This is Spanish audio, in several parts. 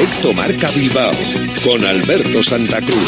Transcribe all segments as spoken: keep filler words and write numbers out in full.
Directo Marca Bilbao con Alberto Santa Cruz.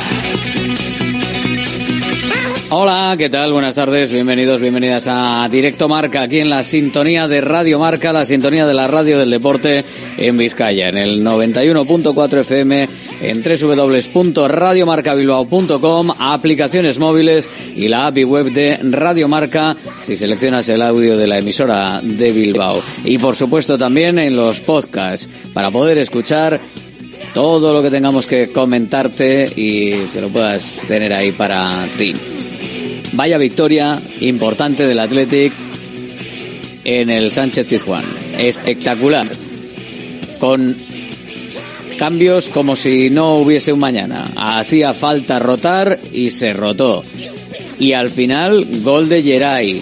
Hola, ¿qué tal? Buenas tardes, bienvenidos, bienvenidas a Directo Marca, aquí en la sintonía de Radio Marca, la sintonía de la radio del deporte en Vizcaya, en el noventa y uno punto cuatro F M, en doble u doble u doble u punto radio marca bilbao punto com, aplicaciones móviles y la A P I web de Radio Marca, si seleccionas el audio de la emisora de Bilbao. Y por supuesto también en los podcasts, para poder escuchar todo lo que tengamos que comentarte y que lo puedas tener ahí para ti. Vaya victoria importante del Athletic en el Sánchez Pizjuán. Espectacular. Con cambios como si no hubiese un mañana. Hacía falta rotar y se rotó. Y al final, gol de Geray.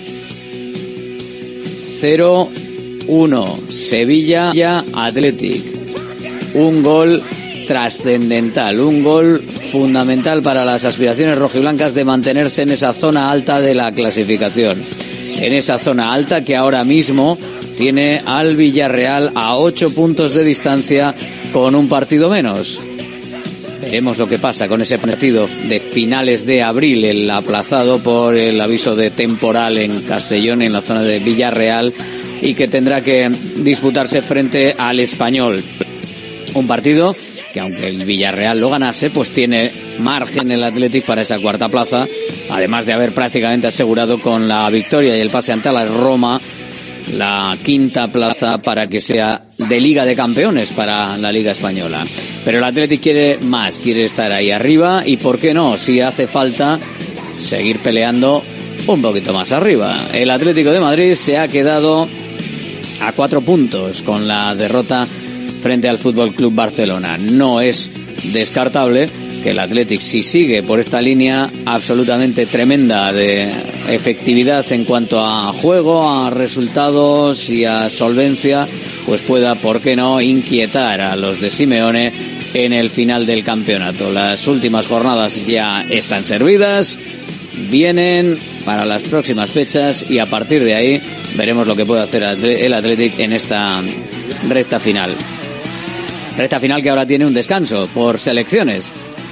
cero uno. Sevilla Athletic. Un gol trascendental, un gol fundamental para las aspiraciones rojiblancas de mantenerse en esa zona alta de la clasificación. En esa zona alta que ahora mismo tiene al Villarreal a ocho puntos de distancia con un partido menos. Veremos lo que pasa con ese partido de finales de abril, el aplazado por el aviso de temporal en Castellón, en la zona de Villarreal, y que tendrá que disputarse frente al Español. Un partido que, aunque el Villarreal lo ganase, pues tiene margen el Athletic para esa cuarta plaza, además de haber prácticamente asegurado con la victoria y el pase ante la Roma la quinta plaza para que sea de Liga de Campeones para la Liga Española. Pero el Athletic quiere más, quiere estar ahí arriba y, ¿por qué no?, si hace falta, seguir peleando un poquito más arriba. El Atlético de Madrid se ha quedado a cuatro puntos con la derrota frente al Fútbol Club Barcelona. No es descartable que el Athletic, si sigue por esta línea absolutamente tremenda de efectividad en cuanto a juego, a resultados y a solvencia, pues pueda, por qué no, inquietar a los de Simeone en el final del campeonato. Las últimas jornadas ya están servidas, vienen para las próximas fechas y a partir de ahí veremos lo que puede hacer el Athletic en esta recta final. Recta final que ahora tiene un descanso por selecciones,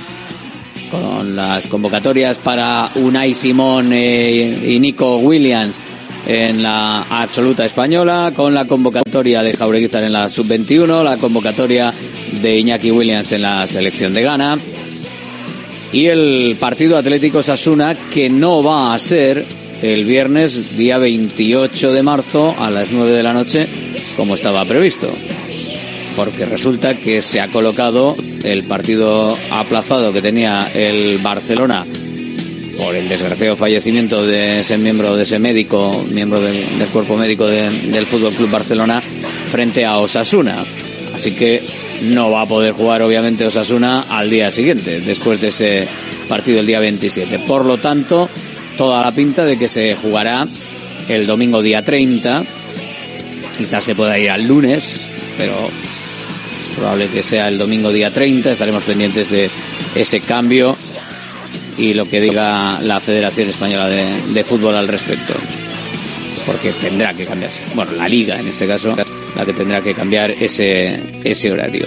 con las convocatorias para Unai Simón eh, y Nico Williams en la absoluta española, con la convocatoria de Jaureguizar en la sub veintiuno, la convocatoria de Iñaki Williams en la selección de Ghana y el partido Atlético Osasuna, que no va a ser el viernes día veintiocho de marzo a las nueve de la noche como estaba previsto, porque resulta que se ha colocado el partido aplazado que tenía el Barcelona por el desgraciado fallecimiento de ese miembro, de ese médico, miembro del, del cuerpo médico de, del Fútbol Club Barcelona, frente a Osasuna. Así que no va a poder jugar obviamente Osasuna al día siguiente, después de ese partido el día veintisiete. Por lo tanto, toda la pinta de que se jugará el domingo día treinta, quizás se pueda ir al lunes, pero probable que sea el domingo día treinta. Estaremos pendientes de ese cambio y lo que diga la Federación Española de, de Fútbol al respecto, porque tendrá que cambiarse, bueno, la Liga en este caso, la que tendrá que cambiar ese ese horario.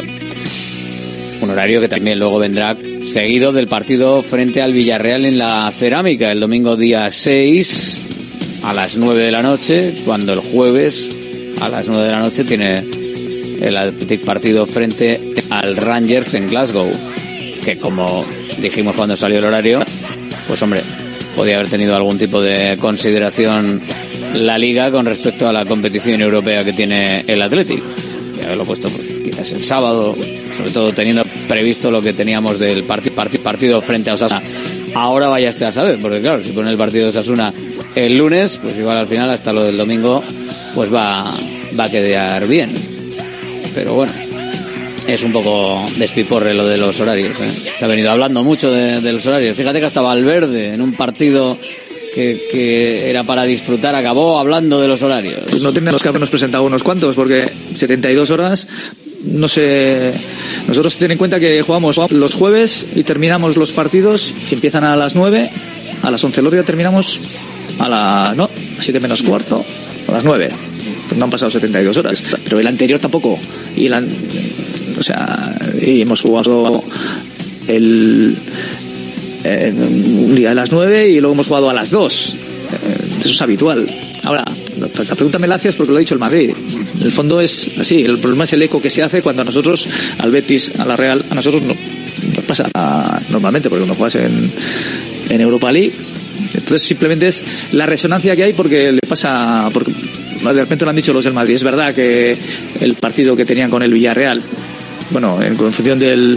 Un horario que también luego vendrá seguido del partido frente al Villarreal en la Cerámica el domingo día seis a las nueve de la noche, cuando el jueves a las nueve de la noche tiene el Athletic partido frente al Rangers en Glasgow, que, como dijimos cuando salió el horario, pues hombre, podía haber tenido algún tipo de consideración la Liga con respecto a la competición europea que tiene el Athletic, y haberlo puesto pues quizás el sábado, sobre todo teniendo previsto lo que teníamos del parti- parti- partido frente a Osasuna. Ahora vaya a saber, porque claro, si pone el partido de Osasuna el lunes, pues igual al final hasta lo del domingo pues va, va a quedar bien. Pero bueno, es un poco despiporre lo de los horarios, ¿eh? Se ha venido hablando mucho de, de los horarios. Fíjate que hasta Valverde, en un partido que, que era para disfrutar, acabó hablando de los horarios. Pues no tenemos que habernos presentado unos cuantos, porque setenta y dos horas, no sé. Nosotros ten en cuenta que jugamos los jueves y terminamos los partidos, si empiezan a las nueve, a las once los días terminamos a las no, siete menos cuarto, a las nueve. No han pasado setenta y dos horas, pero el anterior tampoco. Y el, an... O sea, y hemos jugado el, eh, un día a las nueve y luego hemos jugado a las dos. Eh, eso es habitual. Ahora, la pregunta me la haces porque lo ha dicho el Madrid. En el fondo es así. El problema es el eco que se hace cuando a nosotros, al Betis, a la Real, a nosotros no nos pasa a, normalmente porque no juegas en, en Europa League. Entonces simplemente es la resonancia que hay porque le pasa, porque de repente lo han dicho los del Madrid. Es verdad que el partido que tenían con el Villarreal, bueno, en, en función del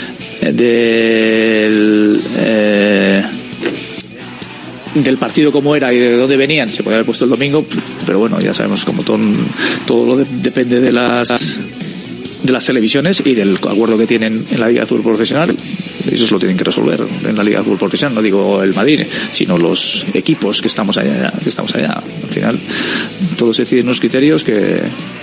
del eh, del partido como era y de dónde venían, se podía haber puesto el domingo, pero bueno, ya sabemos como todo, todo lo de, depende de las de las televisiones y del acuerdo que tienen en la Liga de Fútbol Profesional. Ellos lo tienen que resolver en la Liga de Fútbol Profesional, no digo el Madrid, sino los equipos que estamos allá, que estamos allá. Al final, todos se deciden unos criterios que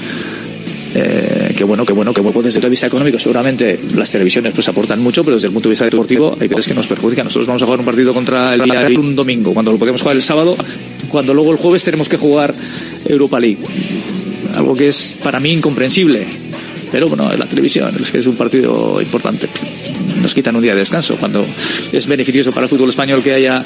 Eh, que bueno, que bueno, que bueno, desde el punto de vista económico seguramente las televisiones pues aportan mucho, pero desde el punto de vista deportivo hay veces que nos perjudican. Nosotros vamos a jugar un partido contra el Villarreal un domingo, cuando lo podemos jugar el sábado, cuando luego el jueves tenemos que jugar Europa League. Algo que es para mí incomprensible. Pero bueno, es la televisión, es que es un partido importante. Nos quitan un día de descanso, cuando es beneficioso para el fútbol español que haya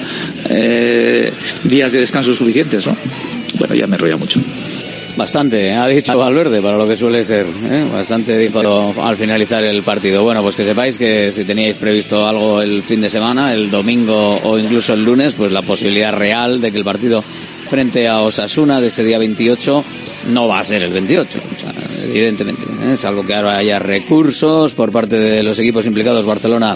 eh, días de descanso suficientes, ¿no? Bueno, ya me enrolla mucho. Bastante, ha dicho Valverde para lo que suele ser, ¿eh? Bastante dijo al finalizar el partido. Bueno, pues que sepáis que si teníais previsto algo el fin de semana, el domingo o incluso el lunes, pues la posibilidad real de que el partido frente a Osasuna de ese día veintiocho no va a ser el veintiocho, o sea, evidentemente, ¿eh? Es algo que ahora haya recursos por parte de los equipos implicados, Barcelona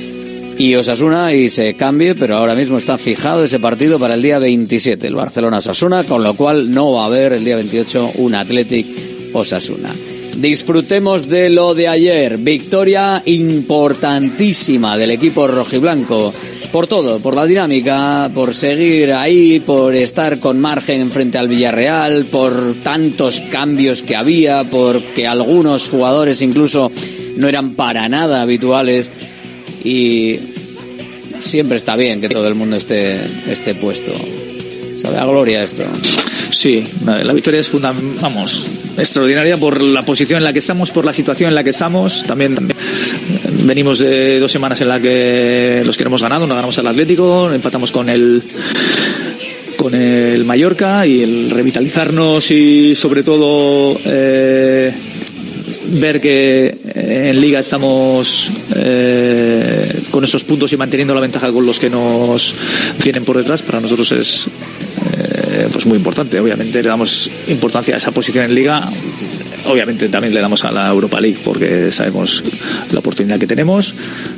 y Osasuna, y se cambie, pero ahora mismo está fijado ese partido para el día veintisiete, el Barcelona-Osasuna, con lo cual no va a haber el día veintiocho un Athletic Osasuna. Disfrutemos de lo de ayer, victoria importantísima del equipo rojiblanco, por todo, por la dinámica, por seguir ahí, por estar con margen frente al Villarreal, por tantos cambios que había, porque algunos jugadores incluso no eran para nada habituales. Y siempre está bien que todo el mundo esté esté puesto. ¿Sabe a gloria esto? Sí, la victoria es fundamental, vamos, extraordinaria por la posición en la que estamos, por la situación en la que estamos. También, también venimos de dos semanas en las que los que hemos ganado, no ganamos al Atlético, empatamos con el con el Mallorca, y el revitalizarnos y sobre todo eh, ver que en Liga estamos eh, con esos puntos y manteniendo la ventaja con los que nos vienen por detrás, para nosotros es eh, pues muy importante. Obviamente le damos importancia a esa posición en Liga, obviamente también le damos a la Europa League porque sabemos la oportunidad que tenemos,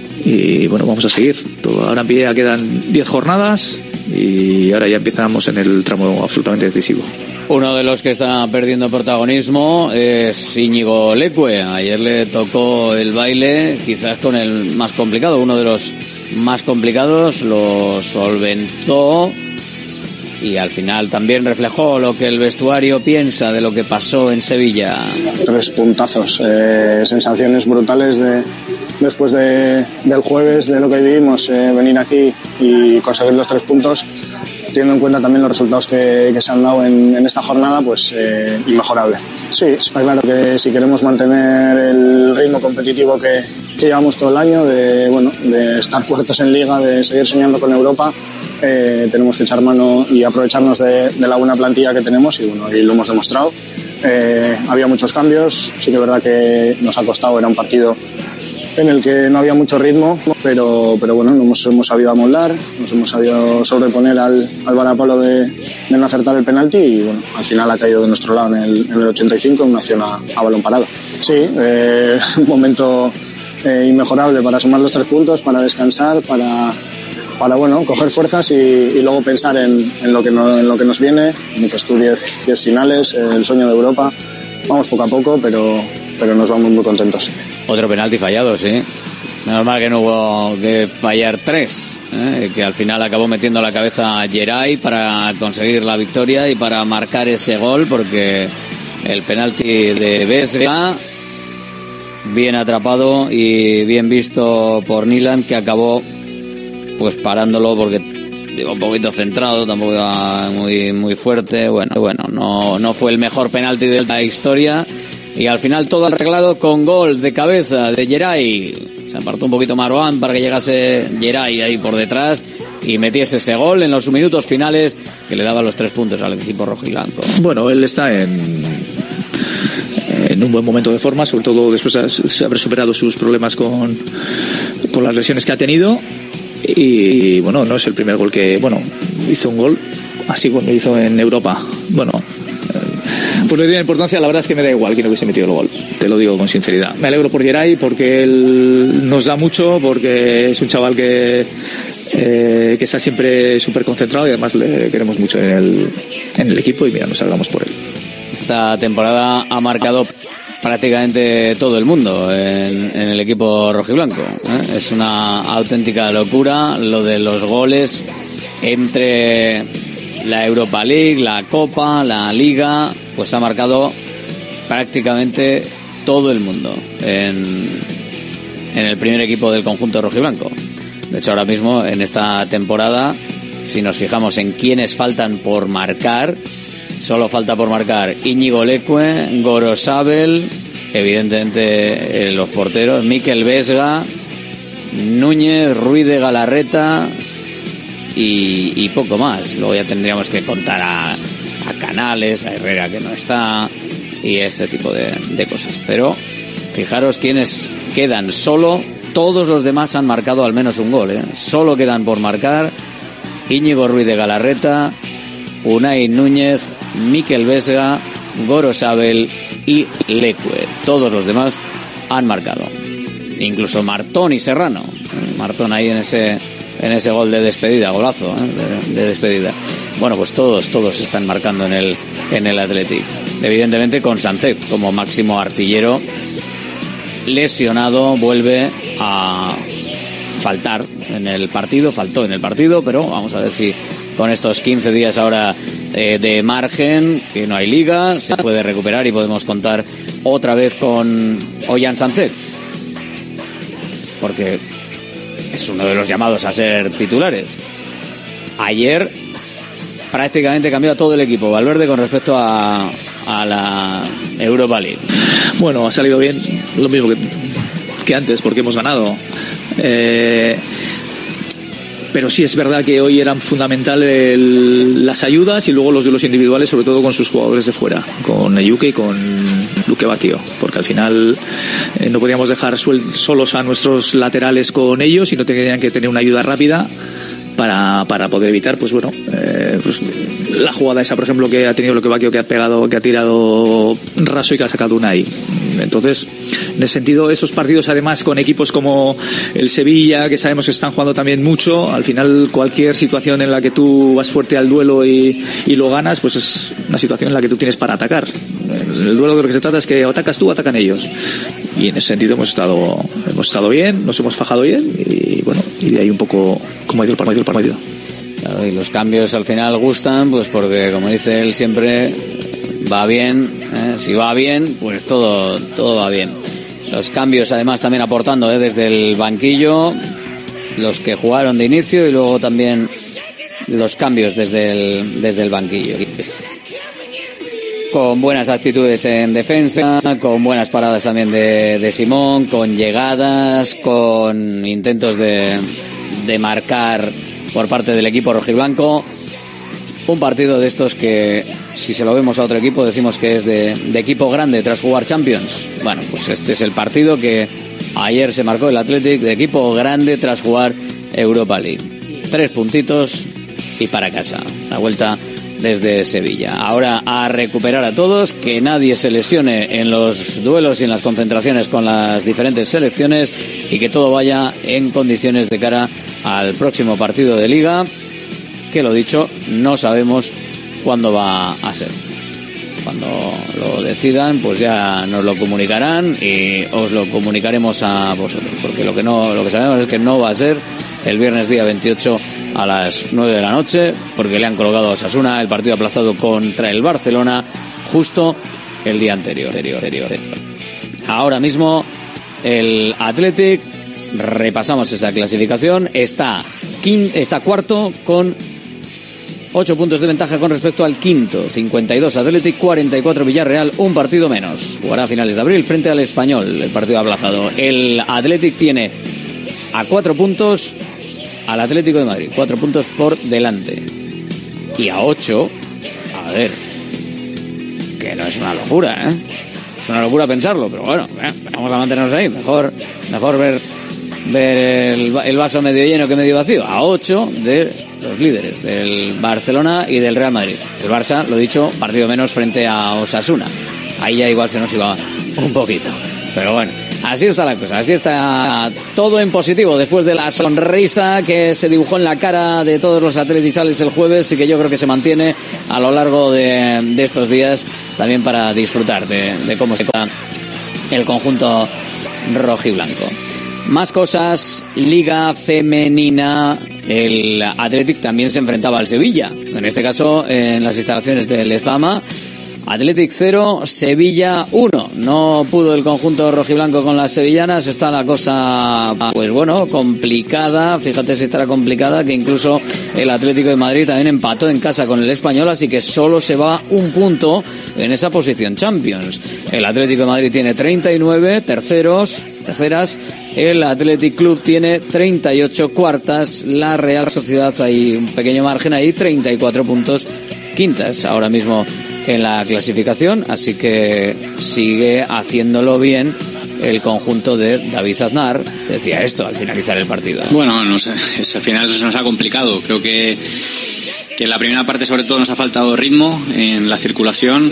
y bueno, vamos a seguir. Todo, ahora ya quedan diez jornadas y ahora ya empezamos en el tramo absolutamente decisivo. Uno de los que está perdiendo protagonismo es Íñigo Leque. Ayer le tocó el baile, quizás con el más complicado, uno de los más complicados, lo solventó y al final también reflejó lo que el vestuario piensa de lo que pasó en Sevilla. Tres puntazos, eh, sensaciones brutales de después de, del jueves, de lo que vivimos, eh, venir aquí y conseguir los tres puntos. Teniendo en cuenta también los resultados que, que se han dado en, en esta jornada, pues eh, inmejorable. Sí, está claro que si queremos mantener el ritmo competitivo que, que llevamos todo el año, de bueno, de estar cuartos en Liga, de seguir soñando con Europa, eh, tenemos que echar mano y aprovecharnos de, de la buena plantilla que tenemos, y bueno, y lo hemos demostrado. Eh, había muchos cambios, sí que es verdad que nos ha costado, era un partido en el que no había mucho ritmo, pero, pero bueno, nos hemos, hemos sabido amoldar, nos hemos sabido sobreponer al, al varapalo de, de no acertar el penalti, y bueno, al final ha caído de nuestro lado en el, en el ochenta y cinco en una acción a, a balón parado. Sí, eh, un momento eh, inmejorable para sumar los tres puntos, para descansar, para, para bueno, coger fuerzas y, y luego pensar en, en, lo que no, en lo que nos viene, en estos diez finales, el sueño de Europa. Vamos poco a poco, pero, pero nos vamos muy contentos. Otro penalti fallado, sí. Menos mal que no hubo que fallar tres, ¿eh? Que al final acabó metiendo la cabeza a Geray para conseguir la victoria y para marcar ese gol, porque el penalti de Vesga, bien atrapado y bien visto por Nyland, que acabó pues parándolo porque iba un poquito centrado, tampoco iba muy muy fuerte. Bueno, bueno, no no fue el mejor penalti de la historia, Y al final todo arreglado con gol de cabeza de Geray. Se apartó un poquito Marwan para que llegase Geray ahí por detrás y metiese ese gol en los minutos finales que le daba los tres puntos al equipo rojo y blanco. Bueno, él está en, en un buen momento de forma, sobre todo después de haber superado sus problemas con, con las lesiones que ha tenido. Y bueno, no es el primer gol que, bueno, hizo un gol así como hizo en Europa. Bueno, pues no tiene importancia, la verdad es que me da igual quién hubiese metido el gol, te lo digo con sinceridad. Me alegro por Geray porque él nos da mucho, porque es un chaval que eh, que está siempre súper concentrado y además le queremos mucho en el, en el equipo y mira, nos alegramos por él. Esta temporada ha marcado prácticamente todo el mundo en, en el equipo rojiblanco, ¿eh? Es una auténtica locura lo de los goles entre la Europa League, la Copa, la Liga, pues ha marcado prácticamente todo el mundo en, en el primer equipo del conjunto rojiblanco. De hecho, ahora mismo en esta temporada, si nos fijamos en quiénes faltan por marcar, solo falta por marcar Íñigo Leque, Gorosabel, evidentemente eh, los porteros, Mikel Vesga, Núñez, Ruiz de Galarreta y, y poco más. Luego ya tendríamos que contar a, a Canales, a Herrera que no está y este tipo de, de cosas. Pero fijaros quiénes quedan solo. Todos los demás han marcado al menos un gol, ¿eh? Solo quedan por marcar Íñigo Ruiz de Galarreta, Unai Núñez, Mikel Vesga, Gorosabel y Leque. Todos los demás han marcado. Incluso Martón y Serrano. Martón ahí en ese en ese gol de despedida, golazo, ¿eh? de, de despedida. Bueno, pues todos, todos están marcando en el en el Athletic. Evidentemente con Sánchez como máximo artillero. Lesionado, vuelve a faltar en el partido, faltó en el partido, pero vamos a ver si con estos quince días ahora eh, de margen, que no hay liga, se puede recuperar y podemos contar otra vez con Ollán Sánchez, porque es uno de los llamados a ser titulares. Ayer prácticamente cambió a todo el equipo Valverde con respecto a, a la Europa League. Bueno, ha salido bien, lo mismo que, que antes, porque hemos ganado. Eh, pero sí es verdad que hoy eran fundamentales las ayudas y luego los duelos individuales, sobre todo con sus jugadores de fuera, con Eyuke y con Luque Bacchio, porque al final eh, no podíamos dejar suel- solos a nuestros laterales con ellos y no tenían que tener una ayuda rápida para, para poder evitar, pues bueno, eh, pues la jugada esa, por ejemplo, que ha tenido Luque Bacchio, que ha pegado, que ha tirado raso y que ha sacado una ahí. Entonces, en ese sentido, esos partidos además con equipos como el Sevilla, que sabemos que están jugando también mucho, al final cualquier situación en la que tú vas fuerte al duelo y, y lo ganas, pues es una situación en la que tú tienes para atacar. El duelo de lo que se trata es que o atacas tú o atacan ellos. Y en ese sentido hemos estado hemos estado bien, nos hemos fajado bien y bueno, y de ahí un poco como ha ido el partido, el partido. Claro, y los cambios al final gustan, pues porque como dice él siempre, va bien, ¿eh? Si va bien, pues todo todo va bien. Los cambios además también aportando, ¿eh? Desde el banquillo, los que jugaron de inicio y luego también los cambios desde el desde el banquillo. Con buenas actitudes en defensa, con buenas paradas también de, de Simón, con llegadas, con intentos de, de marcar por parte del equipo rojiblanco. Un partido de estos que, si se lo vemos a otro equipo, decimos que es de, de equipo grande tras jugar Champions. Bueno, pues este es el partido que ayer se marcó el Athletic, de equipo grande tras jugar Europa League. Tres puntitos y para casa. La vuelta desde Sevilla. Ahora a recuperar a todos, que nadie se lesione en los duelos y en las concentraciones con las diferentes selecciones y que todo vaya en condiciones de cara al próximo partido de Liga, que lo dicho, no sabemos cuándo va a ser. Cuando lo decidan, pues ya nos lo comunicarán y os lo comunicaremos a vosotros, porque lo que no, lo que sabemos es que no va a ser el viernes día veintiocho a las nueve de la noche, porque le han colgado a Osasuna el partido aplazado contra el Barcelona justo el día anterior. Ahora mismo el Athletic, repasamos esa clasificación, está quin, está cuarto con ocho puntos de ventaja con respecto al quinto. cincuenta y dos Athletic, cuarenta y cuatro Villarreal, un partido menos. Jugará a finales de abril frente al Español, el partido aplazado. El Athletic tiene a cuatro puntos al Atlético de Madrid, cuatro puntos por delante. Y a ocho, a ver, que no es una locura, ¿eh? Es una locura pensarlo, pero bueno, eh, vamos a mantenernos ahí. Mejor, mejor ver, ver el, el vaso medio lleno que medio vacío. A ocho de los líderes, del Barcelona y del Real Madrid. El Barça, lo dicho, partido menos frente a Osasuna. Ahí ya igual se nos iba un poquito. Pero bueno, así está la cosa, así está todo en positivo después de la sonrisa que se dibujó en la cara de todos los atleticales el jueves y que yo creo que se mantiene a lo largo de, de estos días también para disfrutar de, de cómo se está el conjunto rojiblanco. Más cosas, Liga Femenina, el Athletic también se enfrentaba al Sevilla, en este caso en las instalaciones de Lezama. Athletic cero, Sevilla uno. No pudo el conjunto rojiblanco con las sevillanas. Está la cosa, pues bueno, complicada. Fíjate si estará complicada, que incluso el Atlético de Madrid también empató en casa con el Español, así que solo se va un punto en esa posición Champions. El Atlético de Madrid tiene treinta y nueve, terceros, terceras. El Athletic Club tiene treinta y ocho, cuartas. La Real Sociedad, hay un pequeño margen ahí, treinta y cuatro puntos, quintas ahora mismo en la clasificación, así que sigue haciéndolo bien el conjunto de David Aznar. Decía esto al finalizar el partido. Bueno, no sé, al final se nos ha complicado. Creo que que en la primera parte sobre todo nos ha faltado ritmo en la circulación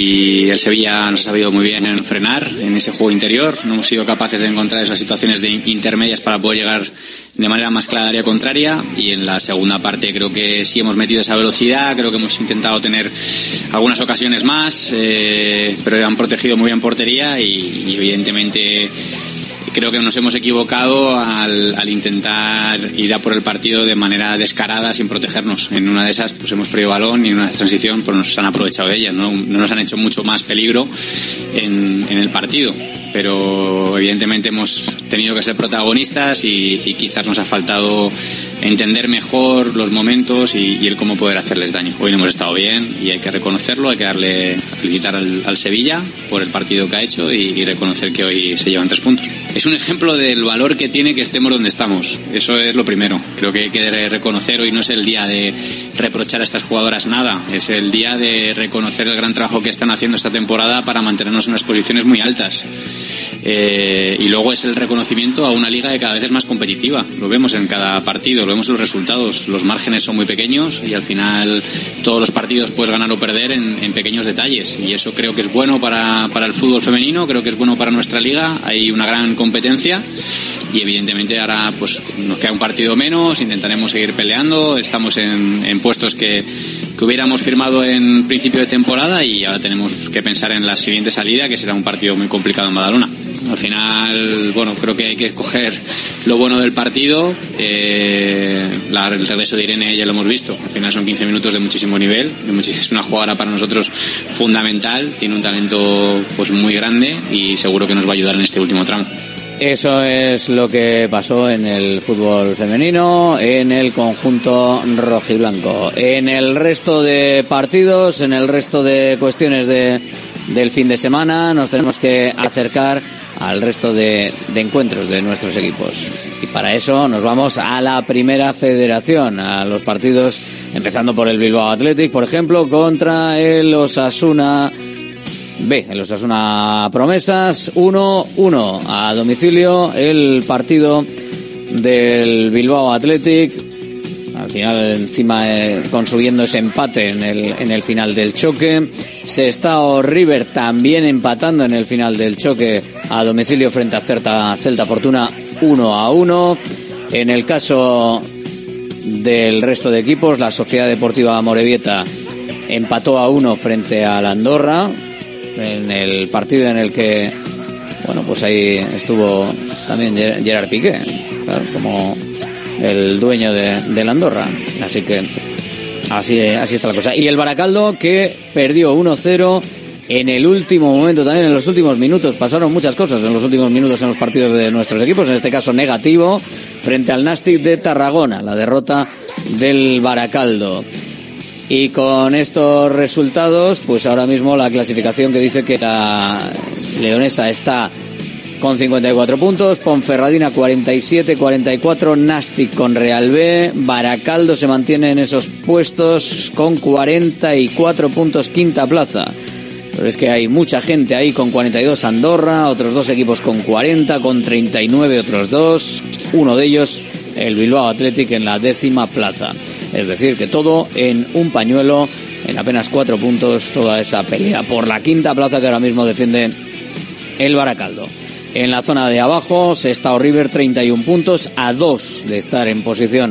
y el Sevilla nos ha sabido muy bien en frenar en ese juego interior. No hemos sido capaces de encontrar esas situaciones de intermedias para poder llegar de manera más clara al área contraria, y en la segunda parte creo que sí hemos metido esa velocidad, creo que hemos intentado tener algunas ocasiones más, eh, pero han protegido muy bien portería y, y evidentemente creo que nos hemos equivocado al, al intentar ir a por el partido de manera descarada sin protegernos. En una de esas pues hemos perdido balón y en una transición pues nos han aprovechado de ellas, no, no nos han hecho mucho más peligro en, en el partido, pero evidentemente hemos tenido que ser protagonistas y, y quizás nos ha faltado entender mejor los momentos y, y el cómo poder hacerles daño. Hoy no hemos estado bien y hay que reconocerlo, hay que darle a felicitar al, al Sevilla por el partido que ha hecho y, y reconocer que hoy se llevan tres puntos. Es un ejemplo del valor que tiene que estemos donde estamos. Eso es lo primero. Creo que hay que reconocer, hoy no es el día de reprochar a estas jugadoras nada, es el día de reconocer el gran trabajo que están haciendo esta temporada para mantenernos en unas posiciones muy altas. Eh, y luego es el reconocimiento a una liga que cada vez es más competitiva. Lo vemos en cada partido, lo vemos en los resultados. Los márgenes son muy pequeños y al final todos los partidos puedes ganar o perder en, en pequeños detalles. Y eso creo que es bueno para, para el fútbol femenino, creo que es bueno para nuestra liga. Hay una gran competencia y evidentemente ahora pues nos queda un partido menos, intentaremos seguir peleando, estamos en, en puestos que, que hubiéramos firmado en principio de temporada y ahora tenemos que pensar en la siguiente salida, que será un partido muy complicado en Badalona. Al final, bueno, creo que hay que escoger lo bueno del partido. Eh, la, el regreso de Irene ya lo hemos visto. Al final son quince minutos de muchísimo nivel. De muchis- es una jugadora para nosotros fundamental. Tiene un talento pues muy grande y seguro que nos va a ayudar en este último tramo. Eso es lo que pasó en el fútbol femenino, en el conjunto rojiblanco. En el resto de partidos, en el resto de cuestiones de, del fin de semana, nos tenemos que acercar al resto de, de encuentros de nuestros equipos. Y para eso nos vamos a la Primera Federación, a los partidos, empezando por el Bilbao Athletic, por ejemplo, contra el Osasuna B, el Osasuna Promesas, uno uno a domicilio. El partido del Bilbao Athletic, al final encima eh, consiguiendo ese empate en el, en el final del choque. Sestao River también empatando en el final del choque a domicilio frente a Celta, Celta Fortuna, uno a uno. En el caso del resto de equipos, la Sociedad Deportiva Amorebieta empató a uno frente a la Andorra, en el partido en el que, bueno, pues ahí estuvo también Gerard Piqué, claro, como el dueño de, de la Andorra. Así que así, así está la cosa. Y el Baracaldo, que perdió uno cero en el último momento, también en los últimos minutos. Pasaron muchas cosas en los últimos minutos en los partidos de nuestros equipos, en este caso negativo, frente al Nàstic de Tarragona, la derrota del Baracaldo. Y con estos resultados, pues ahora mismo la clasificación que dice que la leonesa está con cincuenta y cuatro puntos, Ponferradina cuarenta y siete, cuarenta y cuatro, Nàstic con Real B, Baracaldo se mantiene en esos puestos con cuarenta y cuatro puntos, quinta plaza. Pero es que hay mucha gente ahí con cuarenta y dos, Andorra, otros dos equipos con cuarenta, con treinta y nueve otros dos, uno de ellos el Bilbao Athletic en la décima plaza. Es decir, que todo en un pañuelo, en apenas cuatro puntos, toda esa pelea por la quinta plaza que ahora mismo defiende el Baracaldo. En la zona de abajo, Sestao River, treinta y uno puntos, a dos de estar en posición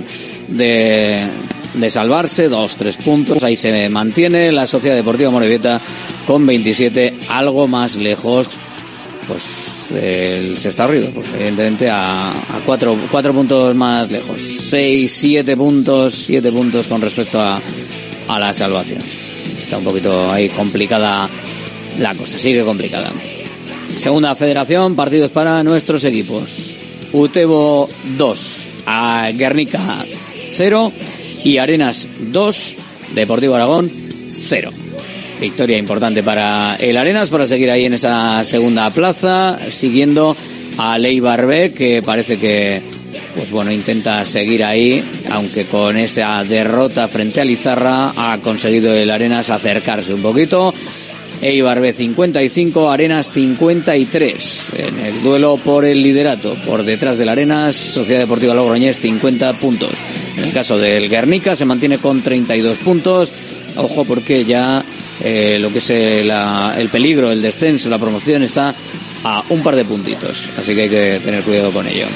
de, de salvarse, dos, tres puntos. Ahí se mantiene la Sociedad Deportiva Amorebieta con veintisiete, algo más lejos, pues el Sestao River, pues evidentemente a, a cuatro, cuatro puntos más lejos, seis, siete puntos, siete puntos con respecto a, a la salvación. Está un poquito ahí complicada la cosa, sigue complicada. Segunda Federación, partidos para nuestros equipos. Utebo dos, a Guernica cero y Arenas dos, Deportivo Aragón cero. Victoria importante para el Arenas para seguir ahí en esa segunda plaza, siguiendo al Eibar B, que parece que pues bueno, intenta seguir ahí, aunque con esa derrota frente al Izarra ha conseguido el Arenas acercarse un poquito. Eibar B cincuenta y cinco, Arenas cincuenta y tres en el duelo por el liderato. Por detrás del Arenas, Sociedad Deportiva Logroñés cincuenta puntos. En el caso del Guernica se mantiene con treinta y dos puntos. Ojo, porque ya eh, lo que es el, el peligro, el descenso, la promoción está a un par de puntitos, así que hay que tener cuidado con ello.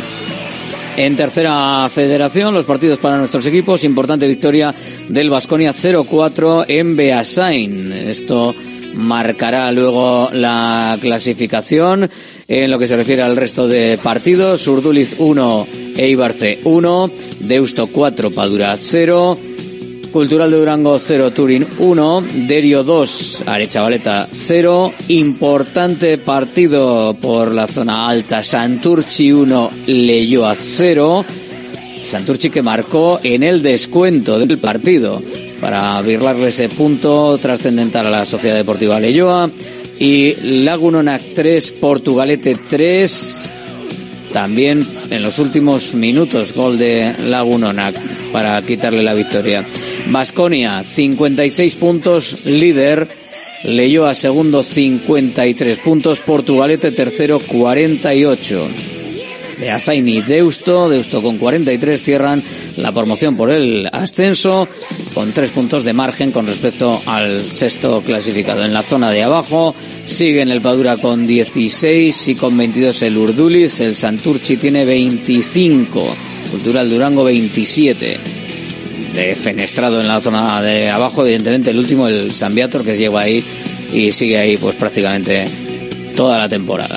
En tercera federación, los partidos para nuestros equipos. Importante victoria del Baskonia cero cuatro en Beasain. Esto marcará luego la clasificación. En lo que se refiere al resto de partidos, Urduliz uno, Eibar C uno, Deusto cuatro, Padura cero, Cultural de Durango cero, Turín uno, Derio dos, Arechavaleta cero. Importante partido por la zona alta, Santurtzi uno, Leioa cero. Santurtzi que marcó en el descuento del partido para birlarle ese punto trascendental a la Sociedad Deportiva Leioa. Y Lagunonac tres, Portugalete tres. También en los últimos minutos, gol de Lagunonac para quitarle la victoria. Baskonia, cincuenta y seis puntos, líder. Leioa segundo, cincuenta y tres puntos. Portugalete tercero, cuarenta y ocho. Beasain y Deusto, Deusto con cuarenta y tres cierran la promoción por el ascenso con tres puntos de margen con respecto al sexto clasificado. En la zona de abajo siguen el Padura con dieciséis y con veintidós el Urduliz, el Santurtzi tiene veinticinco, Cultural Durango veintisiete. Defenestrado en la zona de abajo, evidentemente el último, el San Viator, que llegó ahí y sigue ahí pues prácticamente toda la temporada.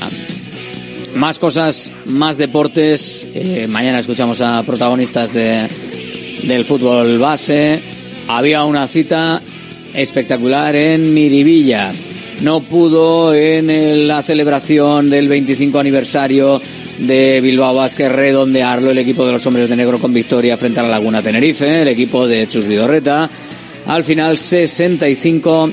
Más cosas, más deportes. Eh, mañana escuchamos a protagonistas de, del fútbol base. Había una cita espectacular en Miribilla. No pudo en el, la celebración del veinticinco aniversario de Bilbao Basket redondearlo el equipo de los hombres de negro con victoria frente a la Laguna Tenerife, el equipo de Chus Vidorreta. Al final sesenta y cinco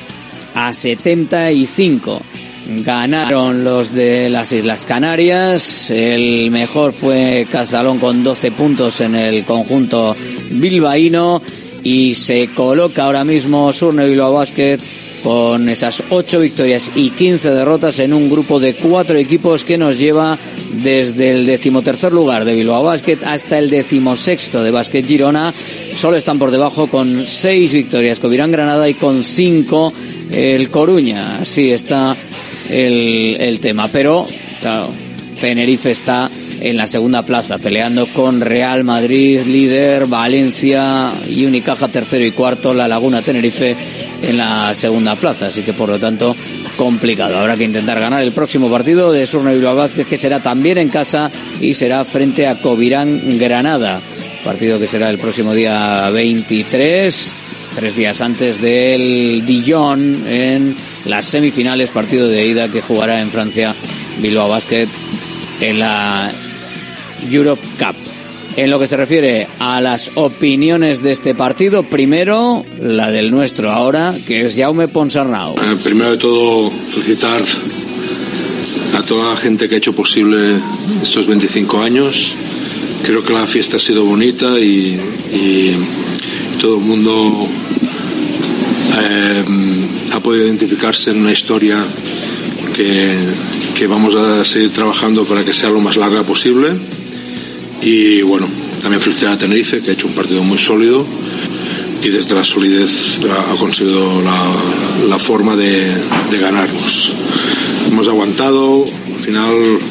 a setenta y cinco. Ganaron los de las Islas Canarias. El mejor fue Casalón con doce puntos en el conjunto bilbaíno y se coloca ahora mismo Surne Bilbao Basket con esas ocho victorias y quince derrotas en un grupo de cuatro equipos que nos lleva desde el decimotercer lugar de Bilbao Basket hasta el decimosexto de Basket Girona. Solo están por debajo con seis victorias Covirán Granada y con cinco el Coruña. Así está el, el tema, pero claro, Tenerife está en la segunda plaza peleando con Real Madrid líder, Valencia y Unicaja tercero y cuarto, la Laguna Tenerife en la segunda plaza, así que por lo tanto complicado. Habrá que intentar ganar el próximo partido de Surne Bilbao Basket, que será también en casa y será frente a Covirán Granada, partido que será el próximo día veintitrés, tres días antes del Dijon en las semifinales, partido de ida que jugará en Francia Bilbao Basket en la Europe Cup. en lo que se refiere a las opiniones de este partido. Primero, la del nuestro ahora, que es Jaume Ponsarnau. Eh, primero de todo, felicitar a toda la gente que ha hecho posible estos veinticinco años. Creo que la fiesta ha sido bonita y, y todo el mundo eh, ha podido identificarse en una historia que, que vamos a seguir trabajando para que sea lo más larga posible. Y bueno, también felicitar a Tenerife, que ha hecho un partido muy sólido y desde la solidez ha conseguido la, la forma de, de ganarnos. Hemos aguantado, al final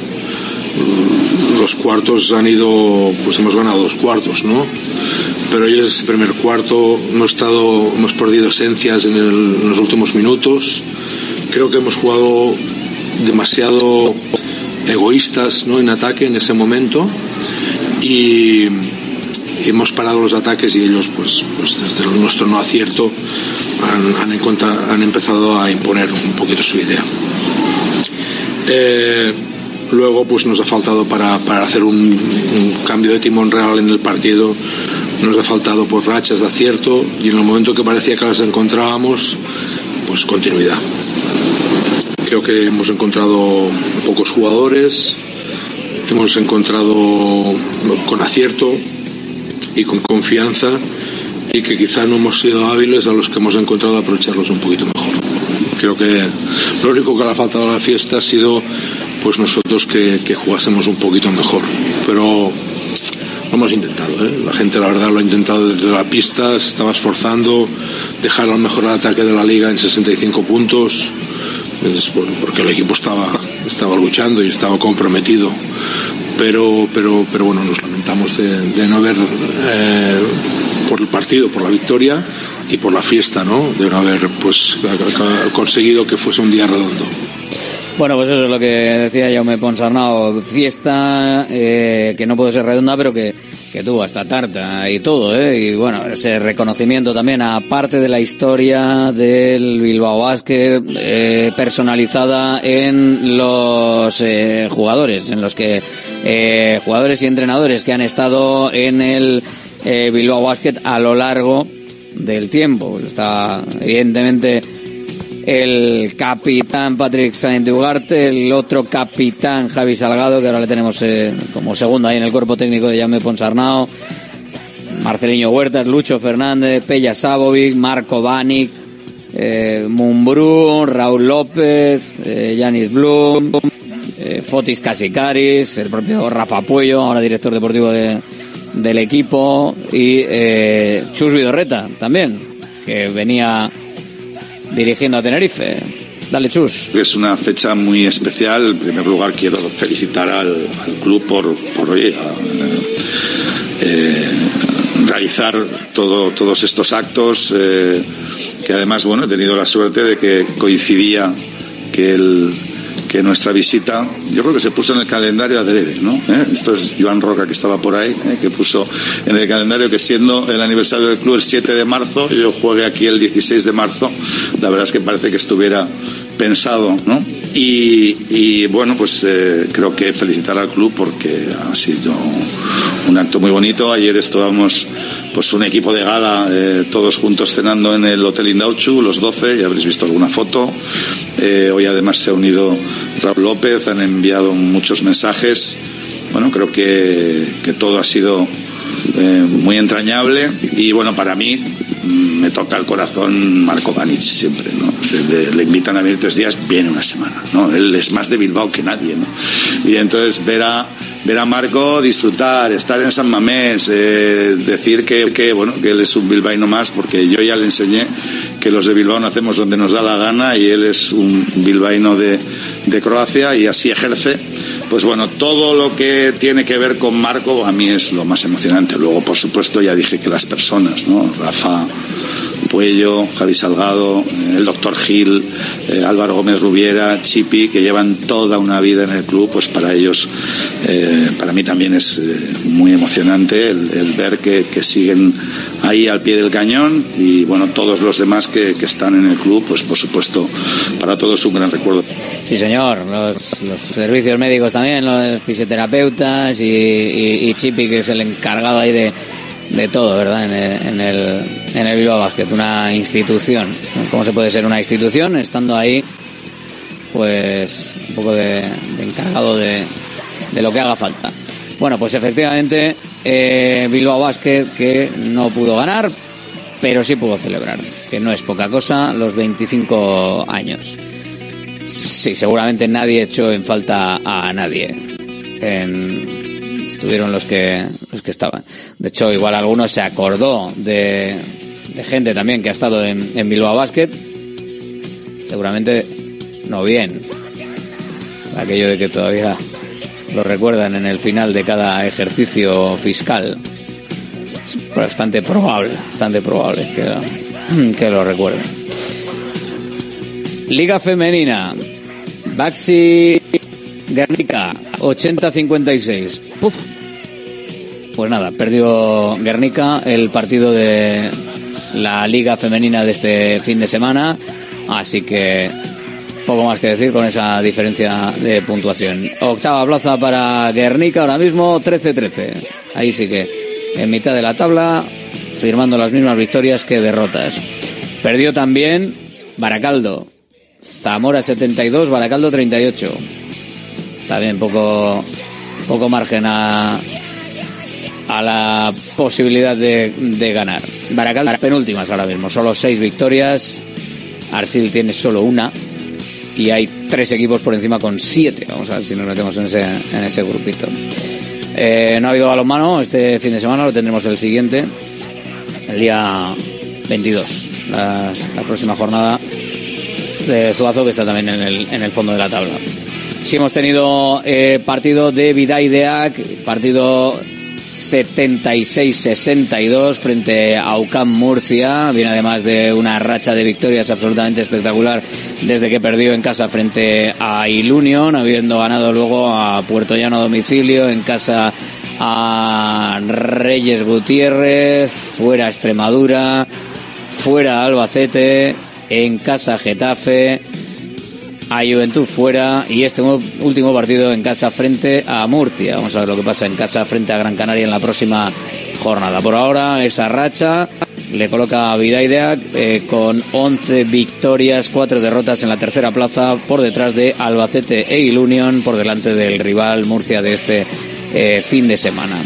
los cuartos han ido, pues hemos ganado dos cuartos, ¿no? Pero hoy es ese primer cuarto, hemos estado, hemos perdido esencias en, el, en los últimos minutos. Creo que hemos jugado demasiado egoístas, ¿no?, en ataque en ese momento, y hemos parado los ataques y ellos, pues, pues desde nuestro no acierto han, han, encontrado, han empezado a imponer un poquito su idea. Eh, luego pues nos ha faltado para, para hacer un, un cambio de timón real en el partido, nos ha faltado pues rachas de acierto, y en el momento que parecía que las encontrábamos, pues continuidad. Creo que hemos encontrado pocos jugadores, hemos encontrado con acierto y con confianza, y que quizá no hemos sido hábiles a los que hemos encontrado a aprovecharlos un poquito mejor. Creo que lo único que le ha faltado a la fiesta ha sido pues nosotros que, que jugásemos un poquito mejor, pero lo hemos intentado, ¿eh? La gente, la verdad, lo ha intentado desde la pista, se estaba esforzando, dejar al mejor ataque de la liga en sesenta y cinco puntos, es porque el equipo estaba, estaba luchando y estaba comprometido, pero, pero, pero bueno, nos lamentamos de, de no haber, eh, por el partido, por la victoria y por la fiesta, ¿no?, de no haber pues conseguido que fuese un día redondo. Bueno, pues eso es lo que decía Jaume Ponsarnau, fiesta eh, que no puede ser redonda, pero que, que tuvo hasta tarta y todo, ¿eh? Y bueno, ese reconocimiento también a parte de la historia del Bilbao Basket, eh, personalizada en los eh, jugadores, en los que eh, jugadores y entrenadores que han estado en el eh, Bilbao Basket a lo largo del tiempo. Está evidentemente el capitán Patrick Saint-Ugarte, el otro capitán Javi Salgado, que ahora le tenemos eh, como segundo ahí en el cuerpo técnico de Jaume Ponsarnau, Marceliño Huertas, Lucho Fernández, Peja Savovic, Marco Banik, eh, Mumbrú, Raúl López, eh, Yanis Blum, eh, Fotis Kasikaris, el propio Rafa Puello, ahora director deportivo de, del equipo, y eh, Chus Vidorreta también, que venía dirigiendo a Tenerife. Dale, Chus. Es una fecha muy especial. En primer lugar, quiero felicitar al, al club por, por oye, eh, realizar todo, todos estos actos, eh, que además, bueno, he tenido la suerte de que coincidía que el que nuestra visita, yo creo que se puso en el calendario adrede, ¿no? ¿Eh? Esto es Joan Roca, que estaba por ahí, ¿eh? Que puso en el calendario que siendo el aniversario del club el siete de marzo, yo juegue aquí el dieciséis de marzo, la verdad es que parece que estuviera pensado, ¿no? Y, y bueno, pues eh, creo que felicitar al club porque ha sido un acto muy bonito. Ayer estábamos pues un equipo de gala, eh, todos juntos cenando en el Hotel Indautxu, los doce, ya habréis visto alguna foto. Eh, hoy además se ha unido Raúl López, han enviado muchos mensajes. Bueno, creo que, que todo ha sido eh, muy entrañable, y bueno, para mí me toca el corazón Marco Banik siempre, ¿no? Le, le invitan a venir tres días, viene una semana, ¿no? Él es más de Bilbao que nadie, ¿no? Y entonces ver a ver a Marco disfrutar, estar en San Mamés, eh, decir que, que bueno, que él es un bilbaíno más, porque yo ya le enseñé que los de Bilbao nacemos donde nos da la gana, y él es un bilbaíno de, de Croacia, y así ejerce. Pues bueno, todo lo que tiene que ver con Marco a mí es lo más emocionante. Luego, por supuesto, ya dije que las personas, ¿no? Rafa Puello, Javi Salgado, el doctor Gil, eh, Álvaro Gómez Rubiera, Chipi, que llevan toda una vida en el club, pues para ellos, eh, para mí también es eh, muy emocionante el, el ver que, que siguen ahí al pie del cañón, y bueno, todos los demás que, que están en el club, pues por supuesto, para todos un gran recuerdo. Sí, señor. Los, los servicios médicos también, los fisioterapeutas y, y, y Chipi, que es el encargado ahí de, de todo, ¿verdad? En el, en el, en el Bilbao Basket, una institución. ¿Cómo se puede ser una institución estando ahí, pues, un poco de, de encargado de, de lo que haga falta? Bueno, pues efectivamente, eh, Bilbao Basket, que no pudo ganar, pero sí pudo celebrar, que no es poca cosa, los veinticinco años. Sí, seguramente nadie echó en falta a nadie. En... Estuvieron los que los que estaban. De hecho, igual alguno se acordó de, de gente también que ha estado en, en Bilbao Basket. Seguramente no bien. Aquello de que todavía lo recuerdan en el final de cada ejercicio fiscal. Es bastante probable, bastante probable que lo, que lo recuerden. Liga femenina, Baxi Guernica, ochenta a cincuenta y seis. Puf. Pues nada, perdió Guernica el partido de la Liga femenina de este fin de semana, así que poco más que decir con esa diferencia de puntuación. Octava plaza para Guernica ahora mismo, trece trece. Ahí sí que en mitad de la tabla, firmando las mismas victorias que derrotas. Perdió también Baracaldo. Zamora setenta y dos, Baracaldo treinta y ocho. También poco poco margen a a la posibilidad de, de ganar. Baracaldo penúltimas ahora mismo, solo seis victorias. Arsil tiene solo una y hay tres equipos por encima con siete. Vamos a ver si nos metemos en ese en ese grupito. Eh, no ha habido balonmano este fin de semana, lo tendremos el siguiente, el día veintidós, la, la próxima jornada de Zuazo, que está también en el, en el fondo de la tabla. Sí hemos tenido eh, partido de Bidaideak, partido setenta y seis sesenta y dos frente a U C A M Murcia. Viene además de una racha de victorias absolutamente espectacular desde que perdió en casa frente a Ilunion, habiendo ganado luego a Puerto Llano a domicilio, en casa a Reyes Gutiérrez, fuera Extremadura, fuera Albacete, en casa Getafe, a Juventud fuera, y este último partido en casa frente a Murcia. Vamos a ver lo que pasa en casa frente a Gran Canaria en la próxima jornada. Por ahora esa racha le coloca a Bidaideak eh, con once victorias, cuatro derrotas en la tercera plaza, por detrás de Albacete e Ilunion, por delante del rival Murcia de este eh, fin de semana.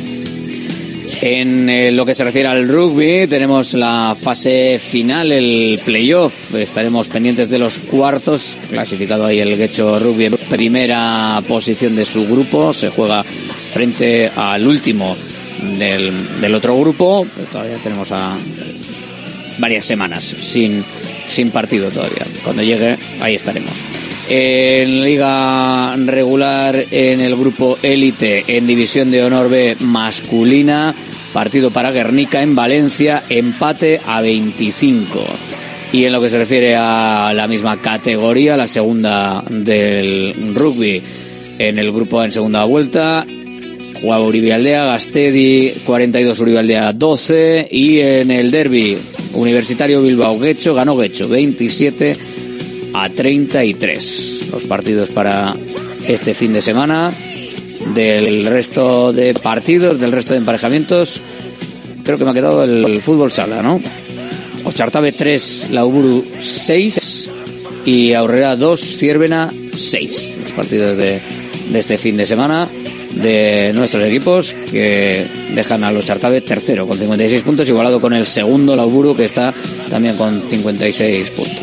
En eh, lo que se refiere al rugby, tenemos la fase final, el playoff. Estaremos pendientes de los cuartos. Clasificado ahí el Guecho Rugby en primera posición de su grupo. Se juega frente al último del, del otro grupo. Pero todavía tenemos a varias semanas sin, sin partido todavía. Cuando llegue, ahí estaremos. En Liga regular, en el grupo élite, en División de Honor B masculina, partido para Guernica en Valencia, empate a veinticinco. Y en lo que se refiere a la misma categoría, la segunda del rugby, en el grupo en segunda vuelta, jugaba Uribealdea, Gastedi cuarenta y dos, Uribealdea doce, y en el derbi Universitario Bilbao Guecho, ganó Guecho veintisiete a treinta y tres. Los partidos para este fin de semana. Del resto de partidos, del resto de emparejamientos, creo que me ha quedado el, el fútbol sala, ¿no? Ochartabe tres, Lauburu seis y Aurrera dos, Ciervena seis. Los partidos de, de este fin de semana de nuestros equipos, que dejan al Ochartabe tercero con cincuenta y seis puntos, igualado con el segundo Lauburu, que está también con cincuenta y seis puntos.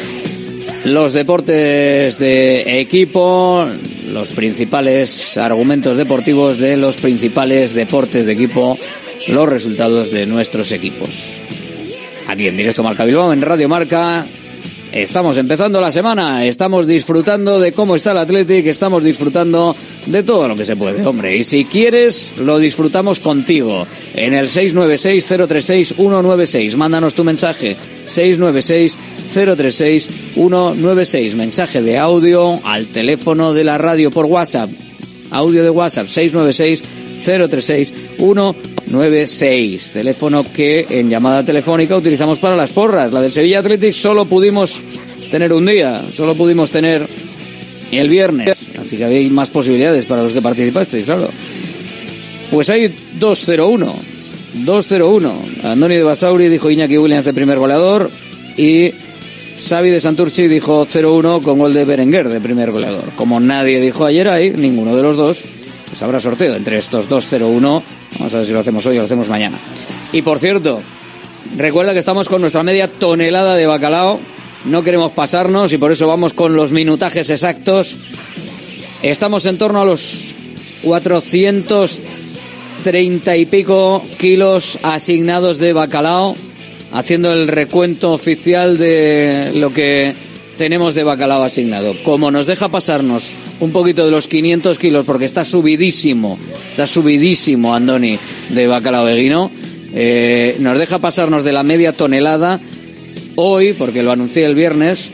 Los deportes de equipo, los principales argumentos deportivos de los principales deportes de equipo, los resultados de nuestros equipos. Aquí en Directo Marca Bilbao, en Radio Marca, estamos empezando la semana, estamos disfrutando de cómo está el Athletic, estamos disfrutando de todo lo que se puede, hombre. Y si quieres, lo disfrutamos contigo en el seis nueve seis, cero tres seis, uno nueve seis. Mándanos tu mensaje, seis nueve seis, cero tres seis, uno nueve seis. Mensaje de audio al teléfono de la radio por WhatsApp. Audio de WhatsApp, seis nueve seis, cero tres seis, uno nueve seis. Teléfono que en llamada telefónica utilizamos para las porras. La del Sevilla Athletic solo pudimos tener un día, solo pudimos tener el viernes, así que había más posibilidades para los que participasteis, claro. Pues hay dos cero uno, dos cero uno. Andoni de Basauri dijo Iñaki Williams de primer goleador y Xavi de Santurchi dijo cero uno con gol de Berenguer de primer goleador. Como nadie dijo ayer ahí, ninguno de los dos, pues habrá sorteo entre estos dos cero uno. Vamos a ver si lo hacemos hoy o lo hacemos mañana. Y por cierto, recuerda que estamos con nuestra media tonelada de bacalao. No queremos pasarnos y por eso vamos con los minutajes exactos. Estamos en torno a los cuatrocientos treinta y pico kilos asignados de bacalao, haciendo el recuento oficial de lo que tenemos de bacalao asignado. Como nos deja pasarnos un poquito de los quinientos kilos, porque está subidísimo, está subidísimo Andoni de bacalao veguino, eh, nos deja pasarnos de la media tonelada. Hoy, porque lo anuncié el viernes,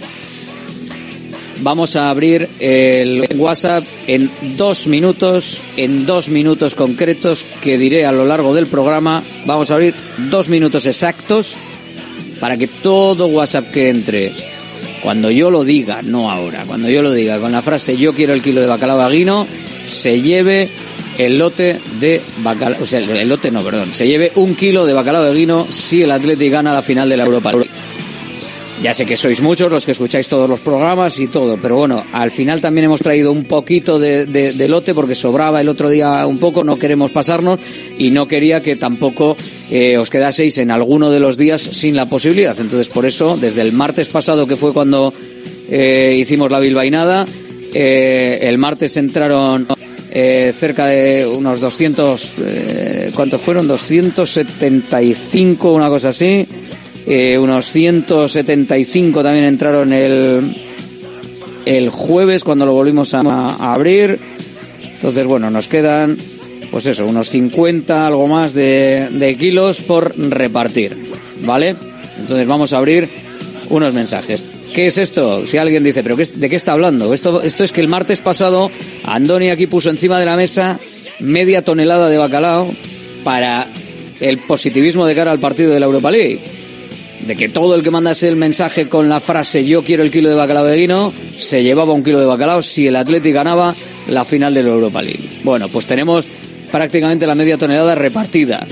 vamos a abrir el WhatsApp en dos minutos, en dos minutos concretos que diré a lo largo del programa. Vamos a abrir dos minutos exactos para que todo WhatsApp que entre, cuando yo lo diga, no ahora, cuando yo lo diga, con la frase yo quiero el kilo de bacalao veguino, se lleve el lote de bacalao, o sea, el lote no, perdón, se lleve un kilo de bacalao veguino si el Athletic gana la final de la Europa League. Ya sé que sois muchos los que escucháis todos los programas y todo, pero bueno, al final también hemos traído un poquito de, de, de lote porque sobraba el otro día un poco, no queremos pasarnos y no quería que tampoco eh, os quedaseis en alguno de los días sin la posibilidad. Entonces, por eso, desde el martes pasado, que fue cuando eh, hicimos la bilbainada, eh, el martes entraron eh, cerca de unos doscientos, eh, ¿cuántos fueron? doscientos setenta y cinco, una cosa así. Eh, unos ciento setenta y cinco también entraron el el jueves cuando lo volvimos a, a abrir. Entonces, bueno, nos quedan pues eso, unos cincuenta, algo más de, de kilos por repartir, ¿vale? Entonces vamos a abrir unos mensajes. ¿Qué es esto? Si alguien dice, ¿pero qué, de qué está hablando? Esto, esto es que el martes pasado Andoni aquí puso encima de la mesa media tonelada de bacalao para el positivismo de cara al partido de la Europa League. De que todo el que mandase el mensaje con la frase yo quiero el kilo de bacalao veguino se llevaba un kilo de bacalao si el Athletic ganaba la final de la Europa League. Bueno, pues tenemos prácticamente la media tonelada repartida,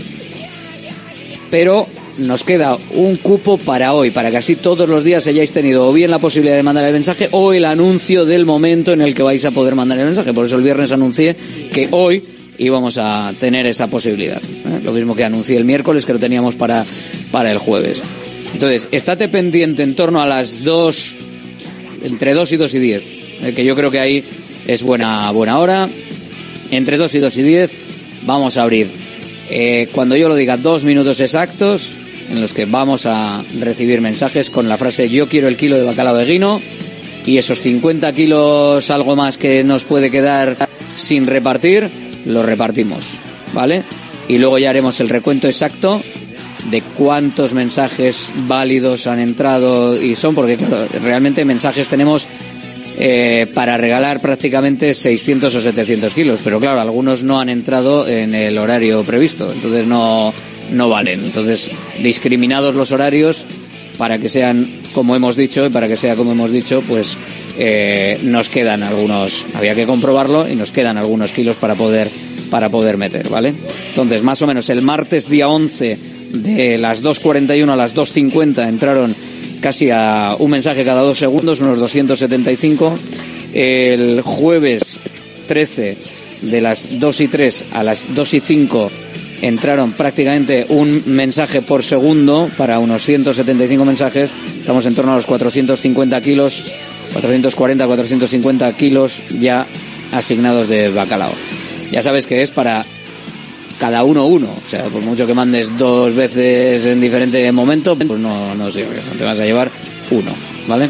pero nos queda un cupo para hoy, para que así todos los días hayáis tenido o bien la posibilidad de mandar el mensaje o el anuncio del momento en el que vais a poder mandar el mensaje. Por eso el viernes anuncié que hoy íbamos a tener esa posibilidad, ¿eh? Lo mismo que anuncié el miércoles, que lo teníamos para, para el jueves. Entonces, estate pendiente en torno a las dos, entre dos y dos y diez, eh, que yo creo que ahí es buena buena hora. Entre dos y dos y diez vamos a abrir, eh, cuando yo lo diga, dos minutos exactos en los que vamos a recibir mensajes con la frase yo quiero el kilo de bacalao veguino, y esos cincuenta kilos, algo más que nos puede quedar sin repartir, lo repartimos, ¿vale? Y luego ya haremos el recuento exacto de cuántos mensajes válidos han entrado y son, porque claro, realmente mensajes tenemos eh, para regalar prácticamente seiscientos o setecientos kilos, pero claro, algunos no han entrado en el horario previsto, entonces no, no valen. Entonces, discriminados los horarios para que sean como hemos dicho, y para que sea como hemos dicho, pues eh, nos quedan algunos, había que comprobarlo, y nos quedan algunos kilos para poder, para poder meter, ¿vale? Entonces, más o menos el martes día once, de las dos cuarenta y uno a las dos cincuenta entraron casi a un mensaje cada dos segundos, unos doscientos setenta y cinco. El jueves trece, de las dos y tres a las dos y cinco, entraron prácticamente un mensaje por segundo para unos ciento setenta y cinco mensajes. Estamos en torno a los cuatrocientos cincuenta kilos, cuatrocientos cuarenta, cuatrocientos cincuenta kilos ya asignados de bacalao. Ya sabes que es para cada uno uno, o sea, por mucho que mandes dos veces en diferente momento, pues no, no sirve, no te vas a llevar uno, ¿vale?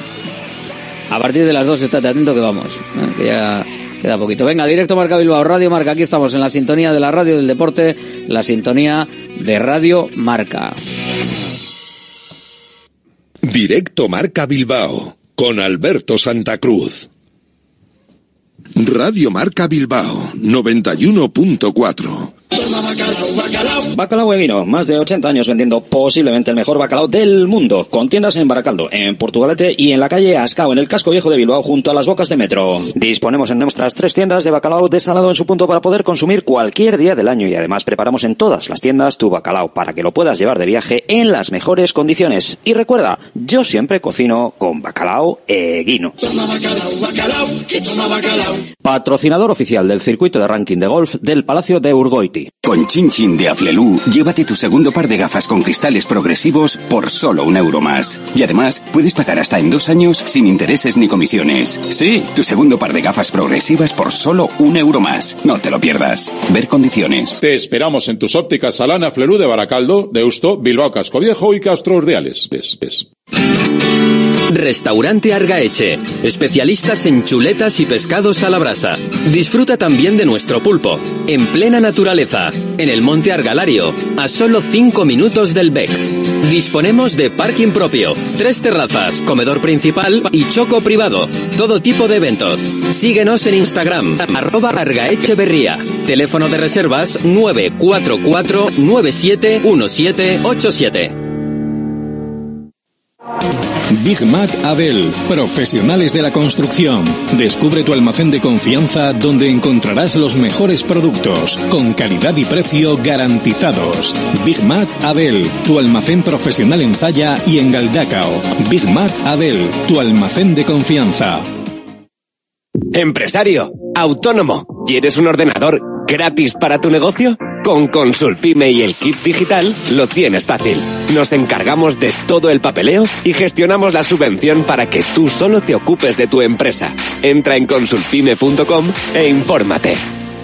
A partir de las dos, estate atento que vamos, ¿eh? Que ya queda poquito. Venga, directo Marca Bilbao, Radio Marca, aquí estamos en la sintonía de la radio del deporte, la sintonía de Radio Marca. Directo Marca Bilbao, con Alberto Santa Cruz. Radio Marca Bilbao, noventa y uno punto cuatro. Toma Bacalao. Bacalao Eguino, más de ochenta años vendiendo posiblemente el mejor bacalao del mundo, con tiendas en Baracaldo, en Portugalete y en la calle Ascao, en el casco viejo de Bilbao, junto a las bocas de metro. Disponemos en nuestras tres tiendas de bacalao desalado en su punto para poder consumir cualquier día del año, y además preparamos en todas las tiendas tu bacalao para que lo puedas llevar de viaje en las mejores condiciones. Y recuerda, yo siempre cocino con Bacalao Eguino. Toma bacalao, bacalao, que toma bacalao. Patrocinador oficial del circuito de ranking de golf del Palacio de Urgoiti. Con Chin Chin de Aflelu, llévate tu segundo par de gafas con cristales progresivos por solo un euro más. Y además, puedes pagar hasta en dos años sin intereses ni comisiones. Sí, tu segundo par de gafas progresivas por solo un euro más. No te lo pierdas. Ver condiciones. Te esperamos en tus ópticas Salana Aflelu de Baracaldo, Deusto, Bilbao Casco Viejo y Castro Urdiales. Ves, ves. Restaurante Argaeche, especialistas en chuletas y pescados a la brasa. Disfruta también de nuestro pulpo, en plena naturaleza, en el Monte Argalario, a solo cinco minutos del Bec. Disponemos de parking propio, tres terrazas, comedor principal y choco privado. Todo tipo de eventos. Síguenos en Instagram, arroba argaecheverría. Teléfono de reservas nueve cuatro cuatro nueve siete uno siete ocho siete. Big Mac Abel, profesionales de la construcción. Descubre tu almacén de confianza donde encontrarás los mejores productos, con calidad y precio garantizados. Big Mac Abel, tu almacén profesional en Zalla y en Galdacao. Big Mac Abel, tu almacén de confianza. Empresario, autónomo, ¿quieres un ordenador gratis para tu negocio? Con Consulpime y el kit digital lo tienes fácil. Nos encargamos de todo el papeleo y gestionamos la subvención para que tú solo te ocupes de tu empresa. Entra en consulpime punto com e infórmate.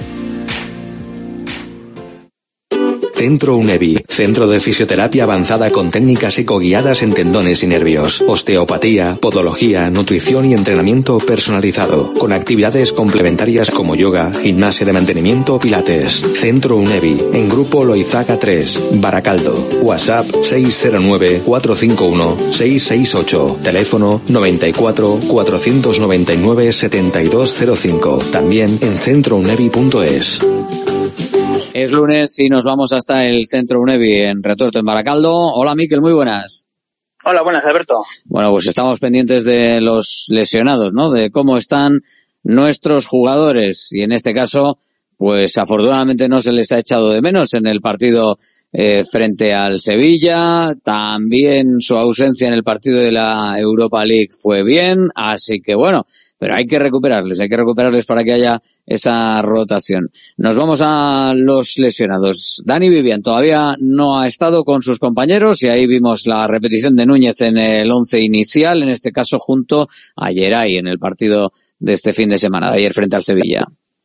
Centro UNEVI, centro de fisioterapia avanzada con técnicas psicoguiadas en tendones y nervios, osteopatía, podología, nutrición y entrenamiento personalizado, con actividades complementarias como yoga, gimnasia de mantenimiento o pilates. Centro UNEVI, en Grupo Loizaga tres, Baracaldo. WhatsApp seis cero nueve cuatro cinco uno seis seis ocho, teléfono noventa y cuatro cuatrocientos noventa y nueve setenta y dos cero cinco. También en centro unevi punto es. Es lunes y nos vamos hasta el Centro UNEVI en Retuerto, en Baracaldo. Hola, Miquel, muy buenas. Hola, buenas, Alberto. Bueno, pues estamos pendientes de los lesionados, ¿no? De cómo están nuestros jugadores. Y en este caso, pues afortunadamente no se les ha echado de menos en el partido eh, frente al Sevilla. También su ausencia en el partido de la Europa League fue bien. Así que bueno, pero hay que recuperarles, hay que recuperarles para que haya esa rotación. Nos vamos a los lesionados. Dani Vivian todavía no ha estado con sus compañeros y ahí vimos la repetición de Núñez en el once inicial, en este caso junto a Geray en el partido de este fin de semana, de ayer frente al Sevilla.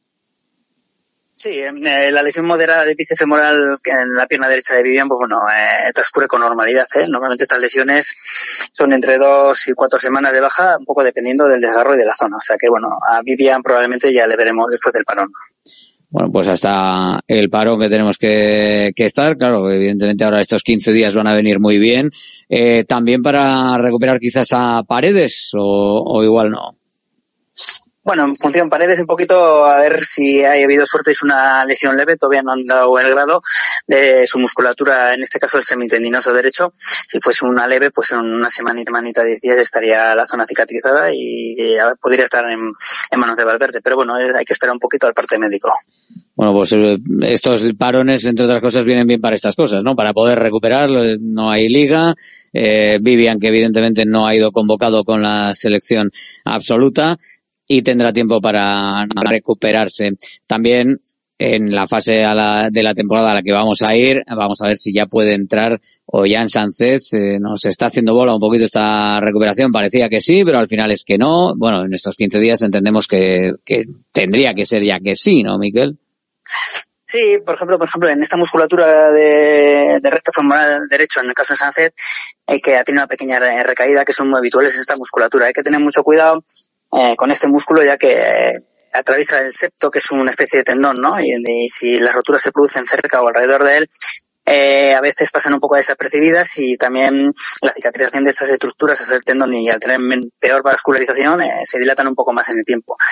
Sí, eh, la lesión moderada de bíceps femoral en la pierna derecha de Vivian, pues bueno, eh, transcurre con normalidad, ¿eh? Normalmente estas lesiones son entre dos y cuatro semanas de baja, un poco dependiendo del desarrollo de la zona. O sea que bueno, a Vivian probablemente ya le veremos después del parón. Bueno, pues hasta el parón que tenemos que, que estar, claro, evidentemente ahora estos quince días van a venir muy bien. Eh, también para recuperar quizás a Paredes, o, o igual no. Bueno, en función Paredes un poquito, a ver si ha habido suerte, es una lesión leve, todavía no han dado el grado de su musculatura, en este caso el semitendinoso derecho. Si fuese una leve, pues en una semanita, manita, diez días estaría la zona cicatrizada y, y a ver, podría estar en, en manos de Valverde, pero bueno, hay que esperar un poquito al parte médico. Bueno, pues estos parones, entre otras cosas, vienen bien para estas cosas, ¿no? Para poder recuperar, no hay liga, eh, Vivian, que evidentemente no ha ido convocado con la selección absoluta, y tendrá tiempo para recuperarse. También en la fase a la, de la temporada a la que vamos a ir, vamos a ver si ya puede entrar Ollán Sánchez. Eh, nos está haciendo bola un poquito esta recuperación, parecía que sí, pero al final es que no. Bueno, en estos quince días entendemos que, que tendría que ser ya que sí, ¿no, Miquel? Sí, por ejemplo, por ejemplo, en esta musculatura de, de recto femoral derecho, en el caso de Sánchez, hay que ha tenido una pequeña recaída, que son muy habituales en esta musculatura. Hay que tener mucho cuidado Eh, con este músculo, ya que eh, atraviesa el septo, que es una especie de tendón, ¿no? Y, y si las roturas se producen cerca o alrededor de él, eh, a veces pasan un poco desapercibidas, y también la cicatrización de estas estructuras, es el tendón, y al tener peor vascularización, eh, se dilatan un poco más en el tiempo.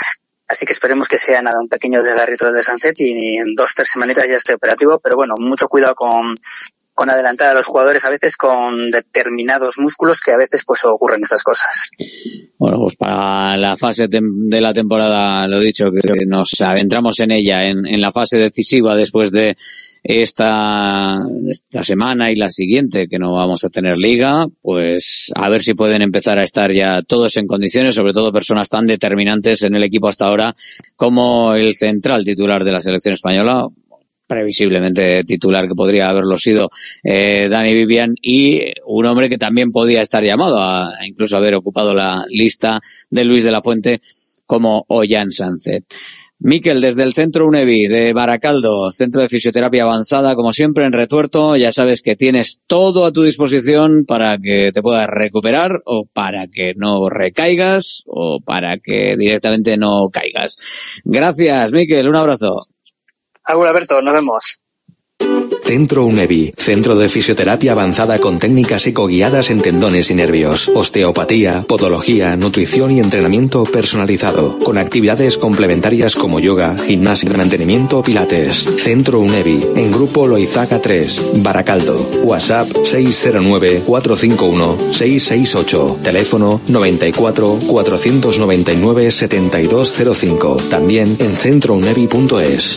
Así que esperemos que sea nada, un pequeño desgarrito de Sánchez y en dos, tres semanitas ya esté operativo, pero bueno, mucho cuidado con, con adelantar a los jugadores a veces con determinados músculos que a veces pues ocurren estas cosas. Bueno, pues para la fase de la temporada, lo dicho, que nos adentramos en ella, en, en la fase decisiva después de esta, esta semana y la siguiente, que no vamos a tener liga, pues a ver si pueden empezar a estar ya todos en condiciones, sobre todo personas tan determinantes en el equipo hasta ahora como el central titular de la selección española, previsiblemente titular que podría haberlo sido eh, Dani Vivian, y un hombre que también podía estar llamado a, a incluso haber ocupado la lista de Luis de la Fuente como Ollán Sánchez. Miquel, desde el Centro UNEVI de Baracaldo, Centro de Fisioterapia Avanzada, como siempre en Retuerto, ya sabes que tienes todo a tu disposición para que te puedas recuperar o para que no recaigas o para que directamente no caigas. Gracias, Miquel, un abrazo. Agur, Alberto, nos vemos. Centro UNEVI, Centro de Fisioterapia Avanzada con técnicas ecoguiadas en tendones y nervios, osteopatía, podología, nutrición y entrenamiento personalizado, con actividades complementarias como yoga, gimnasia, mantenimiento o pilates. Centro UNEVI, en Grupo Loizaga tres, Baracaldo. WhatsApp seis cero nueve, cuatro cinco uno, seis seis ocho. Teléfono noventa y cuatro, cuatrocientos noventa y nueve, setenta y dos cero cinco. También en centro unevi punto es.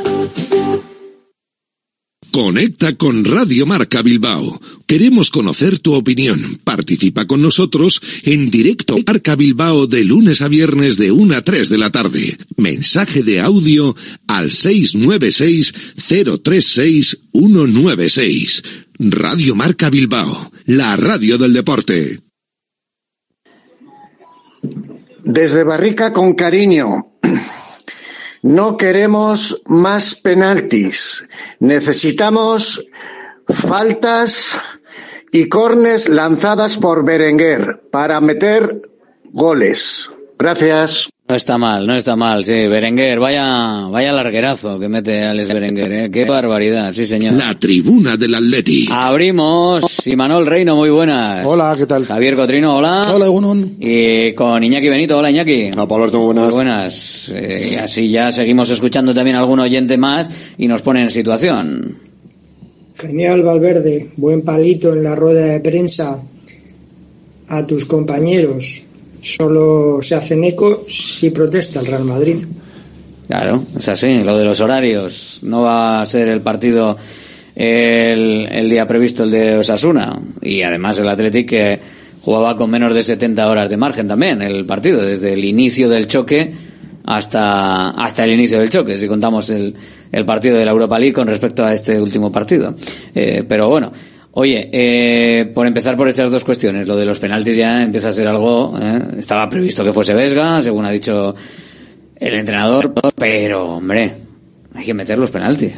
Conecta con Radio Marca Bilbao. Queremos conocer tu opinión. Participa con nosotros en directo Marca Bilbao de lunes a viernes de una a tres de la tarde. Mensaje de audio al seis nueve seis, cero tres seis, uno nueve seis. Radio Marca Bilbao, la radio del deporte. Desde Barrica con cariño. No queremos más penaltis. Necesitamos faltas y córners lanzadas por Berenguer para meter goles. Gracias. No está mal, no está mal, sí. Berenguer, vaya, vaya larguerazo que mete Alex Berenguer, ¿eh? Qué barbaridad, sí señor. La tribuna del Atleti. Abrimos. Imanol Reino, muy buenas. Hola, ¿qué tal? Javier Cotrino, hola. Hola, Gunun. Y con Iñaki Benito, hola Iñaki. Hola, Alberto, muy buenas. Muy buenas. Eh, así ya seguimos escuchando también a algún oyente más y nos pone en situación. Genial, Valverde. Buen palito en la rueda de prensa a tus compañeros. Solo se hacen eco si protesta el Real Madrid. Claro, es así, lo de los horarios. No va a ser el partido el, el día previsto, el de Osasuna. Y además el Athletic que jugaba con menos de setenta horas de margen también el partido, desde el inicio del choque hasta hasta el inicio del choque, si contamos el, el partido de la Europa League con respecto a este último partido. Eh, pero bueno... Oye, eh, por empezar por esas dos cuestiones, lo de los penaltis ya empieza a ser algo, ¿eh? Estaba previsto que fuese Vesga, según ha dicho el entrenador, pero, hombre, hay que meter los penaltis.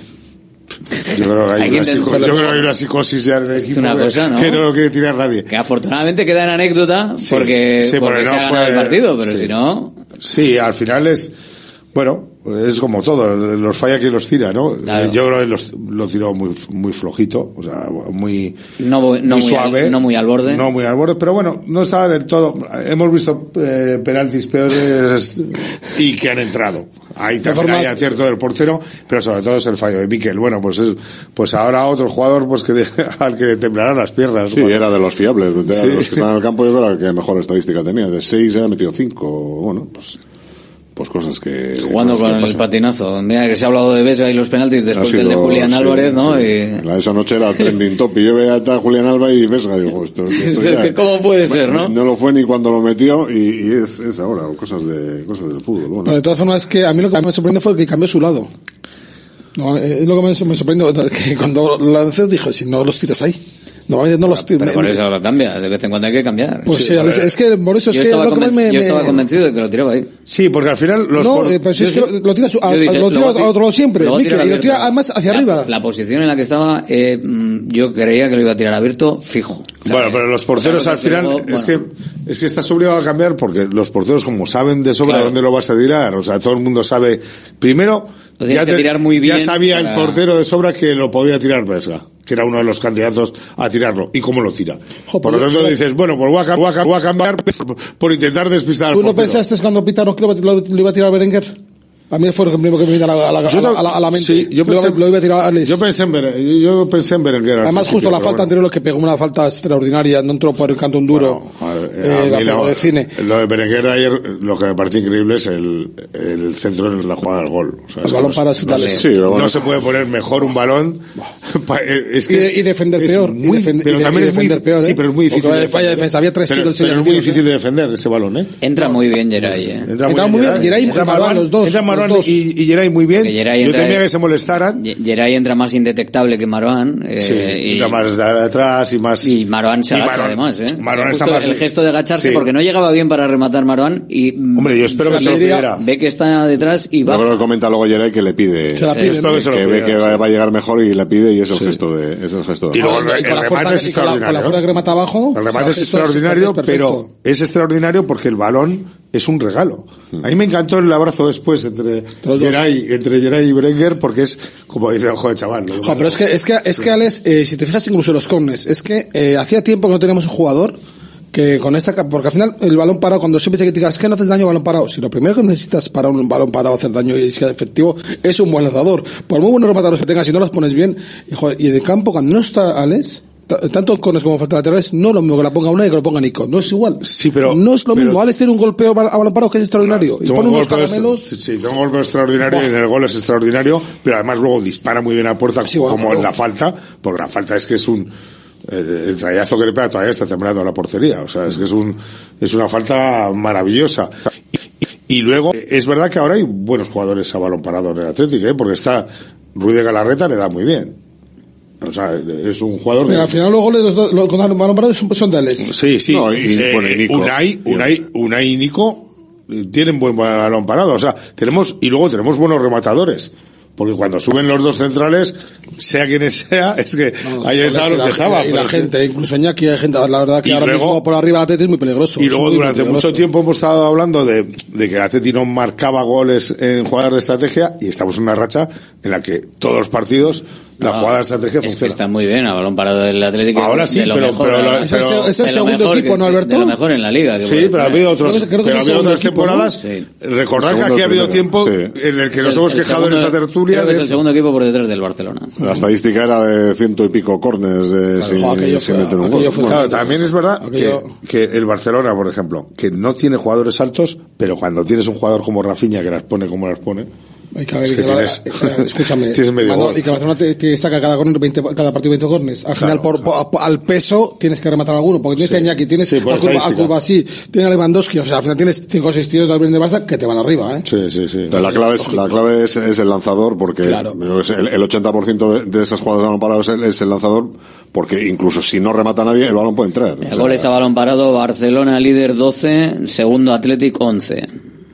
Yo creo que hay, hay una, que psico- yo creo que hay una psicosis ya en el equipo. Es una cosa, ¿no? Que no lo quiere tirar nadie. Que afortunadamente queda en anécdota Sí, porque, sí, porque, porque se no ha ganado fue- el partido, pero sí. si no... Sí, al final es... Bueno, es como todo, los falla quien los tira, ¿no? Claro. Yo creo que los, lo tiró muy muy flojito, o sea, muy, No, no, muy muy suave. al, no muy al borde. No muy al borde, pero bueno, no estaba del todo... Hemos visto eh, penaltis peores y que han entrado. Ahí también hay acierto del portero, pero sobre todo es el fallo de Miquel. Bueno, pues es, pues ahora otro jugador pues que de, al que le temblarán las piernas. Sí, bueno. era de los fiables, de Sí. los que están en el campo, yo creo que mejor estadística tenía. De seis ha metido cinco, bueno, pues... Pues cosas que... Jugando cosas con que el pasan. patinazo. Mira que se ha hablado de Vesga y los penaltis después Ha sido- del de Julián sí, Álvarez, ¿no? sí. Y... La- esa noche era trending top y yo veía a Julián Alba y Vesga, digo, esto, esto Es que ¿cómo puede ser, no? No lo fue ni cuando lo metió y, y es, es ahora, cosas de cosas del fútbol. Bueno. Pero de todas formas, es que a mí lo que me sorprendió fue que cambió su lado. No, es lo que me, me sorprendió, que cuando lo lancé dije, si no los tiras ahí. Normalmente no los tiras. Pero por eso lo cambia, de vez en cuando hay que cambiar. Pues sí, es, es que por eso es yo que estaba, lo que conven- me, yo me- estaba convencido de que lo tiraba ahí. Sí, porque al final los... No, por- eh, pero si es que Yo lo, lo tira, su- a- yo dije, lo tira luego al ti- otro lado siempre, luego Mikel, tira y lo tira abierto. además hacia La- arriba. La posición en la que estaba, eh, mm, yo creía que lo iba a tirar abierto fijo. Bueno, pero los porteros Otra al cosa es que final luego, es que es que estás obligado a cambiar porque los porteros como saben de sobra Claro. dónde lo vas a tirar, o sea, todo el mundo sabe. Primero Lo tienes ya, que tirar muy bien ya sabía para- el portero de sobra que lo podía tirar Vesga. que era uno de los candidatos a tirarlo, y cómo lo tira. Jo, por lo tanto yo, dices, bueno, pues voy a, voy a, voy a cambiar por, por intentar despistar al portero. ¿Tú no portero. pensaste cuando pitaron que lo, lo, lo iba a tirar Berenguer? A mí fue lo primero que me vino a la, a la, a la, a la, a la mente. Sí, yo pensé, lo iba a tirar a Alex. Yo pensé en Berenguer. Yo pensé en Berenguer. Además, justo la falta bueno. anterior, lo que pegó una falta extraordinaria, no entró por el canto un duro. Bueno, ver, eh, la lo, de cine. Lo de Berenguer de ayer, lo que me parece increíble es el, el centro en la jugada del gol. O sea, el balón no, para no, se, sí, bueno. no se puede poner mejor un balón. Es que y, es, y defender es peor. Muy, y defend, pero y también y defender es muy, peor. Sí, pero es muy difícil. De falla defensa. Había tres tiros. Pero, pero es muy difícil de defender ese balón, ¿eh? Entra muy bien Geray, ¿eh? Entra, entra muy bien. Geray y Marouane, los dos. Entra Marouane y Geray muy bien. Yo temía que se molestaran. Geray entra más indetectable que Marouane. Eh, sí, y, entra más de atrás y más. Y Marouane se agacha Marouane, además, ¿eh? Marouane está más. El gesto de agacharse sí. porque no llegaba bien para rematar Marouane y. Hombre, yo espero que se lo pidiera. Ve que está detrás y va. Yo creo que comenta luego Geray que le pide. Se la pide. Sí, ¿no? que, se lo que ve que sí. va a llegar mejor y le pide y es el sí. gesto de. Es el gesto de. Y luego el, el, el remate es extraordinario. Con la fuerza que remata abajo. El remate es extraordinario, pero es extraordinario porque el balón es un regalo. A mí me encantó el abrazo después entre Geray, entre Geray y Berenguer porque es como dice ojo de chaval. ¿no? Jo, pero es que es que es que Alex, eh, si te fijas incluso en los corners, es que eh, hacía tiempo que no teníamos un jugador que con esta, porque al final el balón parado, cuando siempre se critica, es que no haces daño balón parado. Si lo primero que necesitas para un balón parado hacer daño y sea efectivo es un buen lanzador. Por muy buenos rematadores que tengas, si no los pones bien, y, joder, y de campo cuando no está Alex, tanto con como falta laterales, no es lo mismo que la ponga una y que lo ponga Nico, no es igual. Sí, pero no es lo mismo. Alex tiene un golpeo a balón parado que es extraordinario. No, y pone unos caramelos. Sí, tiene un golpeo extraordinario y en el gol es extraordinario, pero además luego dispara muy bien a puerta, sí, como bueno, en la falta, porque la falta es que es un el, el trayazo que le pega todavía está temblando a la portería, o sea, es que es un es una falta maravillosa. Y, y luego es verdad que ahora hay buenos jugadores a balón parado en el Atlético, ¿eh? Porque está Ruiz de Galarreta, le da muy bien. O sea, es un jugador. Pero de... al final los goles los, los, con balón parado son, son de Alex. Sí, sí. No, y, eh, bueno, y Nico. Unai, Unai, Unai y Nico tienen buen balón parado. O sea, tenemos, y luego tenemos buenos rematadores. Porque cuando suben los dos centrales, sea quien sea, es que no, ahí está lo que estaba. Y la gente, que... incluso Iñaki, hay gente, la verdad que ahora luego, mismo por arriba el Atleti es muy peligroso. Y luego durante mucho tiempo hemos estado hablando de, de que el Atleti no marcaba goles en jugadas de estrategia y estamos en una racha en la que todos los partidos la no, jugada de estrategia es funciona. Que está muy bien a balón parado del Atlético. Ahora sí, pero, mejor, pero, pero, pero, pero es el segundo equipo, ¿no, Alberto? De lo mejor en la liga. Que sí, pero ha habido otros, creo que, creo que pero ha habido otras equipo, temporadas. ¿No? Sí. Recordad que aquí ha habido tiempo sí. en el que es nos el, hemos quejado segundo, en esta tertulia. Creo que es el segundo equipo por detrás del Barcelona. La estadística era de ciento y pico córners de sin, aquello sin fue, meter un gol. Claro, también es verdad aquello... que, que el Barcelona, por ejemplo, que no tiene jugadores altos, pero cuando tienes un jugador como Rafinha que las pone como las pone. Hay que ver, es que que tienes, la, escúchame, tienes medio cuando, y que Barcelona te, te saca cada corner veinte, cada partido veinte corners. Al final, claro, por, claro. por, al peso, tienes que rematar alguno, porque tienes sí. a Iñaki, tienes sí, a Curva, a Curva así, tienes a Lewandowski, o sea, al final tienes cinco o seis tiros del de Barça que te van arriba, ¿eh? Sí, sí, sí. La clave es, la clave es, es el lanzador, porque claro. el, el ochenta por ciento de, de esas jugadas de balón parado es el, es el lanzador, porque incluso si no remata nadie, el balón puede entrar. El o sea, goles a balón parado, Barcelona líder doce, segundo Atlético once.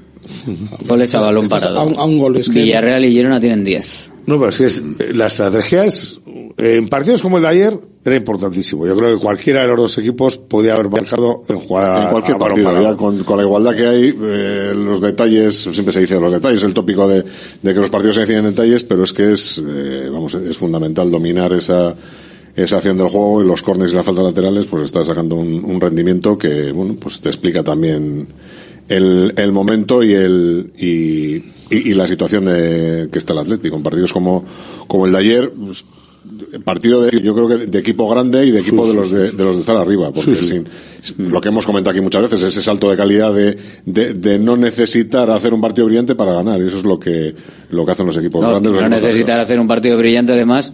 Goles a balón parado. A un, a un gol, es que Villarreal y Girona tienen diez. No, pero es que es, la estrategia es, en partidos como el de ayer, era importantísimo. Yo creo que cualquiera de los dos equipos podía haber marcado en jugada. En cualquier partido, ya con, con la igualdad que hay, eh, los detalles, siempre se dice los detalles, el tópico de, de que los partidos se deciden en detalles, pero es que es, eh, vamos, es fundamental dominar esa, esa acción del juego y los córneres y las faltas laterales, pues está sacando un, un rendimiento que, bueno, pues te explica también el, el momento y el, y, y, y la situación de, que está el Atlético. En partidos como, como el de ayer, pues, partido de, yo creo que de equipo grande y de equipo sí, de los de, de los de estar arriba, porque sí, sí. Sin, lo que hemos comentado aquí muchas veces, ese salto de calidad de, de, de no necesitar hacer un partido brillante para ganar, y eso es lo que, lo que hacen los equipos no, grandes. No necesitar hacer un partido brillante, además,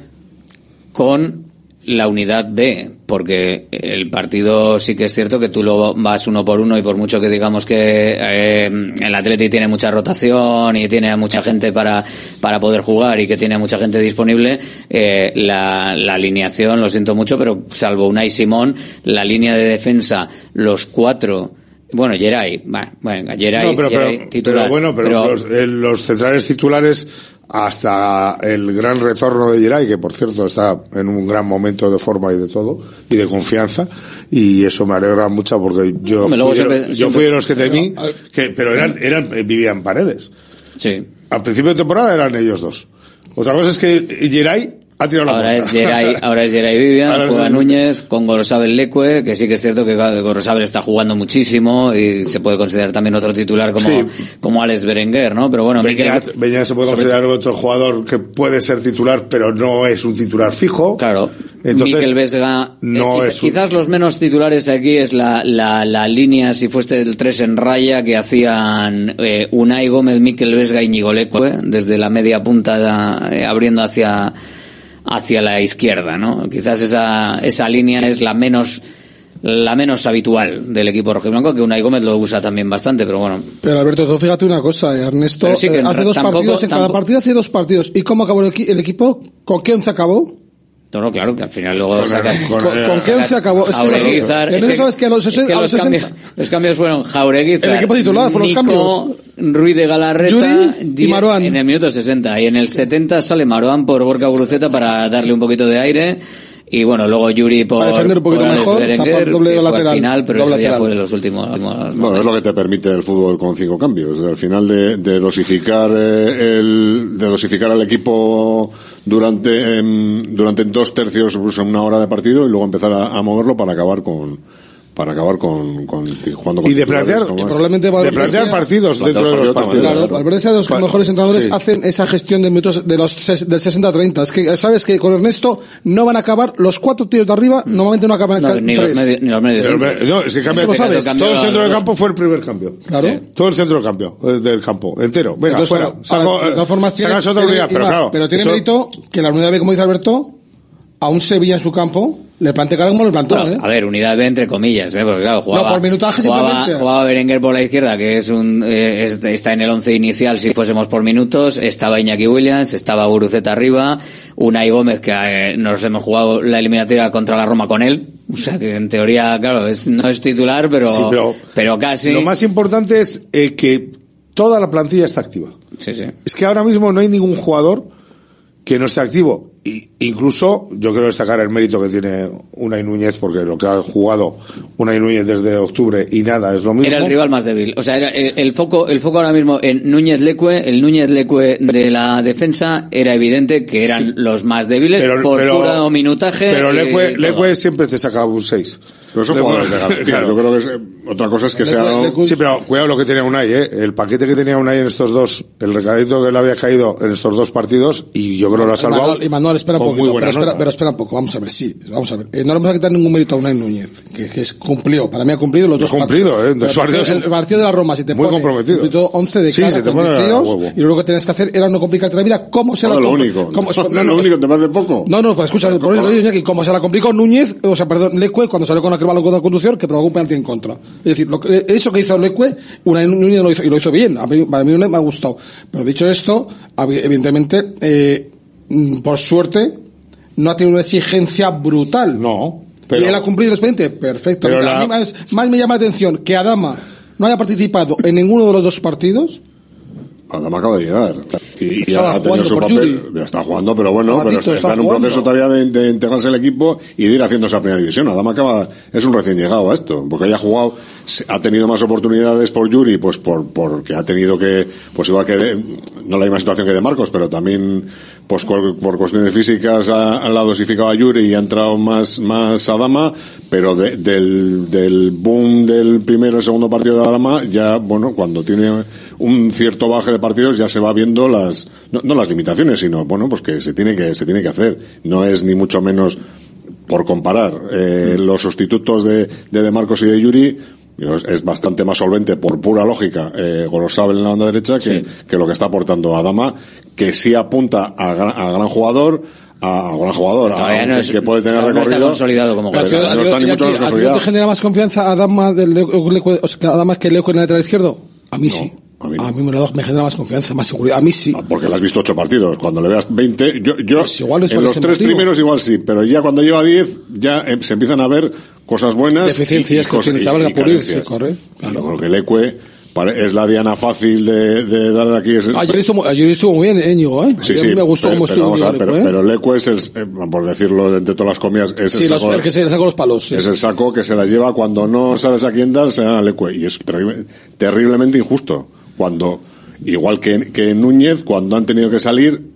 con la unidad B, porque el partido sí que es cierto que tú lo vas uno por uno y por mucho que digamos que eh, el Atleti tiene mucha rotación y tiene a mucha gente para para poder jugar y que tiene a mucha gente disponible, eh, la, la alineación, lo siento mucho, pero salvo Unai Simón, la línea de defensa, los cuatro, bueno, Geray, bueno, venga, Geray, no, pero, Geray pero, titular, pero bueno, pero, pero los, eh, los centrales titulares hasta el gran retorno de Geray, que por cierto está en un gran momento de forma y de todo, y de confianza, y eso me alegra mucho porque yo, fui, siempre, yo siempre, fui de los que temí, que, pero eran, eran, vivían Paredes. Sí. Al principio de temporada eran ellos dos. Otra cosa es que Geray Ha tirado la ahora puerta. es Geray, ahora es Geray Vivian, Ahora juega es- Núñez, con Gorosabel Leque, que sí que es cierto que Gorosabel está jugando muchísimo y se puede considerar también otro titular como, Sí. como Alex Berenguer, ¿no? Pero bueno, Beñat, Mikel- Beñat se puede sobre considerar otro jugador que puede ser titular, pero no es un titular fijo. Claro. Entonces, Mikel Vesga, no eh, es un- quizás los menos titulares aquí es la, la, la línea, si fuese el tres en raya, que hacían eh, Unai Gómez, Mikel Vesga y Íñigo Leque, desde la media punta eh, abriendo hacia hacia la izquierda, ¿no? Quizás esa esa línea es la menos la menos habitual del equipo rojiblanco, que Unai Gómez lo usa también bastante, pero bueno. Pero Alberto, tú fíjate una cosa, Ernesto, Pero sí que eh, hace en- dos tampoco- partidos, en cada tampoco- partido hace dos partidos. ¿Y cómo acabó el, equi- el equipo? ¿Con qué once acabó? No, no, claro, que al final luego Con- sacas... con- con- con qué once acabó. Es que es así. Jaureguizar, Ernesto, sabes que a los es sesen- que a los los cambios, sesenta los cambios fueron Jaureguizar, El equipo titular fueron los Nico, Ruiz de Galarreta, Yuri y diez Marouane. en el minuto sesenta, y en el setenta sale Marouane por Gorka Guruceta para darle un poquito de aire, y bueno, luego Yuri por, Para defender un poquito por Alex mejor, Berenguer, tapar doble que fue lateral, al final, pero doble eso ya lateral. fue en los últimos, últimos Bueno, es lo que te permite el fútbol con cinco cambios. Al final de, de dosificar eh, el, de dosificar al equipo durante em, durante dos tercios, pues, una hora de partido, y luego empezar a, a moverlo para acabar con para acabar con, con jugando con Y de titulares plantear- como que es. probablemente de Valverde plantear sea- partidos dentro de los partidos. Claro, Valverde sea de los Pa- mejores entrenadores sí. hacen esa gestión de minutos de los ses- del sesenta a treinta. Es que sabes que con Ernesto no van a acabar los cuatro tíos de arriba, normalmente no acaban No, ca- ni los tres. medios- ni los medios Pero, centros. no, es que cambia, Eso lo sabes. todo el centro del campo fue el primer cambio. Claro. Sí. Todo el centro del campo, eh, del campo, entero. Venga, Entonces, fuera. bueno, Saco, ahora, de todas formas, eh, tiene, sacas otra tiene- unidad, pero Iván, claro. pero tiene eso- mérito que la unidad B, como dice Alberto, a un Sevilla en su campo, le plantea cara como le plantó, Bueno, ¿eh? a ver, unidad B entre comillas, ¿eh? Porque claro, jugaba, No, por minutaje jugaba, simplemente. jugaba Berenguer por la izquierda, que es un eh, es- está en el once inicial si fuésemos por minutos, estaba Iñaki Williams, estaba Guruceta arriba, Unai Gómez, que eh, nos hemos jugado la eliminatoria contra la Roma con él, o sea que en teoría, claro, es, no es titular, pero, Sí, pero pero casi. Lo más importante es eh, que toda la plantilla está activa. Sí, sí. Es que ahora mismo no hay ningún jugador que no esté activo. Y incluso yo quiero destacar el mérito que tiene Unai Núñez, porque lo que ha jugado Unai Núñez desde octubre y nada es lo mismo. Era el rival más débil. O sea, era el, el foco, el foco ahora mismo en Núñez Leque, el Núñez Leque de la defensa era evidente que eran Sí. los más débiles Pero- por pero- puro minutaje. Pero y Leque, todo. Leque siempre te sacaba un seis. Pero son Leque- jugadores de garantía. claro. Yo creo que es, eh, otra cosa es que sea... Sí, pero cuidado lo que tenía Unai, ¿eh? El paquete que tenía Unai en estos dos, el recadito que le había caído en estos dos partidos, y yo creo que lo ha salvado. Manuel, y Manuel, espera un con muy poquito, buena pero espera, nota. pero espera un poco, vamos a ver, sí, vamos a ver. Eh, no le vamos a quitar ningún mérito a Unai Núñez, que, que es cumplió, para mí ha cumplido los Ha dos cumplido, partidos. ¿eh? Dos Pero partidos el, el partido de la Roma, si te muy pone comprometido. cumplido once de Sí, cara se te con pone a tíos, huevo. y luego lo que tenías que hacer era no complicarte la vida, ¿cómo se la Bueno, lo compl- único. cómo- No, no, lo no, único, te parece poco. No, no, pues escucha, por eso lo digo, Iñaki, como se la complicó Núñez, o sea, perdón, Leque, cuando salió con aquel balón contra el conductor, que provocó un penalti en contra. Es decir, lo que, eso que hizo Leque, Unai Núñez lo hizo, y lo hizo bien, a mí, para mí me ha gustado. Pero dicho esto, evidentemente, eh, mm, por suerte, no ha tenido una exigencia brutal. No. Pero, y él ha cumplido el expediente, perfecto. Pero A la- mí más, más me llama la atención que Adama no haya participado en ninguno de los dos partidos. Adama acaba de llegar. Y, y Estaba ha tenido jugando su por papel. Yuri. Ya está jugando, pero bueno, Estaba pero Tito, está, está en un jugando. proceso todavía de, de integrarse al equipo y de ir haciendo esa primera división. Adama acaba, es un recién llegado a esto, porque haya jugado, se- ha tenido más oportunidades por Yuri, pues por, porque ha tenido que, pues igual que, de- no la misma situación que de Marcos, pero también, pues por, por cuestiones físicas ha, ha la dosificado a Yuri y ha entrado más, más Adama, pero de- del, del boom del primero y segundo partido de Adama, ya, bueno, cuando tiene un cierto baje de partidos ya se va viendo las, no, no las limitaciones, sino, bueno, pues que se tiene que, se tiene que hacer. No es ni mucho menos, por comparar, eh, los sustitutos de, de De Marcos y de Yuri, es, es bastante más solvente por pura lógica, eh, Gorosabel en la banda derecha que, que lo que está aportando Adama, que sí apunta a gran, a gran jugador, a, a gran jugador, a, Todavía no que- es- que puede tener no está recorrido. consolidado como pero Pero, no está ni ¿a ti- mucho a menos ti no consolidado. te genera más confianza Adama del Leque, o sea, Adama que Leque en el lateral izquierdo? A mí sí. A mí, A mí me, da- me genera más confianza, más seguridad. A mí sí. Porque le has visto ocho partidos. Cuando le veas veinte, yo, yo Pues igual es en por los ese tres motivo. primeros igual sí, pero ya cuando lleva diez, ya eh, se empiezan a ver cosas buenas. Deficiencias y- y que cosas- tiene el y- chaval y que pulirse, carencias. corre. Yo creo que Leque pare- es la diana fácil de, de dar aquí. Es, Ayer estuvo, ayer estuvo muy bien, Íñigo, ¿eh? Sí, Ayer sí, me gustó pero, cómo pero estuvo. vamos a ver, Leque, pero, ¿eh? pero Leque es el, eh, por decirlo entre todas las comidas, es Sí, el los- saco, el que se le sacó los palos. sí. es el saco que se la lleva cuando no sabes a quién dar, se da a Leque. Y es terrible- terriblemente injusto. Cuando, igual que, que Núñez, cuando han tenido que salir,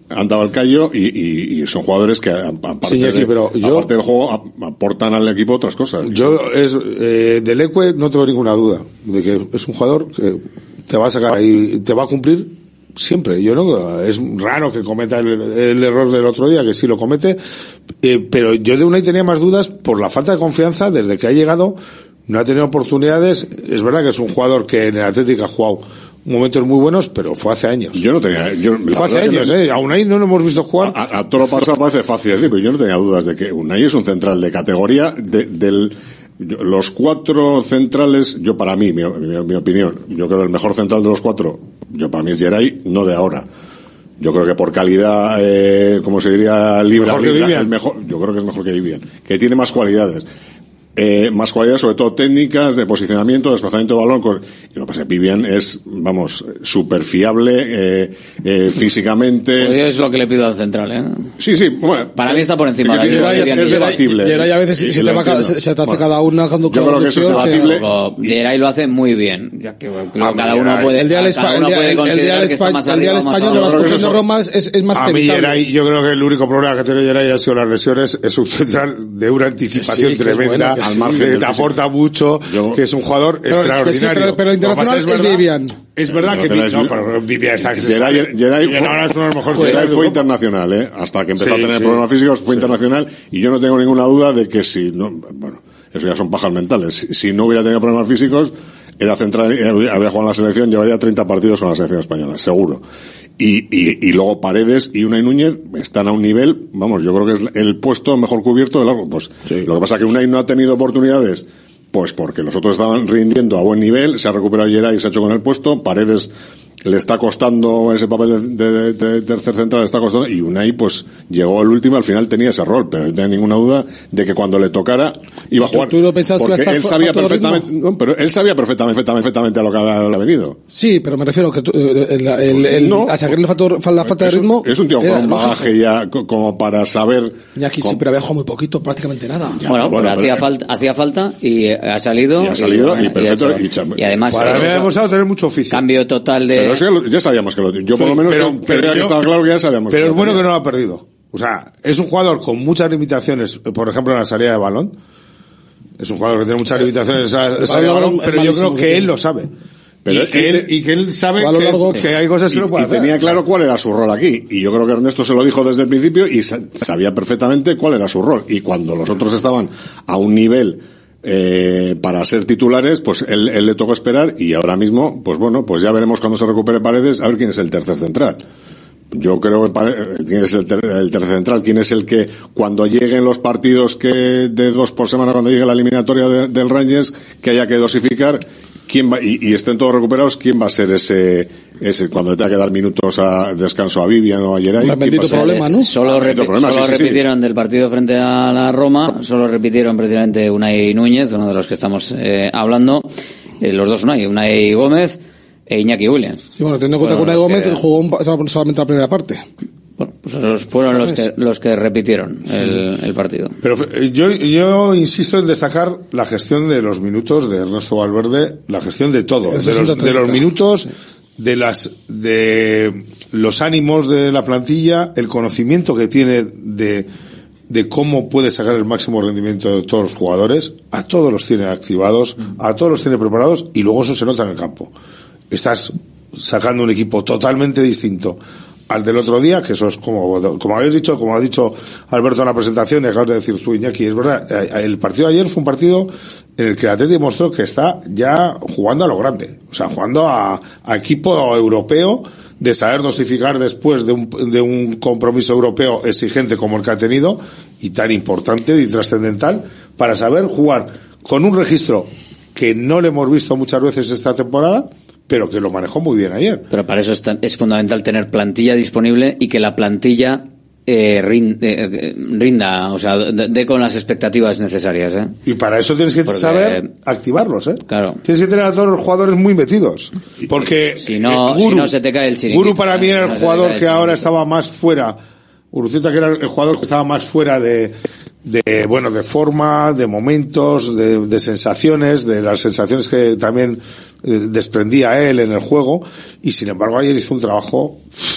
han dado el callo y, y, y son jugadores que aparte, sí, sí, de, pero yo, aparte del juego aportan al equipo otras cosas. Yo es eh, del Leque no tengo ninguna duda de que es un jugador que te va a sacar y te va a cumplir siempre. Yo no, es raro que cometa el, el error del otro día, que sí lo comete, eh, pero yo de Unai tenía más dudas por la falta de confianza desde que ha llegado. No ha tenido oportunidades. Es verdad que es un jugador que en el Atlético ha jugado momentos muy buenos, pero fue hace años. Yo no tenía, yo, fue hace años, eh. A Unai no lo hemos visto jugar. A, a todo lo pasado parece fácil decir, pero yo no tenía dudas de que Unai es un central de categoría de, del, los cuatro centrales, yo para mí, mi, mi, mi opinión, yo creo que el mejor central de los cuatro, yo para mí es Geray, no de ahora. Yo creo que por calidad, eh, como se diría, libre, mejor libre, que el mejor, yo creo que es mejor que Vivian, que tiene más cualidades. Eh, más cualidades, sobre todo técnicas, de posicionamiento, desplazamiento de balón. Con, y lo que pasa es que Vivian es, vamos, súper fiable, eh, eh, físicamente. Pues es lo que le pido al central, ¿eh? Sí, sí, bueno. Para mí está por encima de la es, es debatible. Geray a veces se, se, te va, se, se te hace bueno, cada una cuando yo creo que eso es debatible. Geray lo hace muy bien, ya que claro, cada uno puede, el día del cada uno puede considerar que está más arriba, el día del español de la expulsión de Roma es, es más a que mí Geray, yo creo que el único problema que tiene Geray ha sido las lesiones. Es un central de una anticipación tremenda, al margen de aporta mucho, yo, que es un jugador pero, extraordinario. Sí, pero, pero internacional es, es Vivian. Es verdad que es, no, pero Vivian está que se Geray, Geray fue, ahora es uno de los mejores Geray fue internacional, ¿eh? Hasta que empezó sí, a tener sí, problemas físicos fue sí. internacional, y yo no tengo ninguna duda de que si no, bueno, eso ya son pajas mentales. Si, si no hubiera tenido problemas físicos, era central, había jugado en la selección, llevaría treinta partidos con la selección española, seguro. Y, y, y luego Paredes y Unai Núñez están a un nivel, vamos, yo creo que es el puesto mejor cubierto de largo. Pues sí. Lo que pasa es que Unai no ha tenido oportunidades, pues porque los otros estaban rindiendo a buen nivel, se ha recuperado Geray y se ha hecho con el puesto, Paredes le está costando ese papel de, de, de, de tercer central, le está costando, y Unai pues llegó el último, al final tenía ese rol, pero no tenía ninguna duda de que cuando le tocara iba a jugar. ¿Tú, tú no pensabas porque que él sabía perfectamente, no, pero él sabía perfectamente, perfectamente, perfectamente a lo que había venido. Sí, pero me refiero que tú, el, el, pues el, no, a sacarle la, la falta de ritmo. Es un tío con un bagaje ya como para saber. Iñaki sí, pero había jugado muy poquito, prácticamente nada. Ya, bueno, bueno, pero hacía pero, falta, hacía falta y ha salido. Y ha salido y, y, perfecto. y, y, y además. Para mí ha demostrado tener mucho oficio. Cambio total de. Pero eso ya, ya sabíamos que lo yo sí, por lo menos pero, que, pero que yo, estaba claro que ya sabíamos. Pero que es bueno tenía. que no lo ha perdido. O sea, es un jugador con muchas limitaciones, por ejemplo en la salida de balón. Es un jugador que tiene muchas limitaciones en la salida de balón, pero yo creo que él lo sabe. Pero y, que él, y que él sabe que, largo, que hay cosas que y, no puede y hacer. tenía claro cuál era su rol aquí. Y yo creo que Ernesto se lo dijo desde el principio y sabía perfectamente cuál era su rol. Y cuando los otros estaban a un nivel eh, para ser titulares, pues él, él le tocó esperar, y ahora mismo, pues bueno, pues ya veremos cuando se recupere Paredes, a ver quién es el tercer central. Yo creo que quién es el, ter, el tercer central, quién es el que cuando lleguen los partidos que de dos por semana, cuando llegue la eliminatoria de, del Rangers, que haya que dosificar, quién va, y, y estén todos recuperados, quién va a ser ese, ese cuando tenga que dar minutos a descanso a Vivian o a Geray. Un bendito problema, ¿no? Solo, repi problema, solo sí, sí, repitieron sí. del partido frente a la Roma, solo repitieron precisamente Unai Núñez, uno de los que estamos eh, hablando, eh, los dos Unai, Unai Gómez e Iñaki Williams. Sí, bueno, teniendo en cuenta que Unai Gómez que... jugó un, solamente la primera parte. Bueno, pues esos fueron los que, los que repitieron el, el partido. Pero yo, yo insisto en destacar la gestión de los minutos de Ernesto Valverde, la gestión de todo, de los, de los minutos, de las, de los ánimos de la plantilla, el conocimiento que tiene de, de cómo puede sacar el máximo rendimiento de todos los jugadores, a todos los tiene activados, a todos los tiene preparados, y luego eso se nota en el campo. Estás sacando un equipo totalmente distinto al del otro día, que eso es como, como habéis dicho, como ha dicho Alberto en la presentación y acabas de decir tú, Iñaki, es verdad, el partido de ayer fue un partido en el que el Atleti demostró que está ya jugando a lo grande, o sea, jugando a, a equipo europeo, de saber dosificar después de un, de un compromiso europeo exigente como el que ha tenido, y tan importante y trascendental, para saber jugar con un registro que no le hemos visto muchas veces esta temporada, pero que lo manejó muy bien ayer. Pero para eso es, tan, es fundamental tener plantilla disponible y que la plantilla eh, rinda, eh, rinda, o sea, dé de con las expectativas necesarias, ¿eh? Y para eso tienes que porque, saber activarlos, ¿eh? Claro. Tienes que tener a todos los jugadores muy metidos, porque si no, Guru, si no se te cae el chiringuito. Guru para mí era el no jugador que ahora estaba más fuera. Guruceta, que era el jugador que estaba más fuera de de bueno de forma, de momentos, de, de sensaciones, de las sensaciones que también eh, desprendía él en el juego, y sin embargo ayer hizo un trabajo pff,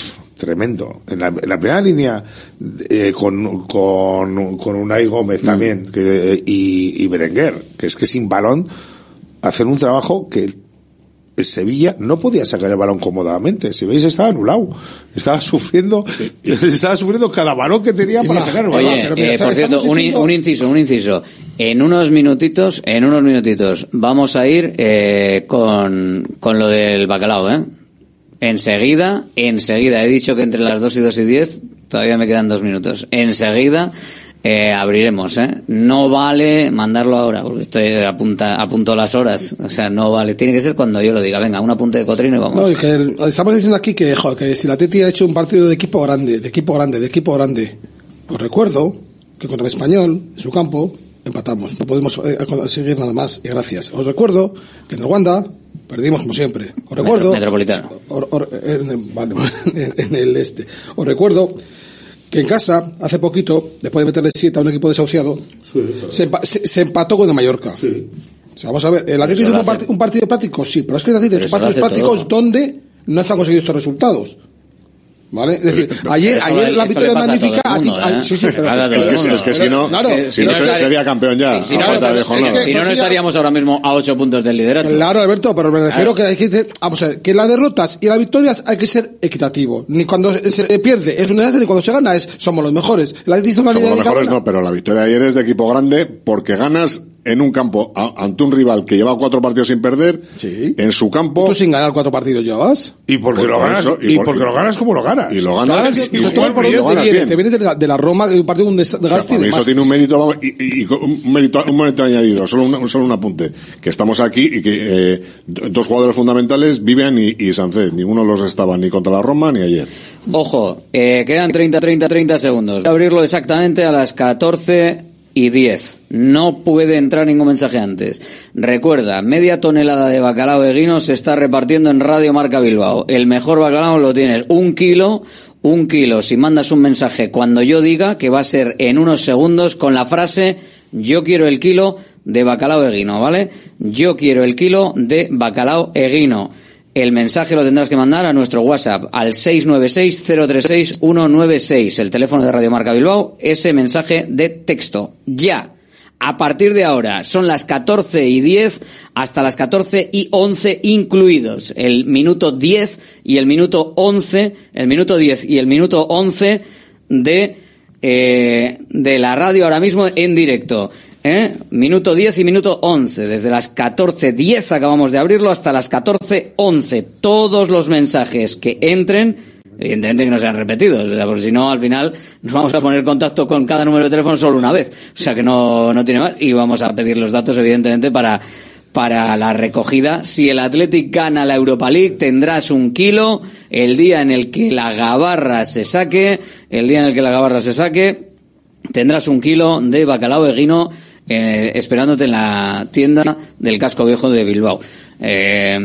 tremendo. En la, en la primera línea, eh, con, con, con Unai Gómez también, mm. que, y, y Berenguer, que es que sin balón, hacen un trabajo que el Sevilla no podía sacar el balón cómodamente. Si veis, estaba anulado. Estaba sufriendo, estaba sufriendo cada balón que tenía para sacar el balón. Oye, Pero mira, eh, por cierto, un, diciendo... un inciso, un inciso. En unos minutitos, en unos minutitos, vamos a ir eh, con, con lo del bacalao, ¿eh? Enseguida, enseguida, he dicho que entre las dos y dos y diez, todavía me quedan dos minutos. Enseguida, Eh, abriremos, ¿eh? No vale mandarlo ahora, porque estoy apunta, apunto las horas. O sea, no vale. Tiene que ser cuando yo lo diga. Venga, un apunte de Cotrino y vamos. No, y que el, estamos diciendo aquí que, joder, que si la Atleti ha hecho un partido de equipo grande, de equipo grande, de equipo grande. Os recuerdo que contra el Español, en su campo, empatamos. No podemos eh, conseguir nada más. Y gracias. Os recuerdo que en el Wanda perdimos como siempre. Os recuerdo. Metro, metropolitano. Or, or, en, vale, en, en el este. Os recuerdo que en casa, hace poquito, después de meterle siete a un equipo desahuciado, sí, claro. se, empa- se, se empató con el Mallorca. Sí. O sea, vamos a ver, ¿el Atlético hizo un, part- un partido práctico? Sí, pero es que el Atlético ha hecho partidos prácticos donde no se han conseguido estos resultados. ¿Vale? Es decir, pero, ayer, ayer la victoria magnífica a ti, ¿eh? Sí, sí, pero es, es, que, es que si no, claro, si, si no, no sería campeón ya. Si no, no, de es que, si no, no estaríamos ahora mismo a ocho puntos del liderato. Claro, Alberto, pero me refiero claro. que hay que, vamos a ver, que las derrotas y las victorias hay que ser equitativo. Ni cuando se pierde es un desastre, ni cuando se gana es somos los mejores. La somos los mejores no, pero la victoria de ayer es de equipo grande porque ganas en un campo a, ante un rival que lleva cuatro partidos sin perder, sí. en su campo. ¿Tú sin ganar cuatro partidos llevas? Y porque por lo ganas, eso, y, y por, porque lo ganas como lo ganas. Y lo ganas, ganas y, y, y, y por dónde te vienes, te vienes de la, de la Roma, un partido un desgaste. O sea, eso tiene un mérito, y, y, y un mérito, un mérito añadido, solo un, solo un apunte, que estamos aquí y que eh, dos jugadores fundamentales, Vivian y, y Sánchez, ninguno los estaba ni contra la Roma ni ayer. Ojo, eh, quedan treinta, treinta, treinta segundos. Voy a abrirlo exactamente a las catorce y diez. No puede entrar ningún mensaje antes. Recuerda, media tonelada de bacalao de guino se está repartiendo en Radio Marca Bilbao. El mejor bacalao lo tienes. Un kilo, un kilo. Si mandas un mensaje cuando yo diga, que va a ser en unos segundos, con la frase, yo quiero el kilo de bacalao de guino, ¿vale? Yo quiero el kilo de bacalao de guino. El mensaje lo tendrás que mandar a nuestro WhatsApp al seis nueve seis, cero tres seis, uno nueve seis, el teléfono de Radio Marca Bilbao, ese mensaje de texto. Ya, a partir de ahora, son las catorce y diez hasta las catorce y once incluidos. El minuto diez y el minuto once, el minuto diez y el minuto once de, eh, de la radio ahora mismo en directo. ¿Eh? Minuto diez y minuto once, desde las catorce diez acabamos de abrirlo hasta las catorce once. Todos los mensajes que entren, evidentemente que no sean repetidos, o sea, porque si no al final nos vamos a poner en contacto con cada número de teléfono solo una vez, o sea que no, no tiene más, y vamos a pedir los datos evidentemente para, para la recogida. Si el Athletic gana la Europa League, tendrás un kilo el día en el que la gabarra se saque, el día en el que la gabarra se saque, tendrás un kilo de bacalao de guino Eh, esperándote en la tienda del Casco Viejo de Bilbao. Eh,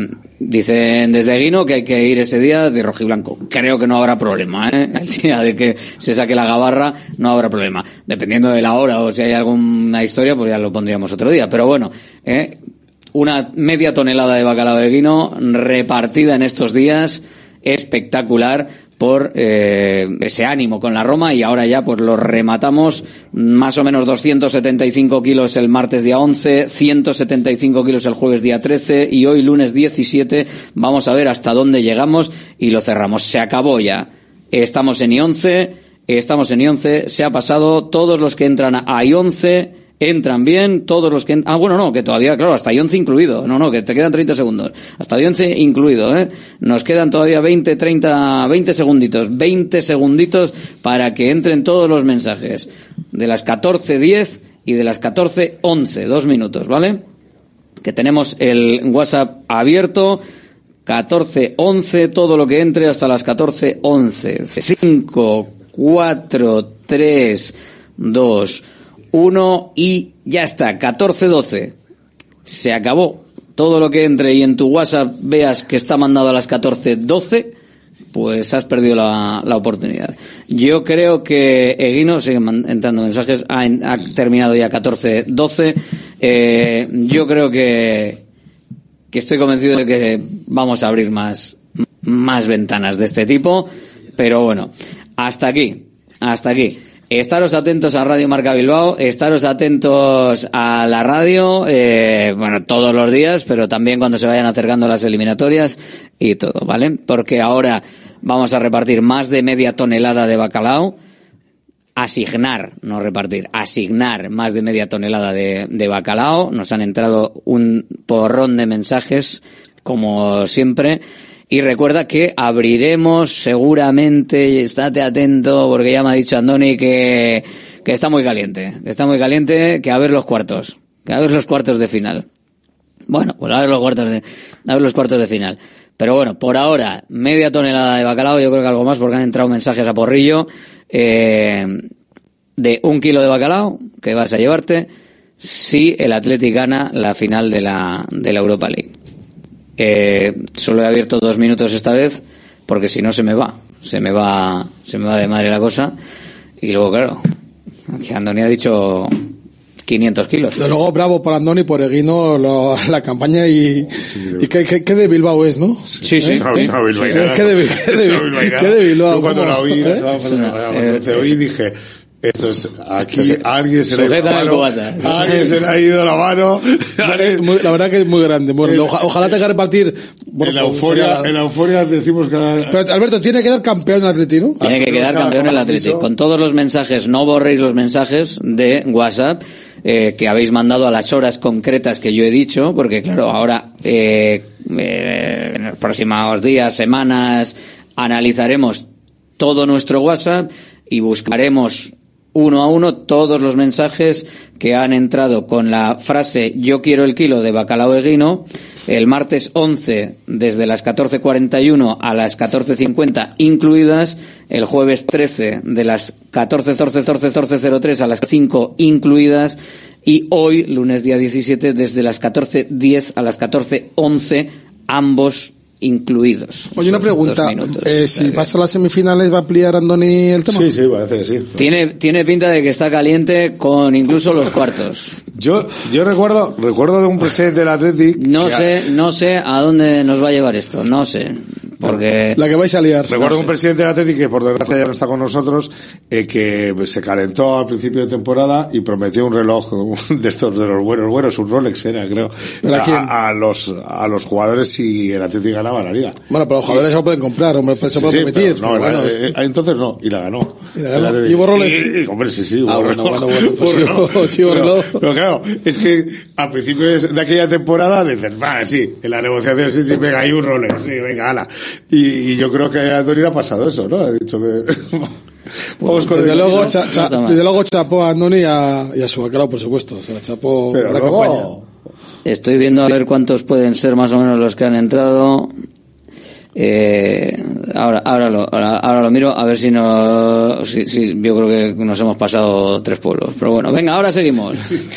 dicen desde Guino que hay que ir ese día de rojiblanco. Creo que no habrá problema, ¿eh? El día de que se saque la gabarra no habrá problema. Dependiendo de la hora o si hay alguna historia, pues ya lo pondríamos otro día. Pero bueno, ¿eh? Una media tonelada de bacalao de guino repartida en estos días, espectacular, por eh, ese ánimo con la Roma, y ahora ya pues lo rematamos, más o menos doscientos setenta y cinco kilos el martes día once, ciento setenta y cinco kilos el jueves día trece, y hoy lunes diecisiete vamos a ver hasta dónde llegamos y lo cerramos. Se acabó ya, estamos en I once, estamos en I once, se ha pasado, todos los que entran a I once entran bien, todos los que... Ent- ah, bueno, no, que todavía, claro, hasta I once incluido. No, no, que te quedan treinta segundos. Hasta I once incluido, ¿eh? Nos quedan todavía veinte, treinta, veinte segunditos. veinte segunditos para que entren todos los mensajes. De las catorce diez y de las catorce once. Dos minutos, ¿vale? Que tenemos el WhatsApp abierto. catorce once, todo lo que entre hasta las catorce once. cinco, cuatro, tres, dos... uno y ya está, catorce doce. Se acabó. Todo lo que entre y en tu WhatsApp veas que está mandado a las catorce doce, pues has perdido la, la oportunidad. Yo creo que Eguino, sigue entrando mensajes, ha, ha terminado ya catorce doce. Eh, yo creo que, que estoy convencido de que vamos a abrir más, más ventanas de este tipo. Pero bueno, hasta aquí, hasta aquí. Estaros atentos a Radio Marca Bilbao, estaros atentos a la radio, eh, bueno, todos los días, pero también cuando se vayan acercando las eliminatorias y todo, ¿vale? Porque ahora vamos a repartir más de media tonelada de bacalao, asignar, no repartir, asignar más de media tonelada de, de bacalao. Nos han entrado un porrón de mensajes, como siempre. Y recuerda que abriremos seguramente, y estate atento, porque ya me ha dicho Andoni que, que está muy caliente, que está muy caliente, que a ver los cuartos, que a ver los cuartos de final. Bueno, pues a ver los cuartos de, a ver los cuartos de final. Pero bueno, por ahora, media tonelada de bacalao, yo creo que algo más, porque han entrado mensajes a porrillo, eh, de un kilo de bacalao, que vas a llevarte, si el Athletic gana la final de la, de la Europa League. Eh, solo he abierto dos minutos esta vez porque si no se me va, se me va, se me va de madre la cosa. Y luego, claro, que Andoni ha dicho quinientos kilos. Pero luego bravo por Andoni, por Eguino, lo, la campaña y, y qué, qué, qué de Bilbao es, ¿no? Sí, sí. ¿Eh? No, no, Bilbainada. ¿Qué de, qué de, qué de Bilbao? Yo cuando la oí, ¿Eh? cuando te oí dije, esto es, aquí Esto es, alguien se le ha ido la mano, alguien se le ha ido la mano. La verdad que es muy grande. Bueno, oja, ojalá tenga que repartir. Bueno, en la euforia, sería... en la euforia decimos cada... Pero Alberto, tiene que quedar campeón el Atleti, ¿no? Tiene que quedar campeón el Atleti. Con todos los mensajes, no borréis los mensajes de WhatsApp eh, que habéis mandado a las horas concretas que yo he dicho, porque claro, ahora eh, eh, en los próximos días, semanas, analizaremos todo nuestro WhatsApp y buscaremos uno a uno todos los mensajes que han entrado con la frase yo quiero el kilo de bacalao eguino el martes once desde las catorce cuarenta y uno a las catorce cincuenta incluidas, el jueves trece de las catorce cero tres a las cinco incluidas y hoy, lunes día diecisiete, desde las catorce diez a las catorce once, ambos incluidos. Oye, una pregunta, eh, si pasa a las semifinales, ¿va a ampliar Andoni el tema? Sí, sí, parece que sí. Tiene, tiene pinta de que está caliente con incluso los cuartos. Yo, yo recuerdo, recuerdo de un presidente del Athletic. No sé, ha... no sé a dónde nos va a llevar esto, no sé. Porque la que vais a liar. Recuerdo no sé. un presidente del Athletic que por desgracia ya no está con nosotros, eh, que se calentó al principio de temporada y prometió un reloj de estos de los buenos, buenos, un Rolex era, creo, a, a, a los a los jugadores si el Athletic ganaba la liga. Bueno, pero los jugadores y, lo pueden comprar, hombre, se sí, puede sí, permitir. No, bueno, eh, eh, entonces no, y la ganó. ¿Y la ganó? ¿Y hubo Rolex? Y, y, hombre, sí, sí, hubo ah, bueno, bueno, bueno, pues sí, no. sí, pero, pero claro, es que al principio de, de aquella temporada dices, va, sí, en la negociación sí, sí, venga, hay un Rolex, sí, venga, ala. Y, y yo creo que a Andoni le ha pasado eso, ¿no? Ha dicho que... Vamos con desde, el luego, no, cha, cha, desde luego chapó a Andoni y a, y a su bacalao, por supuesto. O sea, chapó pero la luego... campaña. Estoy viendo a ver cuántos pueden ser más o menos los que han entrado. Eh, ahora, ahora lo, ahora, ahora lo miro a ver si no, si, si, yo creo que nos hemos pasado tres pueblos. Pero bueno, venga, ahora seguimos.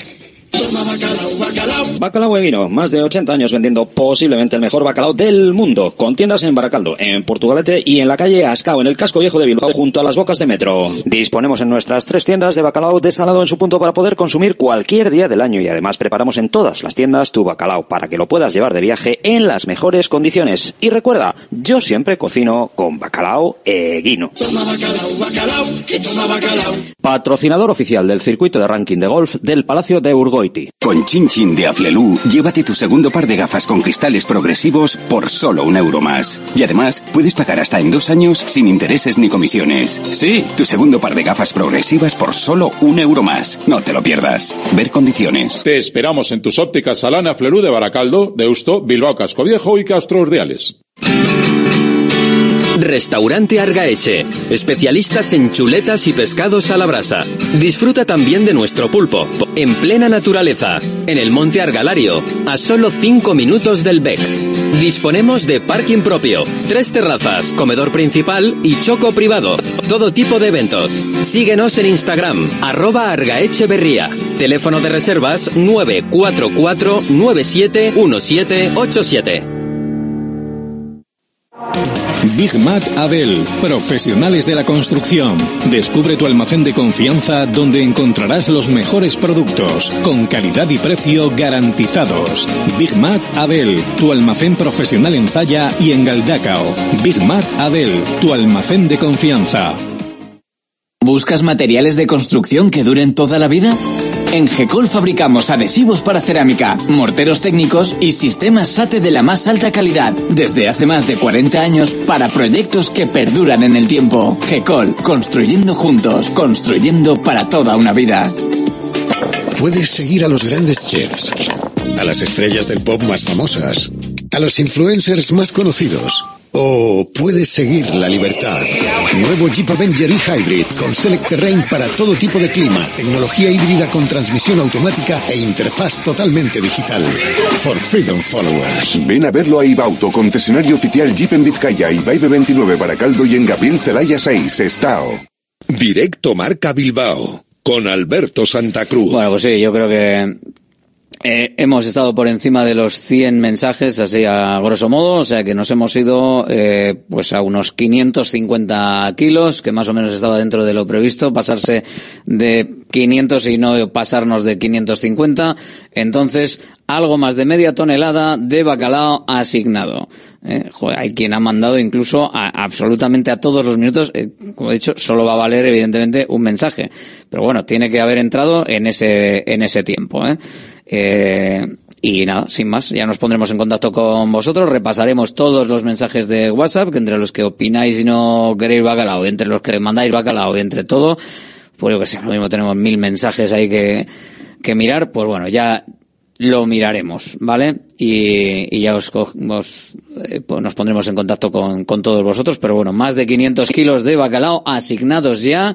Bacalao Eguino, más de ochenta años vendiendo posiblemente el mejor bacalao del mundo, con tiendas en Baracaldo, en Portugalete y en la calle Ascao, en el casco viejo de Bilbao, junto a las bocas de metro. Disponemos en nuestras tres tiendas de bacalao desalado en su punto para poder consumir cualquier día del año y además preparamos en todas las tiendas tu bacalao para que lo puedas llevar de viaje en las mejores condiciones. Y recuerda, yo siempre cocino con Bacalao Eguino. Toma bacalao, bacalao, que toma bacalao. Patrocinador oficial del circuito de ranking de golf del Palacio de Urgoiti. Con Chin Chin de Aflelu, llévate tu segundo par de gafas con cristales progresivos por solo un euro más. Y además, puedes pagar hasta en dos años sin intereses ni comisiones. Sí, tu segundo par de gafas progresivas por solo un euro más. No te lo pierdas. Ver condiciones. Te esperamos en tus ópticas Salana Aflelu de Baracaldo, Deusto, Bilbao Casco Viejo y Castro Urdiales. Restaurante Argaeche, especialistas en chuletas y pescados a la brasa. Disfruta también de nuestro pulpo, en plena naturaleza, en el Monte Argalario, a solo cinco minutos del Bec. Disponemos de parking propio, tres terrazas, comedor principal y choco privado. Todo tipo de eventos. Síguenos en Instagram, arroba argaecheverría. Teléfono de reservas nueve cuatro cuatro nueve siete uno siete ocho siete. Big Mac Abel, profesionales de la construcción. Descubre tu almacén de confianza donde encontrarás los mejores productos, con calidad y precio garantizados. Big Mac Abel, tu almacén profesional en Zalla y en Galdacao. Big Mac Abel, tu almacén de confianza. ¿Buscas materiales de construcción que duren toda la vida? En Gecol fabricamos adhesivos para cerámica, morteros técnicos y sistemas SATE de la más alta calidad, desde hace más de cuarenta años para proyectos que perduran en el tiempo. Gecol, construyendo juntos, construyendo para toda una vida. Puedes seguir a los grandes chefs, a las estrellas del pop más famosas, a los influencers más conocidos. O puedes seguir la libertad. Nuevo Jeep Avenger e-Hybrid con Select Terrain para todo tipo de clima, tecnología híbrida con transmisión automática e interfaz totalmente digital. For Freedom Followers. Ven a verlo a Ibauto, concesionario oficial Jeep en Vizcaya, Ibaibe veintinueve Baracaldo y en Gabriel Celaya seis, Sestao. Directo Marca Bilbao, con Alberto Santa Cruz. Bueno, pues sí, yo creo que Eh, hemos estado por encima de los cien mensajes, así a grosso modo, o sea que nos hemos ido eh, pues a unos quinientos cincuenta kilos, que más o menos estaba dentro de lo previsto, pasarse de quinientos y no pasarnos de quinientos cincuenta, entonces algo más de media tonelada de bacalao asignado. Eh, joder, hay quien ha mandado incluso a, absolutamente a todos los minutos, eh, como he dicho, solo va a valer evidentemente un mensaje, pero bueno, tiene que haber entrado en ese en ese tiempo, eh. Eh, y nada, sin más, ya nos pondremos en contacto con vosotros, repasaremos todos los mensajes de WhatsApp, que entre los que opináis y no queréis bacalao, entre los que mandáis bacalao y entre todo, pues yo que sé, lo mismo tenemos mil mensajes ahí que, que mirar, pues bueno, ya lo miraremos, ¿vale? Y, y ya os, os eh, pues nos pondremos en contacto con, con todos vosotros, pero bueno, más de quinientos kilos de bacalao asignados ya.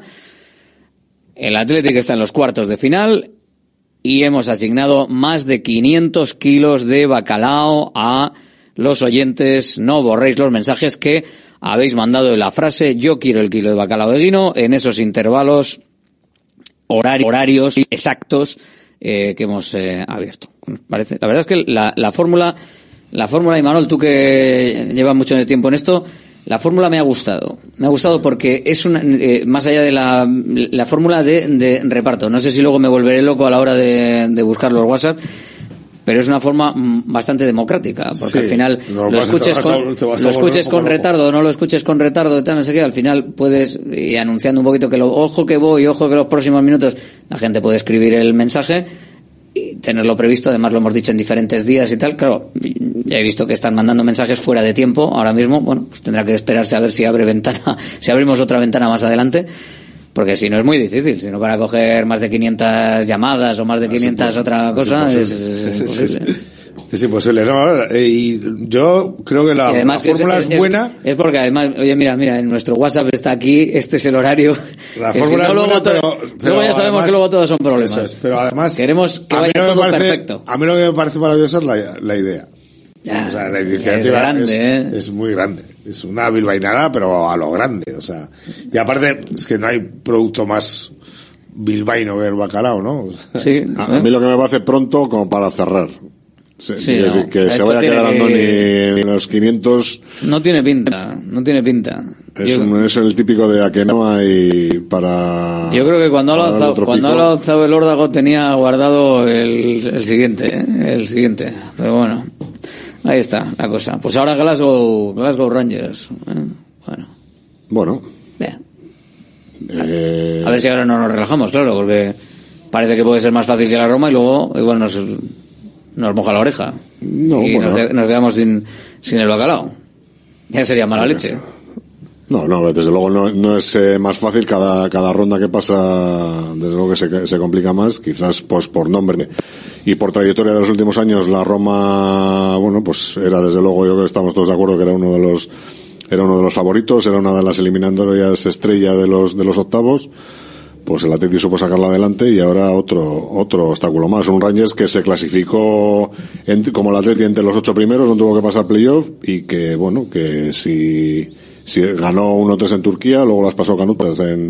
El Athletic está en los cuartos de final y hemos asignado más de quinientos kilos de bacalao a los oyentes. No borréis los mensajes que habéis mandado en la frase "yo quiero el kilo de bacalao de Guino" en esos intervalos horarios, horarios exactos eh, que hemos eh, abierto. Parece, la verdad es que la, la fórmula, la fórmula, Imanol, tú que llevas mucho tiempo en esto, la fórmula me ha gustado. Me ha gustado porque es una, eh, más allá de la, la fórmula de, de reparto. No sé si luego me volveré loco a la hora de, de buscar los WhatsApp, pero es una forma bastante democrática, porque sí, al final no, lo escuches con, a, lo escuches con retardo o no lo escuches con retardo, tal, no sé qué, al final puedes, y anunciando un poquito que lo, ojo que voy, ojo que los próximos minutos, la gente puede escribir el mensaje y tenerlo previsto. Además lo hemos dicho en diferentes días y tal. Claro, ya he visto que están mandando mensajes fuera de tiempo ahora mismo. Bueno, pues tendrá que esperarse a ver si abre ventana, si abrimos otra ventana más adelante, porque si no es muy difícil, si no para coger más de quinientas llamadas o más de quinientas sí, otra cosa es, es, es imposible. Es imposible, ¿no? Y yo creo que la, la fórmula es, es buena. Es, es porque además, oye, mira, mira, en nuestro WhatsApp está aquí, este es el horario. La fórmula si no, es buena, pero, todo, pero luego ya sabemos además, que luego todo son problemas. Es, pero además queremos que vaya todo parece, perfecto. A mí lo que me parece maravilloso es la, la idea. Ya, o sea, la iniciativa es grande, es, ¿eh? es muy grande. Es una bilbainada, pero a lo grande. O sea, y aparte, es que no hay producto más bilbaíno que el bacalao, ¿no? Sí, a, a mí lo que me parece pronto como para cerrar. Sí, sí, no. decir, que se vaya quedando que... ni en los quinientos. No tiene pinta, no tiene pinta. Es, Yo... un, es el típico de a que no hay para. Yo creo que cuando ha lanzado, cuando ha lanzado el órdago tenía guardado el, el siguiente, ¿eh? el siguiente. Pero bueno, ahí está la cosa. Pues ahora Glasgow, Glasgow Rangers. ¿eh? Bueno. Bueno. Bien. Eh... A ver si ahora no nos relajamos, claro, porque parece que puede ser más fácil que la Roma y luego igual nos nos moja la oreja. No, y bueno. nos, nos quedamos sin, sin el bacalao. Ya sería mala leche. No, no, desde luego no, no es eh, más fácil. Cada, cada ronda que pasa, desde luego que se, se complica más. Quizás pues por nombre y por trayectoria de los últimos años, la Roma, bueno, pues era desde luego, yo creo que estamos todos de acuerdo que era uno de los, era uno de los favoritos, era una de las eliminatorias estrella de los, de los octavos. Pues el Atleti supo sacarla adelante y ahora otro otro obstáculo más. Un Rangers que se clasificó en, como el Atleti entre los ocho primeros, no tuvo que pasar playoff y que, bueno, que si, si ganó uno tres en Turquía, luego las pasó canutas en,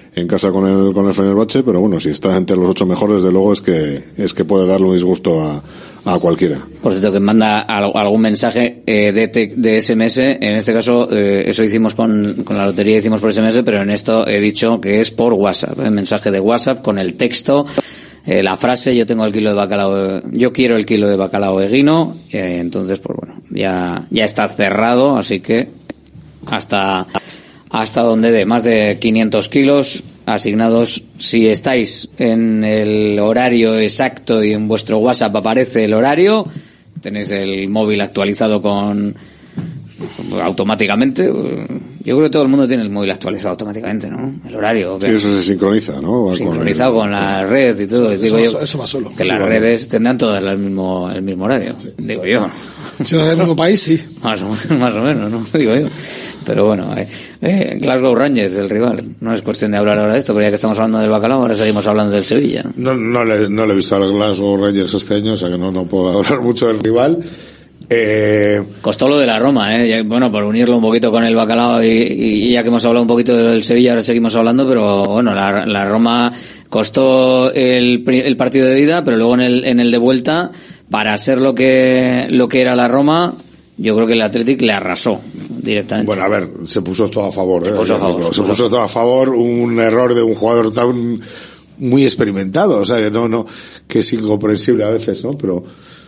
en casa con el con el Fenerbahce, pero bueno, si está entre los ocho mejores, de luego es que es que puede darle un disgusto a, a cualquiera. Por cierto, que manda algún mensaje eh, de, te, de S M S, en este caso eh, eso hicimos con, con la lotería, hicimos por S M S, pero en esto he dicho que es por WhatsApp, el mensaje de WhatsApp con el texto, eh, la frase, yo tengo el kilo de bacalao, yo quiero el kilo de bacalao eguino, eh, entonces pues bueno, ya, ya está cerrado, así que hasta, hasta donde dé, más de quinientos kilos asignados. Si estáis en el horario exacto y en vuestro WhatsApp aparece el horario, tenéis el móvil actualizado con automáticamente. Yo creo que todo el mundo tiene el móvil actualizado automáticamente, ¿no? El horario. Sí, eso se sincroniza, ¿no? Va sincronizado con, el... con la red y todo. Eso, digo eso, yo, eso va solo. Que sí, las vale. redes tendrán todas el mismo, el mismo horario, sí. Digo yo. Si no es del mismo país, sí. Más o, más o menos, ¿no? Digo yo. Pero bueno, eh, eh, Glasgow Rangers, el rival. No es cuestión de hablar ahora de esto, pero ya que estamos hablando del bacalao, ahora seguimos hablando del Sevilla. No, no, le, no le he visto a los Glasgow Rangers este año, o sea que no, no puedo hablar mucho del rival. Eh... Costó lo de la Roma, ¿eh? Bueno, por unirlo un poquito con el bacalao y, y ya que hemos hablado un poquito del Sevilla, ahora seguimos hablando, pero bueno, la, la Roma costó el, el partido de ida, pero luego en el, en el de vuelta, para ser lo que, lo que era la Roma, yo creo que el Athletic le arrasó directamente. Bueno, a ver, se puso todo a favor, ¿eh? Se puso a favor. Se, se puso, puso todo a favor, un error de un jugador tan muy experimentado, o sea, que no, no, que es incomprensible a veces, ¿no? Pero,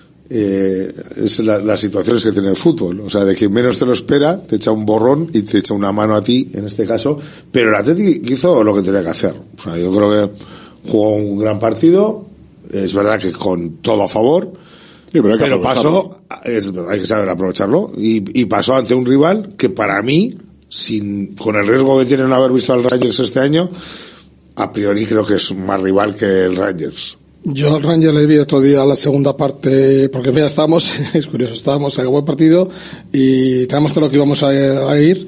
eh, es la, las situaciones que tiene el fútbol, o sea, de quien menos te lo espera, te echa un borrón y te echa una mano a ti, en este caso, pero el Athletic hizo lo que tenía que hacer, o sea, yo creo que jugó un gran partido, es verdad que con todo a favor, sí, pero, pero pasó, es, hay que saber aprovecharlo, y, y pasó ante un rival que para mí, sin, con el riesgo que tienen haber visto al Rangers este año, a priori creo que es más rival que el Rangers. Yo al Rangers le vi otro día la segunda parte, porque ya estábamos, es curioso, estábamos, se acabó el partido y teníamos claro que íbamos a, a ir.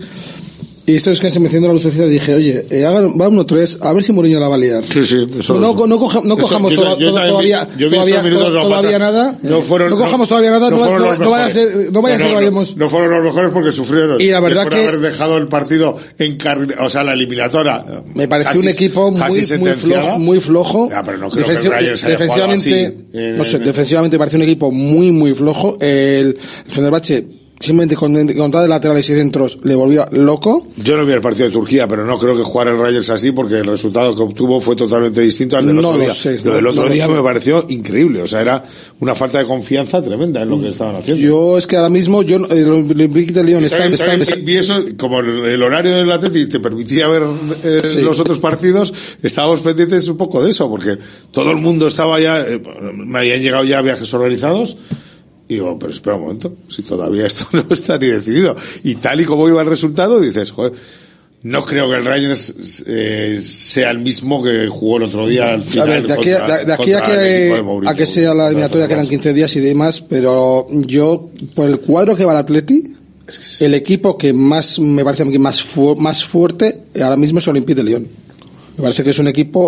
Y eso es que se me encendió la lucecita y dije, oye, eh, hagan, va uno tres, a ver si Mourinho la va a liar. Sí, sí, eso. No, no, no, coja, no cojamos eso, yo, to, yo to, todavía, yo vi todavía, minutos, to, no todavía pasa, nada. No, fueron, no cojamos no, todavía nada, no, no, no, no, no vaya a ser, no vaya a ser que vayamos. No fueron los mejores porque sufrieron. Y la verdad Después que. de haber dejado el partido en carril, o sea, la eliminatoria. Me pareció casi, un equipo muy, muy flojo, muy flojo. Ya, pero no creo Defensi- que el Rangers haya defensivamente, así, eh, no sé, defensivamente pareció un equipo muy, muy flojo. El, el Fenerbahce, simplemente con, con tal de laterales y centros le volvió loco. Yo no vi el partido de Turquía, pero no creo que jugara el Rangers así porque el resultado que obtuvo fue totalmente distinto al del no otro lo día. Sé, lo del no, otro no día sé. me pareció increíble, o sea, era una falta de confianza tremenda en lo que estaban haciendo. Yo es que ahora mismo yo el Olympique de Lyon está, también, está, también está, vi eso, como el, el horario del Atleti te permitía ver eh, sí. los otros partidos, estábamos pendientes un poco de eso, porque todo el mundo estaba ya, eh, me habían llegado ya viajes organizados. Y digo, pero espera un momento, si todavía esto no está ni decidido. Y tal y como iba el resultado, dices, joder, no creo que el Rangers eh, sea el mismo que jugó el otro día al final. A ver, de aquí, contra, de, de aquí a que, Mourinho, a que sea la eliminatoria, que eran quince días y demás, pero yo, por el cuadro que va el Atleti, el equipo que más, me parece que más, fu- más fuerte ahora mismo es Olympique de Lyon. Me parece que es un equipo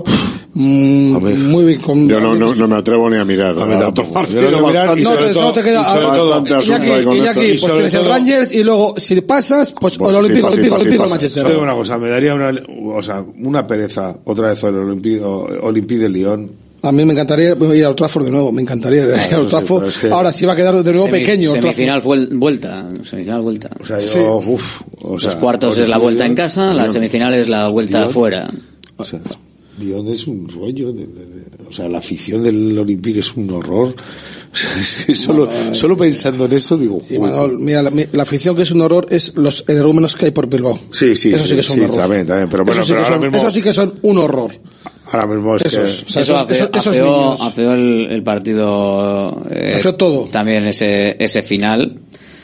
mm, muy bien. Con, yo no, no, no me atrevo ni a mirar. A mí tampoco. Yo no, no, mirar, y no, sobre te, todo, no te queda. Y sobre todo, y aquí, y aquí pues tienes el Rangers y luego, si pasas, pues, pues el Olympique, sí, Olympique, Olympique, Manchester. Te digo una cosa, me daría una, o sea, una pereza otra vez el Olympique, Olympique de Lyon. A mí me encantaría ir a Old Trafford de nuevo, me encantaría ir a Old Trafford. Sí, es que ahora sí va a quedar de nuevo semi, pequeño. Semifinal fue vuelta, semifinal vuelta. O sea, yo, sí. uf, o sea, los cuartos es la vuelta en casa, la semifinal es la vuelta Lyon, afuera. O sea, Lyon es un rollo, de, de, de, o sea, la afición del Olympique es un horror. O sea, es que solo, no, solo pensando en eso digo, y Manol, mira, la, la afición que es un horror es los energúmenos que hay por Bilbao. Sí, sí, eso sí, sí que son sí, un horror. También, también, pero bueno, eso, sí pero que ahora son, mismo, eso sí que son un horror. Ahora mismo es esos, que... o sea, eso esos, esos, esos afeó, niños. afeó el, el partido, eh, afeó todo. También ese, ese final.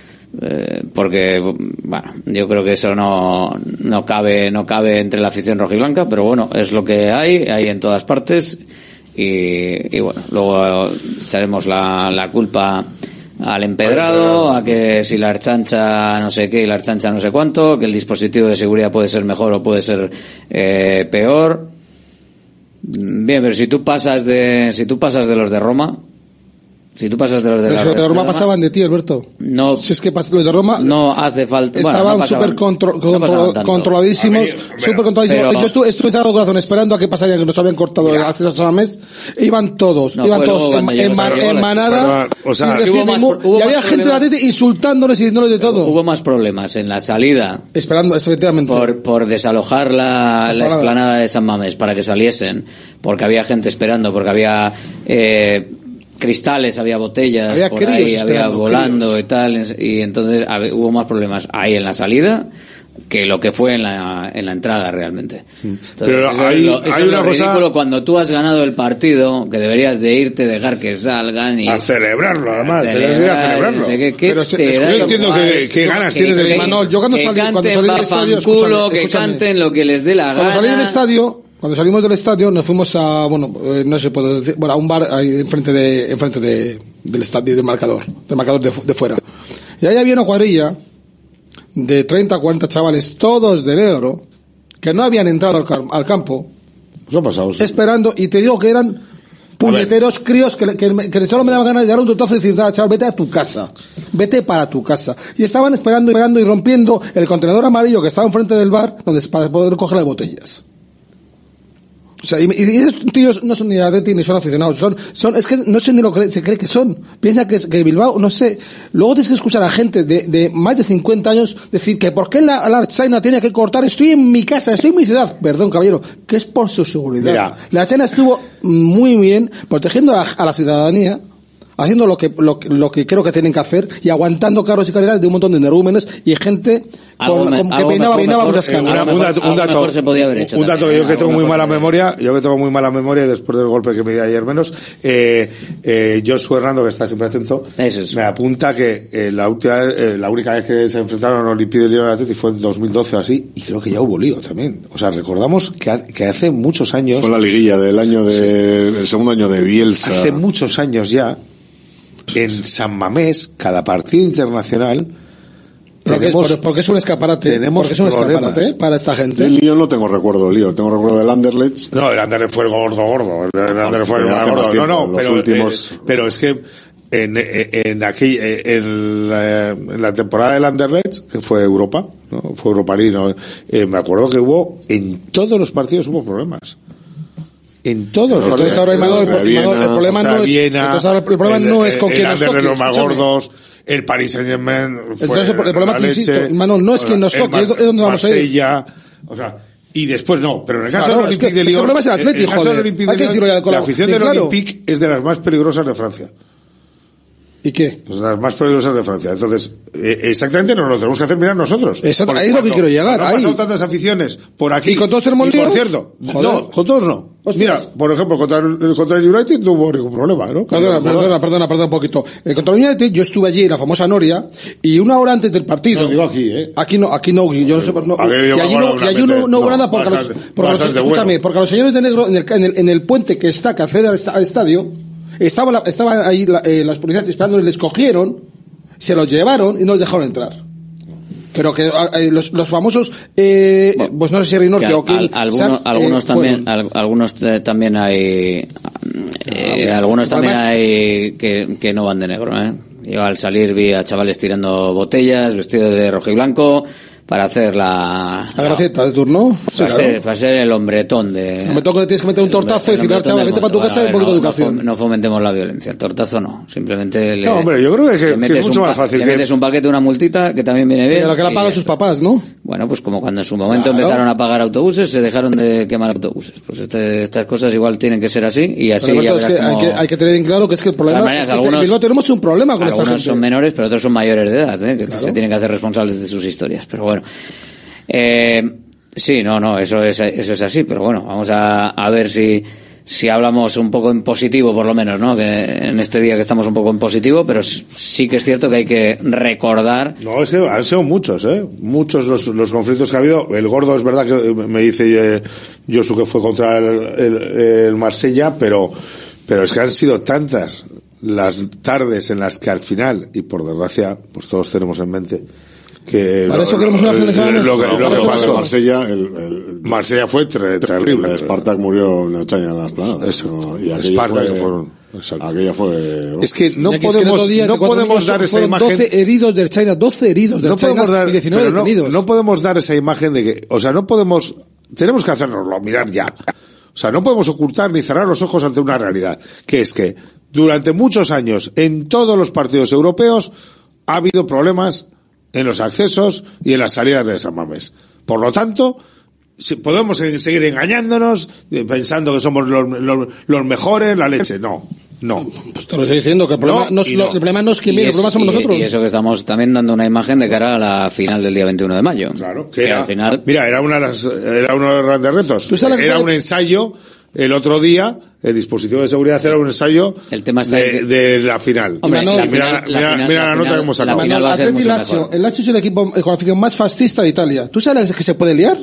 Eh, porque bueno, yo creo que eso no no cabe no cabe entre la afición rojiblanca, pero bueno, es lo que hay hay en todas partes y, y bueno, luego echaremos la, la culpa al empedrado, a que si la archancha no sé qué y la archancha no sé cuánto, que el dispositivo de seguridad puede ser mejor o puede ser eh, peor. Bien, pero si tú pasas de si tú pasas de los de Roma, Si tú pasas de los de pero la si los de Roma Roma, pasaban de ti, Alberto. No. Si es que pas, los de Roma. No hace falta. Estaban bueno, no súper contro, no contro, controladísimos. Súper controladísimos. Pero, yo estuve, estuve Sagrado Corazón esperando a que pasaría, que nos habían cortado el acceso a San Mamés. Iban todos. No, iban todos en, en, man, en manada. Pero, o sea, sin decir ningún, hubo y había gente de la Atleti insultándoles y diciéndoles de todo. Hubo más problemas en la salida. Esperando, efectivamente. Por, por desalojar la, la explanada de San Mamés para que saliesen. Porque había gente esperando, porque había. Eh, cristales, había botellas había por ahí, había volando críos. y tal, y entonces había, hubo más problemas ahí en la salida que lo que fue en la en la entrada realmente. Entonces, pero eso hay, es lo, eso hay es una lo cosa ridículo cuando tú has ganado el partido, que deberías de irte, dejar que salgan y a celebrarlo, además, deberías ir a celebrarlo. Sé que, pero se, es, yo entiendo que, que ganas tienes de Manol, yo cuando que salí, canten cuando salí del estadio, escúchame, que canten lo que les dé la cuando gana. Salí del estadio, cuando salimos del estadio nos fuimos a, bueno, eh, no se puede decir, bueno, a un bar ahí enfrente de enfrente de del estadio, del marcador, del marcador de, de fuera. Y ahí había una cuadrilla de treinta, cuarenta chavales, todos de negro, que no habían entrado al, al campo. Eso ha pasado, sí. Esperando, y te digo que eran puñeteros críos que, que, que solo me daban ganas de dar un totazo y decir, chaval, vete a tu casa, vete para tu casa. Y estaban esperando y esperando y rompiendo el contenedor amarillo que estaba enfrente del bar, donde para poder coger las botellas. O sea, y, y esos tíos no son ni Atleti ni son aficionados, son, son, es que no sé ni lo que se cree que son. Piensa que, que Bilbao, no sé. Luego tienes que escuchar a gente de, de más de cincuenta años decir que por qué la, la China tiene que cortar, estoy en mi casa, estoy en mi ciudad. Perdón, caballero, que es por su seguridad. Mira. La China estuvo muy bien protegiendo a la, a la ciudadanía, haciendo lo que, lo, lo que creo que tienen que hacer y aguantando carros y carreras de un montón de energúmenes y gente con, con, que peinaba, peinaba muchas canas. Un dato, un dato, se podía haber hecho un dato también, que yo que tengo muy mala también. memoria, yo que tengo muy mala memoria después del golpe que me di ayer menos, eh, eh, Josu Hernando, que está siempre atento, es. me apunta que eh, la última, eh, la única vez que se enfrentaron Olympique de Lyon y Atleti fue en dos mil doce o así, y creo que ya hubo lío también. O sea, recordamos que, ha, que hace muchos años. Fue la liguilla del año de, sí. el segundo año de Bielsa. Hace muchos años ya, en San Mamés, cada partido internacional, tenemos, porque, porque es un escaparate, tenemos porque es un escaparate ¿eh? para esta gente. El lío no tengo recuerdo, el lío, tengo recuerdo del Anderlecht. No, el Anderlecht fue el gordo gordo, el Anderlecht fue el gordo. Tiempo, no, no, pero, últimos... eh, pero es que en, en aquel, en la, en la temporada del Anderlecht, que fue Europa, ¿no? Fue Europa League, ¿no? eh, me acuerdo que hubo, en todos los partidos hubo problemas. En todos los entonces ahora Imanol, el, Imanol, el problema o sea, no es Viena, entonces ahora el problema el, no es con quién nos toque, de los más gordos, el Paris Saint-Germain fue entonces el problema que insisto, Imanol, no es quien nos toque, es donde vamos Marsella, a ir. O sea, y después no, pero en el caso claro, del Olympique es que, de Lyon, el problema es el Atleti, joder, hay que decirlo ya con la afición de del claro. Olympique es de las más peligrosas de Francia. ¿Y qué? Pues las más peligrosas de Francia. Entonces, eh, exactamente nos lo tenemos que hacer mirar nosotros. Exacto, ahí es lo que quiero llegar. Han pasado tantas aficiones por aquí. ¿Y con todos tenemos líos? Por cierto, joder. no, con todos no. Hostias. Mira, por ejemplo, contra el, contra el United no hubo ningún problema, ¿no? Perdona, perdona, perdona, perdona un poquito. Eh, contra el United yo estuve allí en la famosa Noria y una hora antes del partido. No, digo aquí, ¿eh? Aquí no, aquí no, yo no sé, no, aquí y allí no, y allí no, no hubo nada porque, bastante, los, porque los, escúchame, bueno. porque los señores de negro en el, en el, en el puente que está, que accede al, al estadio, estaba, la, estaba ahí la, eh, las policías esperando y les cogieron, se los llevaron y no los dejaron entrar. Pero que eh, los, los famosos, eh, bueno, pues no sé si Rinorte o quién. Al, algunos, eh, algunos también, al, algunos eh, también hay, eh, ah, algunos también además, hay que, que no van de negro, eh. Yo al salir vi a chavales tirando botellas, vestidos de rojo y blanco, para hacer la... La gracieta de turno. Para, sí, ser, claro. para ser el hombretón de... No me toca que tienes que meter un tortazo y decir al chaval, vete para tu casa y un poquito de educación. No, no fomentemos la violencia. El tortazo no. Simplemente le... No, hombre, yo creo que, que, que es mucho más fácil. Le que... metes un paquete, una multita, que también viene bien. Pero que la pagan sus papás, ¿no? Bueno, pues como cuando en su momento claro. empezaron a pagar autobuses, se dejaron de quemar autobuses. Pues este, estas cosas igual tienen que ser así y así pero ya es que como... hay, que, hay que tener en claro que es que el problema maneras, es que algunos, en tenemos un problema con esta gente. Algunos son menores, pero otros son mayores de edad, ¿eh? que claro. se tienen que hacer responsables de sus historias. Pero bueno... Eh, sí, no, no, eso es, eso es así, pero bueno, vamos a, a ver si, si hablamos un poco en positivo, por lo menos, ¿no? Que en este día que estamos un poco en positivo, pero sí que es cierto que hay que recordar. No, es que han sido muchos, ¿eh? Muchos los, los conflictos que ha habido. El gordo es verdad que me dice eh, Josu que fue contra el, el, el Marsella, pero, pero es que han sido tantas las tardes en las que al final, y por desgracia, pues todos tenemos en mente, que para lo, eso queremos una final lo, lo, lo, lo, lo que pasó Marsella el, el, Marsella fue ter, terrible. Spartak murió en Ochaña en las planadas. Eso, no, y Spartak fue... fueron Exacto. Aquella fue... Es que no Ya que podemos, es que día, no podemos dar esa imagen... doce heridos del China, doce heridos del no China podemos dar, y diecinueve pero no, detenidos. no podemos dar esa imagen de que... O sea, no podemos... Tenemos que hacernoslo mirar ya. O sea, no podemos ocultar ni cerrar los ojos ante una realidad, que es que durante muchos años en todos los partidos europeos ha habido problemas en los accesos y en las salidas de San Mamés. Por lo tanto, si podemos seguir engañándonos, pensando que somos los, los, los mejores, la leche. No, no. Pues te lo estoy diciendo, que el problema no, no, es, no. el problema no es quien viene, el problema somos y, nosotros. Y eso que estamos también dando una imagen de cara a la final del día veintiuno de mayo. Claro, que, que era, al final... Mira, era, una de las, era uno de los grandes retos. Era un ensayo... El otro día, el dispositivo de seguridad era un ensayo el tema está de, de la final. Hombre, no, la mira, final, mira, la, mira, final, mira la, la nota final, que hemos sacado. La final va a ser mucho mejor. El Lazio es el equipo con la afición más fascista de Italia. ¿Tú sabes que se puede liar?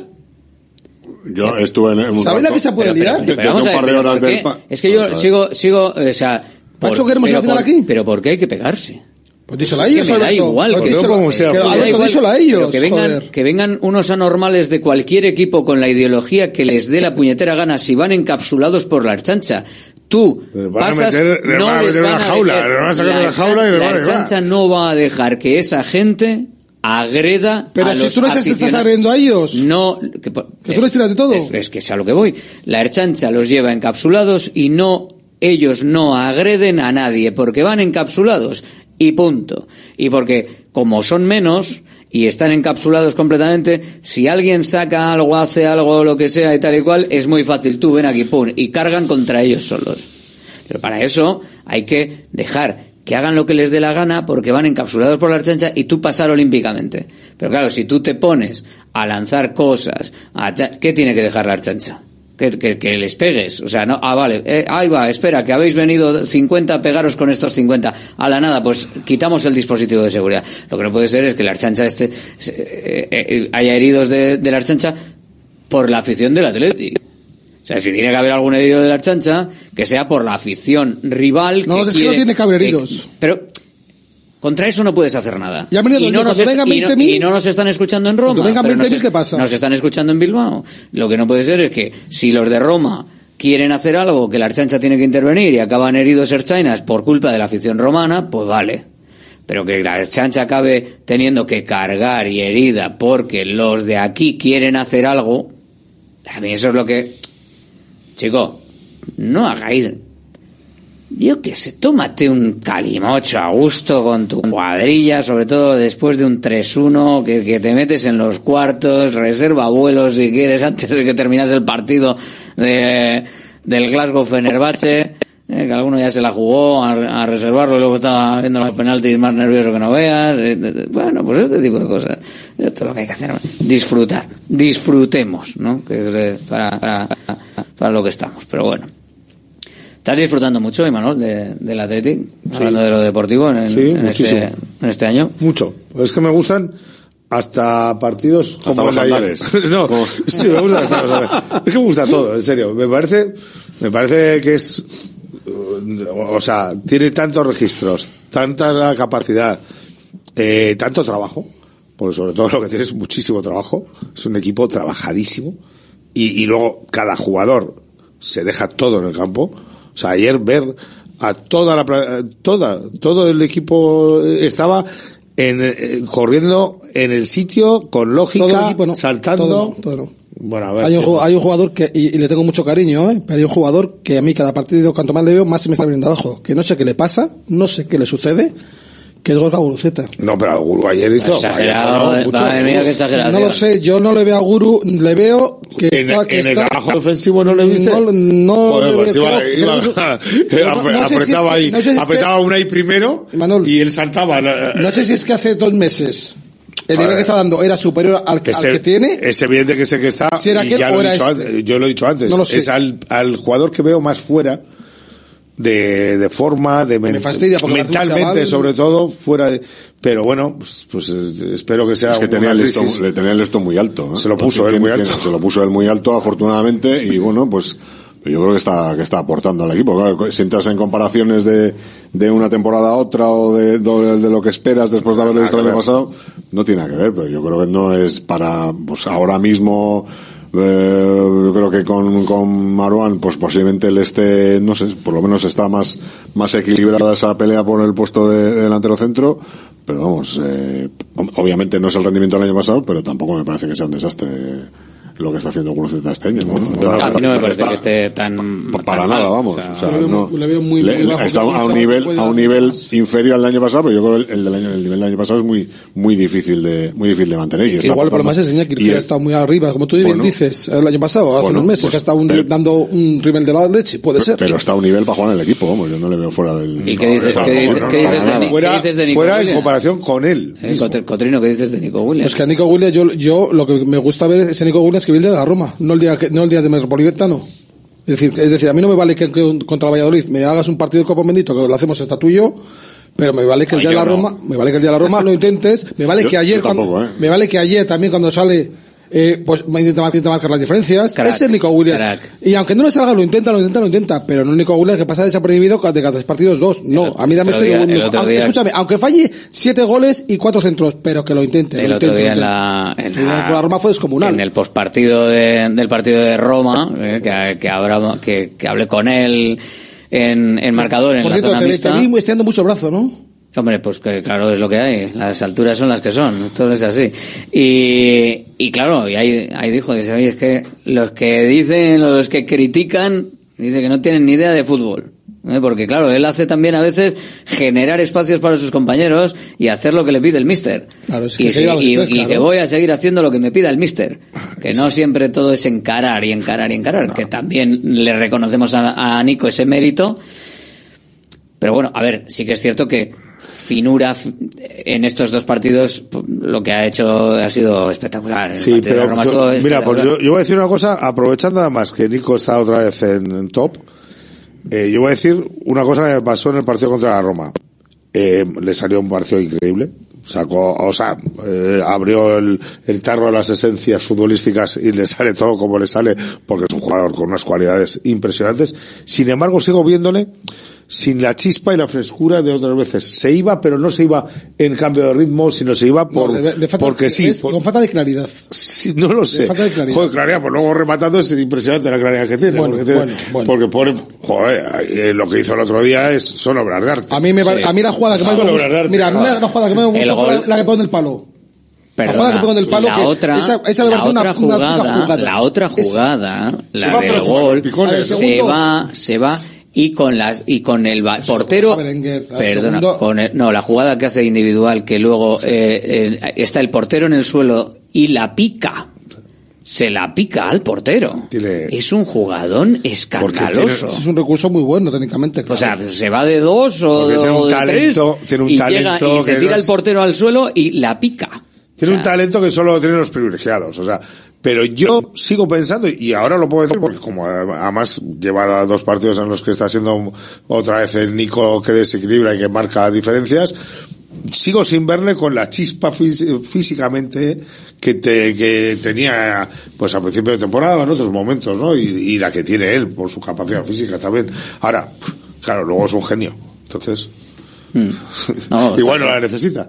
Yo estuve en un ¿Sabes la que se puede pero, liar? Pero, pero, pero, un par de horas del pa- es que yo sigo, sigo, o sea... ¿Para eso queremos la final aquí? Pero ¿por qué hay que pegarse? Pues díselo a ellos, es que me da igual, que, díselo, como sea, que, da igual, díselo a ellos, que vengan, que vengan unos anormales de cualquier equipo con la ideología que les dé la puñetera gana, si van encapsulados por la Erchancha. Tú pasas, a meter, no van a les van a jaula, dejar, van a sacar la, de la jaula y les la van a Erchancha no va a dejar que esa gente agreda pero a si los tú no estás agrediendo a ellos, no, que, que tú les tiras de todo. Es, es que es a lo que voy. La Erchancha los lleva encapsulados y no, ellos no agreden a nadie porque van encapsulados y punto. Y porque como son menos y están encapsulados completamente, si alguien saca algo, hace algo, lo que sea y tal y cual, es muy fácil. Tú ven aquí, pum, y cargan contra ellos solos. Pero para eso hay que dejar que hagan lo que les dé la gana porque van encapsulados por la Erchancha y tú pasar olímpicamente. Pero claro, si tú te pones a lanzar cosas, a ¿qué tiene que dejar la Erchancha? Que, que, que les pegues, o sea, no, ah, vale, eh, ahí va, espera, que habéis venido cincuenta a pegaros con estos cincuenta, a la nada, pues quitamos el dispositivo de seguridad. Lo que no puede ser es que la Erchancha este, eh, eh, haya heridos de, de la Erchancha por la afición del Athletic. O sea, si tiene que haber algún herido de la Erchancha, que sea por la afición rival. No, que es quiere, que no tiene que haber heridos. Que, pero contra eso no puedes hacer nada. Y, y, no nos est- y, no, y no nos están escuchando en Roma. Vengan veinte mil, es- ¿qué pasa? Nos están escuchando en Bilbao. Lo que no puede ser es que si los de Roma quieren hacer algo, que la Erchancha tiene que intervenir y acaban heridos erchainas por culpa de la afición romana, pues vale. Pero que la Erchancha acabe teniendo que cargar y herida porque los de aquí quieren hacer algo, a mí eso es lo que... Chico, no hagáis... Yo qué sé, tómate un calimocho a gusto con tu cuadrilla, sobre todo después de un tres uno, que, que te metes en los cuartos, reserva vuelos si quieres antes de que terminase el partido de, del Glasgow Fenerbahce, eh, que alguno ya se la jugó a, a reservarlo y luego estaba viendo los penaltis más nervioso que no veas. Eh, bueno, pues este tipo de cosas. Esto es lo que hay que hacer, disfrutar, disfrutemos, ¿no? Que es de, para, para, para lo que estamos, pero bueno. ¿Estás disfrutando mucho, Imanol, de, del Athletic? Sí. Hablando de lo deportivo en, sí, en, este, en este año. Mucho. Es que me gustan hasta partidos hasta como los el de andares. ayer. No, sí, me gusta hasta los andares. Es que me gusta todo, en serio. Me parece, me parece que es, o sea, tiene tantos registros, tanta capacidad, eh, tanto trabajo, porque sobre todo lo que tiene es muchísimo trabajo. Es un equipo trabajadísimo. Y, y luego cada jugador se deja todo en el campo. O sea, ayer ver a toda la, toda, todo el equipo estaba en, eh, corriendo en el sitio con lógica, todo el equipo, no. saltando. Todo no, todo no. Bueno, a ver, hay, un, hay un jugador que, y, y le tengo mucho cariño, ¿eh? Pero hay un jugador que a mí cada partido, cuanto más le veo, más se me está viniendo abajo. Que no sé qué le pasa, no sé qué le sucede, que es Gorka Guruceta. No, pero a Guru ayer hizo... Exagerado, ayer, no, madre mía, qué exageración. No lo sé, yo no le veo a Guru, le veo que en, está... Que en está, el trabajo ofensivo no le viste. No, no Joder, le pues veo, iba, creo, iba, creo, no, no, no sé apretaba si es ahí, que, no sé si apretaba es que, una ahí primero Manol, y él saltaba. No sé si es que hace dos meses el nivel que está dando era superior al, es al el, que tiene. Es evidente que sé que está, si era y aquel, ya lo he dicho este. antes, yo lo he dicho antes, no lo sé. Es al, al jugador que veo más fuera de, de forma, de men- me fastidia mentalmente sobre todo, fuera de, pero bueno, pues, pues espero que sea. Es que tenía el, listón, le tenía el listón muy alto, ¿eh? Se lo puso él tiene, muy alto. Tiene, se lo puso él muy alto, afortunadamente, y bueno, pues yo creo que está que está aportando al equipo. Claro, si entras en comparaciones de, de una temporada a otra o de, de, de lo que esperas después de haberlo visto el año pasado, no tiene nada que ver, pero yo creo que no es para, pues ahora mismo Eh, yo creo que con, con Marouane, pues posiblemente él esté, no sé, por lo menos está más, más equilibrada esa pelea por el puesto de, de delantero centro, pero vamos, eh, obviamente no es el rendimiento del año pasado, pero tampoco me parece que sea un desastre lo que está haciendo Guruceta este año, ¿no? A mí no me parece que esté tan... Para tan nada, mal, vamos. o sea, O sea, le veo, no, le veo muy, le, muy bajo, está que a un puede nivel, dar a un mucho nivel más. inferior al del año pasado, pero yo creo que el, del año, el nivel del año pasado es muy, muy difícil de, muy difícil de mantener. Y está igual por lo más es Iñaki, que ha estado muy arriba, como tú bien bueno, dices, el año pasado, hace bueno, unos meses, pues, que ha estado un, pero, dando un nivel de la leche, puede ser. Pero está a un nivel para jugar en el equipo, vamos, yo no le veo fuera del... ¿Y qué dices, no, ¿qué no, dices, no, ¿qué no, dices, no, de, no, ¿qué fuera, dices de Nico fuera Williams? en comparación con él. Eh, Cotrino, ¿qué dices de Nico Williams? Es que a Nico Williams, yo, yo lo que me gusta ver es a Nico Williams que viene de la Roma, no el día, que, no el día de Metropolitano. Es decir, es decir, a mí no me vale que, que contra el Valladolid me hagas un partido de Copa Bendito, que lo hacemos hasta tuyo, pero me vale que el Ay, día de la no. Roma, me vale que el día de la Roma lo intentes, me vale Yo- que ayer, yo tampoco, cuando, ¿eh? me vale que ayer también cuando sale, eh, pues intenta, intenta marcar las diferencias. Crack, Ese es Nico Williams. crack. Y aunque no le salga, lo intenta, lo intenta, lo intenta, pero no Nico Williams que pasa desapercibido de cada tres partidos dos. No, a mí dame otro este día- Nico- el otro aunque- día- escúchame, aunque falle siete goles y cuatro centros, pero que lo intente. El lo otro intente, día lo en intente. la, en Y la, con la Roma fue descomunal. en el postpartido de, del partido de Roma, eh, que, que, habrá, que, que hablé con él en, en marcador en Por la cierto, zona te, mixta. te vi estirando mucho el brazo, ¿no? Hombre, pues que claro, es lo que hay. Las alturas son las que son. Esto es así. Y, y claro, y ahí, ahí dijo, dice, oye, es que los que dicen, los que critican, dice que no tienen ni idea de fútbol. ¿Eh? Porque claro, él hace también a veces generar espacios para sus compañeros y hacer lo que le pide el míster. Claro, es que y se sí, lleva y, dos, y claro. que voy a seguir haciendo lo que me pida el míster. Que no siempre todo es encarar y encarar y encarar. Que también le reconocemos a, a Nico ese mérito. Pero bueno, a ver, sí que es cierto que finura en estos dos partidos lo que ha hecho ha sido espectacular. El Sí, partido de pero Roma yo- estuvo mira, pues espectacular. yo, yo voy a decir una cosa, aprovechando además que Nico está otra vez en, en top, eh, yo voy a decir una cosa que me pasó en el partido contra la Roma. Eh, le salió un partido increíble. Sacó, o sea, eh, abrió el, el tarro de las esencias futbolísticas y le sale todo como le sale, porque es un jugador con unas cualidades impresionantes. Sin embargo, sigo viéndole sin la chispa y la frescura de otras veces. Se iba, pero no se iba en cambio de ritmo, sino se iba por, No, de- de falta- porque sí. es por- con falta de claridad. Sí, no lo sé. falta de claridad. Joder, claridad, pues luego rematando es impresionante la claridad que tiene. Bueno, porque, tiene- bueno, bueno. porque pone, joder, eh, lo que hizo el otro día es, son obras de arte. A mí me va- a mí la jugada que más me Son gusta, obras de arte, mira, a mí joder. la jugada que más me El gusta fue gol- la, la que pone en el palo. Perdona, la jugada que pone en el palo, la que otra, esa- esa me la parece una- otra una puta jugada, jugada. la otra Esa- jugada, Se la va, del pero con gol, el picón ese. se segundo- va, se va y con las y con el ba- portero, a Berenguer, al perdona, segundo- con el- no, la jugada que hace individual que luego eh, eh, está el portero en el suelo y la pica. Se la pica al portero. Tiene- Es un jugadón escandaloso. Ese es un recurso muy bueno técnicamente. O sea, claro. se va de dos o, Porque tiene un o de talento- tres tiene un y, talento llega, y se que tira no el es- portero al suelo y la pica. Tiene O un sea, talento que solo tienen los privilegiados, o sea, pero yo sigo pensando, y ahora lo puedo decir porque como además lleva dos partidos en los que está siendo otra vez el Nico que desequilibra y que marca diferencias, sigo sin verle con la chispa fís- físicamente que te, que tenía pues a principio de temporada o en otros momentos, ¿no? Y, y la que tiene él por su capacidad física también. Ahora, claro, luego es un genio, entonces mm. No, igual está, no la necesita.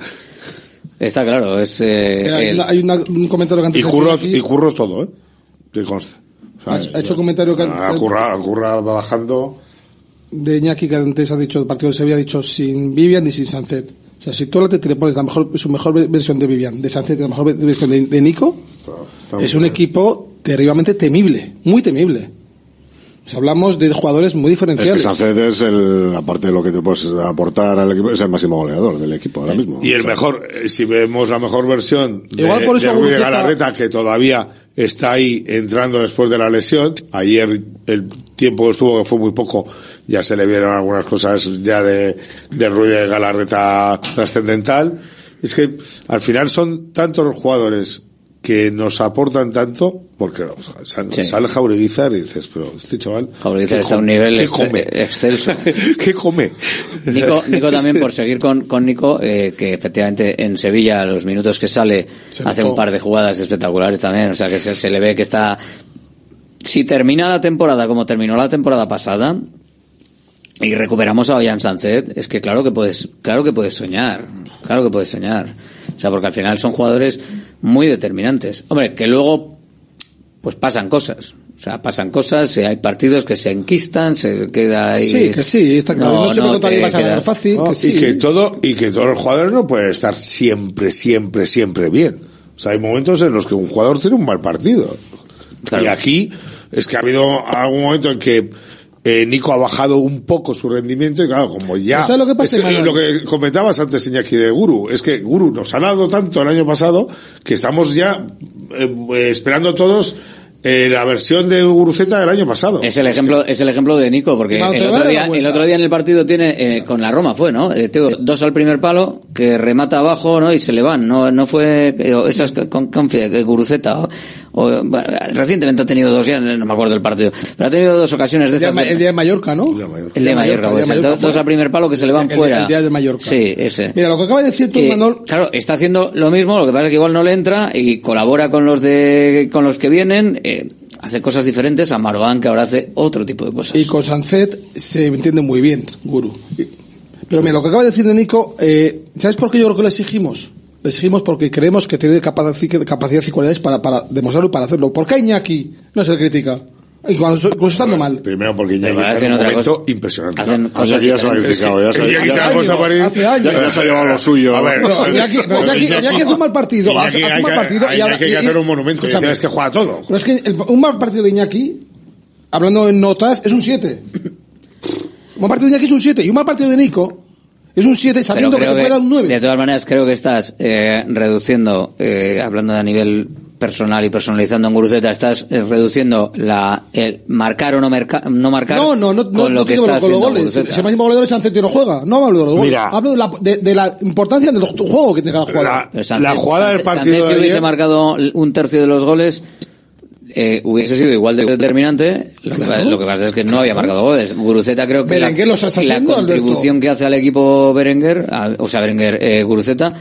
está claro, es eh, Mira, hay el- una- hay una- un comentario que antes Y ha hecho curro, aquí. y curro todo, ¿eh? Que conste. O sea, Ha hecho- ha hecho un comentario que- a curra, a curra bajando. de Iñaki que antes ha dicho el partido de Sevilla, ha dicho sin Vivian ni sin Sancet. O sea, si tú te le pones la mejor, su mejor ve- versión de Vivian, de Sancet y la mejor ve- versión de, de Nico, está es muy un bien. equipo terriblemente temible, muy temible. O sea, hablamos de jugadores muy Es que diferenciales. Sánchez es el, aparte de lo que te puedes aportar al equipo, es el máximo goleador del equipo ahora mismo. Y el O sea, mejor, eh, si vemos la mejor versión de, Igual por eso de Ruiz de Guruceta- Galarreta, que todavía está ahí entrando después de la lesión. Ayer el tiempo que estuvo, que fue muy poco, ya se le vieron algunas cosas ya de, de Ruiz de Galarreta trascendental. Es que al final son tantos los jugadores que nos aportan tanto, porque o sea, sal- Sí. sale Jaureguizar y dices, pero este chaval... Jaureguizar ¿qué está a un come? nivel ¿Qué exce- come? excelso. ¿Qué come? Nico, Nico también, por seguir con, con Nico, eh, que efectivamente en Sevilla, a los minutos que sale, Se hace notó. un par de jugadas espectaculares también. O sea, que se, se le ve que está... Si termina la temporada como terminó la temporada pasada y recuperamos a Ollán Sánchez, es que claro que puedes, claro que puedes soñar. Claro que puedes soñar. O sea, porque al final son jugadores muy determinantes. Hombre, que luego pues pasan cosas. O sea, pasan cosas, hay partidos que se enquistan, se queda ahí. Sí, que sí, está claro. No, no siempre no te vas a ganar fácil. No, que y sí. que todo, y que todos los jugadores no pueden estar siempre, siempre, siempre bien. O sea, hay momentos en los que un jugador tiene un mal partido. Claro. Y aquí es que ha habido algún momento en que eh, Nico ha bajado un poco su rendimiento y claro, como ya... ¿Sabes lo que pasa, es, lo que comentabas antes, Iñaki, de Guru, es que Guru nos ha dado tanto el año pasado que estamos ya eh, esperando todos Eh, la versión de Guruceta del año pasado. Es el ejemplo, es el ejemplo de Nico, porque el otro día, el otro día en el partido tiene, eh, con la Roma fue, ¿no? Eh, tengo dos al primer palo, que remata abajo, ¿no? Y se le van, no, no fue, eh, esas con, con Guruceta, o, o, bueno, recientemente ha tenido dos, ya no me acuerdo del partido, pero ha tenido dos ocasiones de esas. El, el día de Mallorca, ¿no? El día de Mallorca, el de Mallorca, pues, el dos, dos al primer palo que se le van el, fuera. El día de Mallorca. Sí, ese. Mira, lo que acaba de decir tú, eh, Manol. Claro, está haciendo lo mismo, lo que pasa es que igual no le entra y colabora con los de, con los que vienen, eh, hace cosas diferentes a Marwan, que ahora hace otro tipo de cosas. Y con Sancet se entiende muy bien, Guru. Pero mira, lo que acaba de decir de Nico, eh, ¿sabes por qué yo creo que le exigimos? Le exigimos porque creemos que tiene capacidad, capacidad y cualidades para, para demostrarlo y para hacerlo. ¿Por qué a Iñaki no se le critica? Incluso, incluso estando mal. Primero porque Iñaki está en un momento impresionante. Hacen cosas ya se ha criticado, ya se ha llevado lo suyo. A ver, pero Iñaki, pero Iñaki, Iñaki hace un mal partido. Iñaki, hace un mal partido y ahora, hay que hacer un monumento. Y tienes que jugar todo. Pero es que el, un mal partido de Iñaki, hablando en notas, es un siete. Un mal partido de Iñaki es un siete. Y un mal partido de Nico es un siete sabiendo que te puede dar un nueve. De todas maneras, creo que estás eh, reduciendo, eh, hablando a nivel personal y personalizando en Guruceta, estás eh, reduciendo la el marcar o no, marca, no marcar no, no, no, con no, lo no que está haciendo goles. Si el máximo goleador es Sancet y no juega, no hablo de los goles. Mira, hablo de la, de, de la importancia del juego que tiene cada jugador. La, Sancet, la jugada del partido Sancet, si de hubiese ayer, marcado un tercio de los goles, eh, hubiese sido igual de determinante. Lo que, claro. lo que pasa es que no había marcado goles. Guruceta creo que la, los la contribución Alberto. que hace al equipo Berenguer, a, o sea, Berenguer, eh, Guruceta,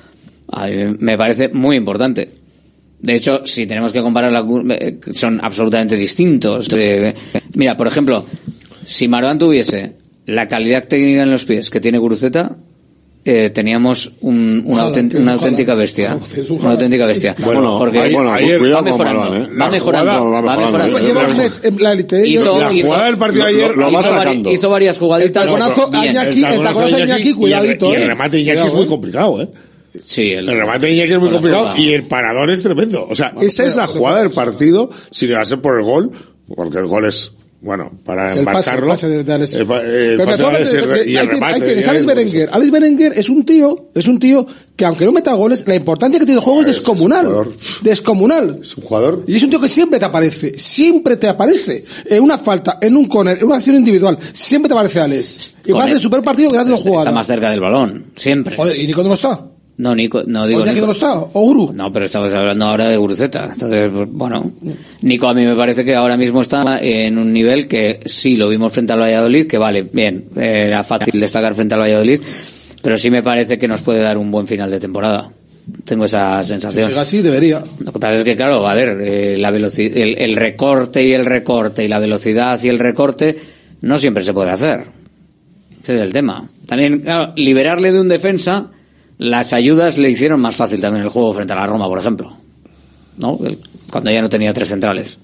a mí me parece muy importante. De hecho, si tenemos que compararla, son absolutamente distintos. Mira, por ejemplo, si Marwan tuviese la calidad técnica en los pies que tiene Guruceta, eh, teníamos un, una, ojalá, auténtica, una auténtica bestia. Una auténtica bestia. Bueno, porque ayer, bueno, ayer, va mejorando, Marwan, ¿eh? va mejorando, jugada, va mejorando. mejorando. Lleva un mes en la élite. Hizo, la hizo, jugada del partido de ayer lo, lo hizo, sacando. hizo varias jugaditas. El taconazo a Iñaki, el taconazo a Iñaki, cuidadito. Y el remate de Iñaki es muy complicado, ¿eh? Sí, el, el remate de Iñaki es muy complicado y el parador es tremendo. O sea, bueno, esa es la jugada del partido, si le va a ser por el gol, porque el gol es, bueno, para el embarcarlo. Pase, el pase de, de el, el pase de Alex, el, y el remate. Ahí tienes, Alex Berenguer. Alex Berenguer es un tío, es un tío que aunque no meta goles, la importancia que tiene el juego es, es descomunal. Es descomunal. Es un jugador. Y es un tío que siempre te aparece, siempre te aparece. En una falta, en un corner, en una acción individual, siempre te aparece Alex. Igual hace el super partido que hace la jugada. Está más cerca del balón, siempre. Joder, ¿y Nico no está? No, Nico, no digo. ¿O Nico no está? ¿O Guru? No, pero estamos hablando ahora de Guruceta. Entonces, bueno, Nico a mí me parece que ahora mismo está en un nivel que sí lo vimos frente al Valladolid, que vale, bien, era fácil destacar frente al Valladolid, pero sí me parece que nos puede dar un buen final de temporada. Tengo esa sensación. Si llega así, debería. Lo que pasa es que, claro, a ver, eh, la velocidad, el, el recorte y el recorte y la velocidad y el recorte no siempre se puede hacer. Ese es el tema. También, claro, liberarle de un defensa. Las ayudas le hicieron más fácil también el juego frente a la Roma, por ejemplo, ¿no? Cuando ya no tenía tres centrales.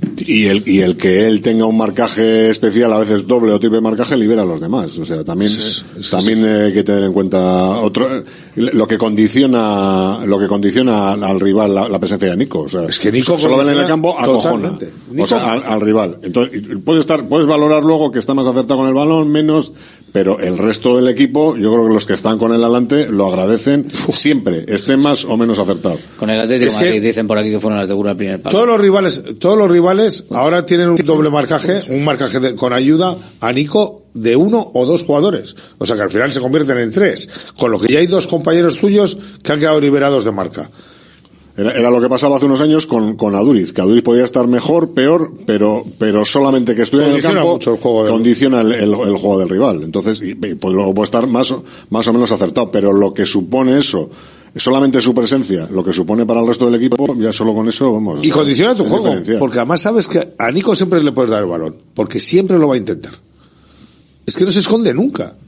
Y el, y el que él tenga un marcaje especial, a veces doble o triple marcaje, libera a los demás. O sea, también, sí, sí, también sí. hay que tener en cuenta otro, lo que condiciona, lo que condiciona al rival la, la presencia de Nico. O sea, es que Nico solo ven en el campo, acojona. O sea, al, al rival. Entonces, puedes estar, puedes valorar luego que está más acertado con el balón, menos, pero el resto del equipo, yo creo que los que están con él adelante lo agradecen siempre, estén más o menos acertados. Con el Atlético de Madrid dicen por aquí que fueron las de Guru al primer palo. Todos los rivales, todos los rivales ahora tienen un doble marcaje, un marcaje de, con ayuda a Nico de uno o dos jugadores. O sea que al final se convierten en tres. Con lo que ya hay dos compañeros tuyos que han quedado liberados de marca. Era, era lo que pasaba hace unos años con, con Aduriz, que Aduriz podía estar mejor, peor, pero, pero solamente que estuviera en el campo mucho el juego del... condiciona el, el, el juego del rival. Entonces, y, y, pues luego puede estar más, más o menos acertado, pero lo que supone eso, solamente su presencia, lo que supone para el resto del equipo, ya solo con eso vamos. Y condiciona tu juego, porque además sabes que a Nico siempre le puedes dar el balón, porque siempre lo va a intentar. Es que no se esconde nunca.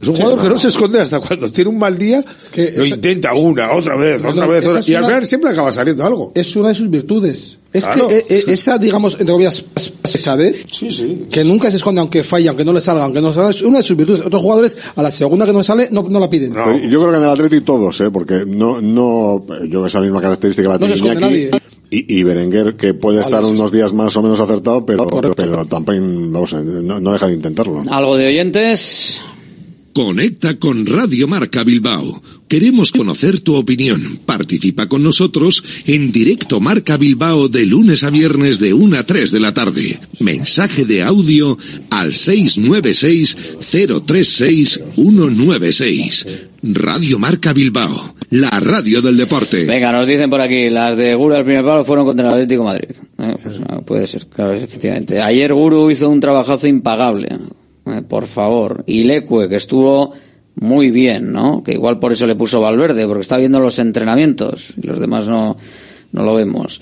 Es un jugador que no se esconde hasta cuando tiene un mal día, es que lo esa, intenta una, otra vez, otra vez, otra, y al final siempre acaba saliendo algo. Es una de sus virtudes. Es claro, que eh, sí. esa, digamos, entre comillas, pesadez, sí, sí. que nunca se esconde aunque falle, aunque no le salga, aunque no le salga, es una de sus virtudes. Otros jugadores, a la segunda que no sale, no, no la piden. No. Yo creo que en el Atleti todos, ¿eh? Porque no, no, yo creo que esa misma característica la tiene no Iñaki y, y Berenguer, que puede vale, estar unos días más o menos acertado, pero, pero, pero tampoco, vamos, no, no deja de intentarlo. Algo de oyentes. Conecta con Radio Marca Bilbao. Queremos conocer tu opinión. Participa con nosotros en directo Marca Bilbao de lunes a viernes de una a tres de la tarde. Mensaje de audio al seis nueve seis cero tres seis uno nueve seis. Radio Marca Bilbao, la radio del deporte. Venga, nos dicen por aquí, las de Guru al primer palo fueron contra el Atlético de Madrid. Eh, pues no, puede ser, claro, efectivamente. Ayer Guru hizo un trabajazo impagable. Eh, por favor. Y Leque, que estuvo muy bien, ¿no? Que igual por eso le puso Valverde, porque está viendo los entrenamientos y los demás no, no lo vemos.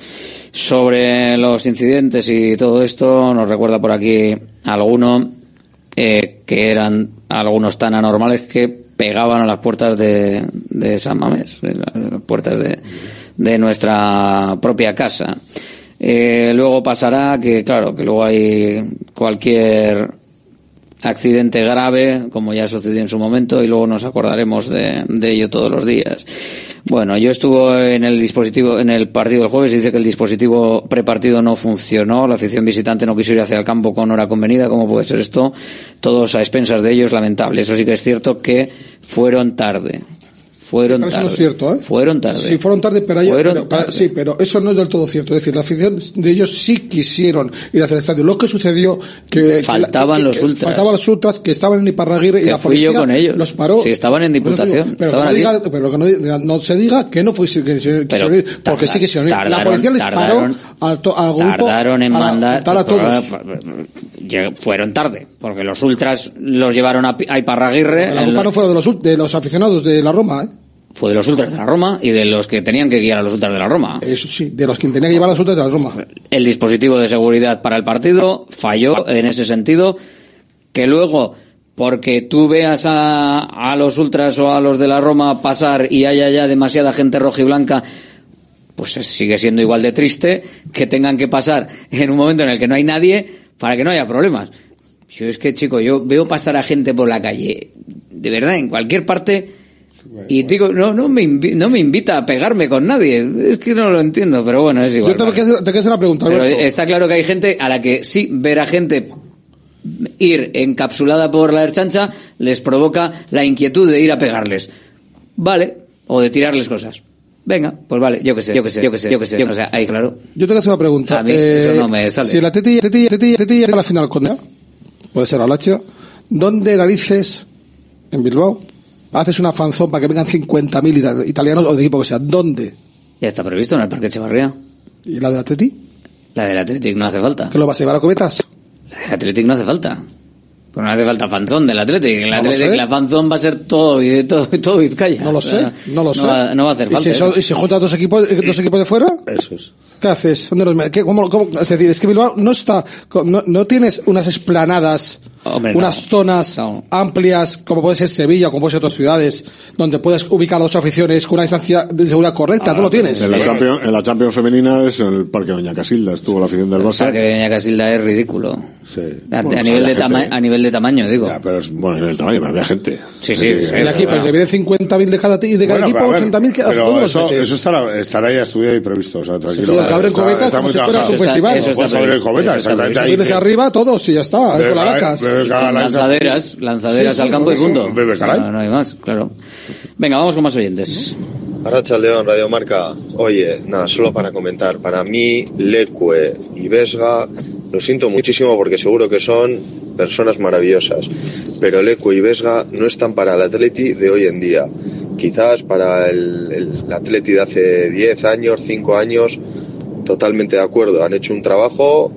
Sobre los incidentes y todo esto, nos recuerda por aquí alguno eh, que eran algunos tan anormales que pegaban a las puertas de, de San Mamés, las puertas de, de nuestra propia casa. Eh, luego pasará que, claro, que luego hay cualquier accidente grave, como ya sucedió en su momento, y luego nos acordaremos de, de ello todos los días. Bueno, yo estuve en el dispositivo, en el partido del jueves, y dice que el dispositivo prepartido no funcionó, la afición visitante no quiso ir hacia el campo con hora convenida. ¿Cómo puede ser esto? Todos a expensas de ello, es lamentable. Eso sí que es cierto que fueron tarde. Fueron sí, pero tarde. Eso no es cierto, ¿eh? Fueron tarde. Sí, fueron tarde, pero, hay, fueron pero tarde. Para, sí, pero eso no es del todo cierto. Es decir, la afición de ellos sí quisieron ir hacia el estadio. Lo que sucedió que faltaban que, que, los que, ultras. Faltaban los ultras que estaban en Iparraguirre y la fui policía yo con ellos. los paró. Sí, estaban en Diputación. Pero, estaban que no, diga, pero que no, no se diga que no fue que quisieron pero ir, porque tarda, sí quisieron ir. Tardaron, la policía les tardaron, paró al, to, al grupo. Tardaron en a, mandar. A, a todos. Fueron tarde, porque los ultras los llevaron a, a Iparraguirre. La culpa no fue de los, de los aficionados de la Roma, ¿eh? Fue de los ultras de la Roma y de los que tenían que guiar a los ultras de la Roma. Eso sí, de los que tenían que llevar a los ultras de la Roma. El dispositivo de seguridad para el partido falló en ese sentido, que luego, porque tú veas a, a los ultras o a los de la Roma pasar y haya ya demasiada gente rojiblanca, pues sigue siendo igual de triste que tengan que pasar en un momento en el que no hay nadie para que no haya problemas. Yo es que, chico, yo veo pasar a gente por la calle, de verdad, en cualquier parte, y digo, no, no me invi- no me invita a pegarme con nadie. Es que no lo entiendo, pero bueno, es igual. Yo tengo que hacer, tengo que hacer una pregunta, Pero Alberto. está claro que hay gente a la que sí, ver a gente ir encapsulada por la Ertzaintza les provoca la inquietud de ir a pegarles. Vale, o de tirarles cosas. Venga, pues vale, yo que sé, yo que sé, yo que sé, yo que sé. O sea, ahí claro. Yo tengo que hacer una pregunta. A mí eh, eso no me sale. Si la tetilla, tetilla, tetilla, tetilla llega a la final con ella, puede ser Alacha, ¿dónde narices en Bilbao haces una fanzón para que vengan cincuenta mil italianos o de equipo que sea? ¿Dónde? Ya está previsto en el Parque Echevarría. ¿Y la del Atleti? La del Athletic no hace falta. ¿Que lo vas a llevar a Cometas? La del Athletic no hace falta. Pues no hace falta fanzón del Athletic. El No Athletic, la fanzón va a ser todo, todo, todo Vizcaya. No lo sé, no lo no sé. Va, no va a hacer ¿Y falta. si, son, ¿Y si juntas dos equipos, dos equipos de fuera? Eso es. ¿Qué haces? ¿Dónde los me- qué, cómo, cómo? Es decir, es que Bilbao no está, no, no tienes unas esplanadas, Hombre, unas no. zonas No. amplias, como puede ser Sevilla o como puede ser otras ciudades, donde puedes ubicar a dos aficiones con una distancia de seguridad correcta. Ah, no lo tienes. En la Champions, en la Champions femenina es en el Parque Doña Casilda, estuvo la afición del El Barça. Parque de Doña Casilda es ridículo. Sí. A, Bueno, a pues nivel había de tama- gente. a nivel de tamaño, digo. Ya, pero es, bueno, en el tamaño, había gente. Sí, sí, Eh, sí. Y aquí, pues, deberían cincuenta mil de cada, de cada Bueno, equipo, pero a ver, ochenta mil que pero todos los eso, metes. eso estará, estará ya estudiado y previsto, o sea, tranquilo. Sí, sí, que abren Está- cometas está como muy si fuera trabajado. su Eso está- festival. eso está Puedes abrir previsto, cometas, eso está exactamente. previsto. Ahí Tienes que- arriba todos y ya está, Bebe con la caray, vacas. bebe caray, Lanzaderas, lanzaderas Sí, sí, al campo y por eso. punto. Bebe, caray. No, no hay más, claro. Venga, vamos con más oyentes. Arracha León, Radio Marca. Oye, nada, solo para comentar. Para mí, Leque y Vesga, lo siento muchísimo porque seguro que son personas maravillosas. Pero Leque y Vesga no están para el Atleti de hoy en día. Quizás para el, el Atleti de hace diez años, cinco años, totalmente de acuerdo. Han hecho un trabajo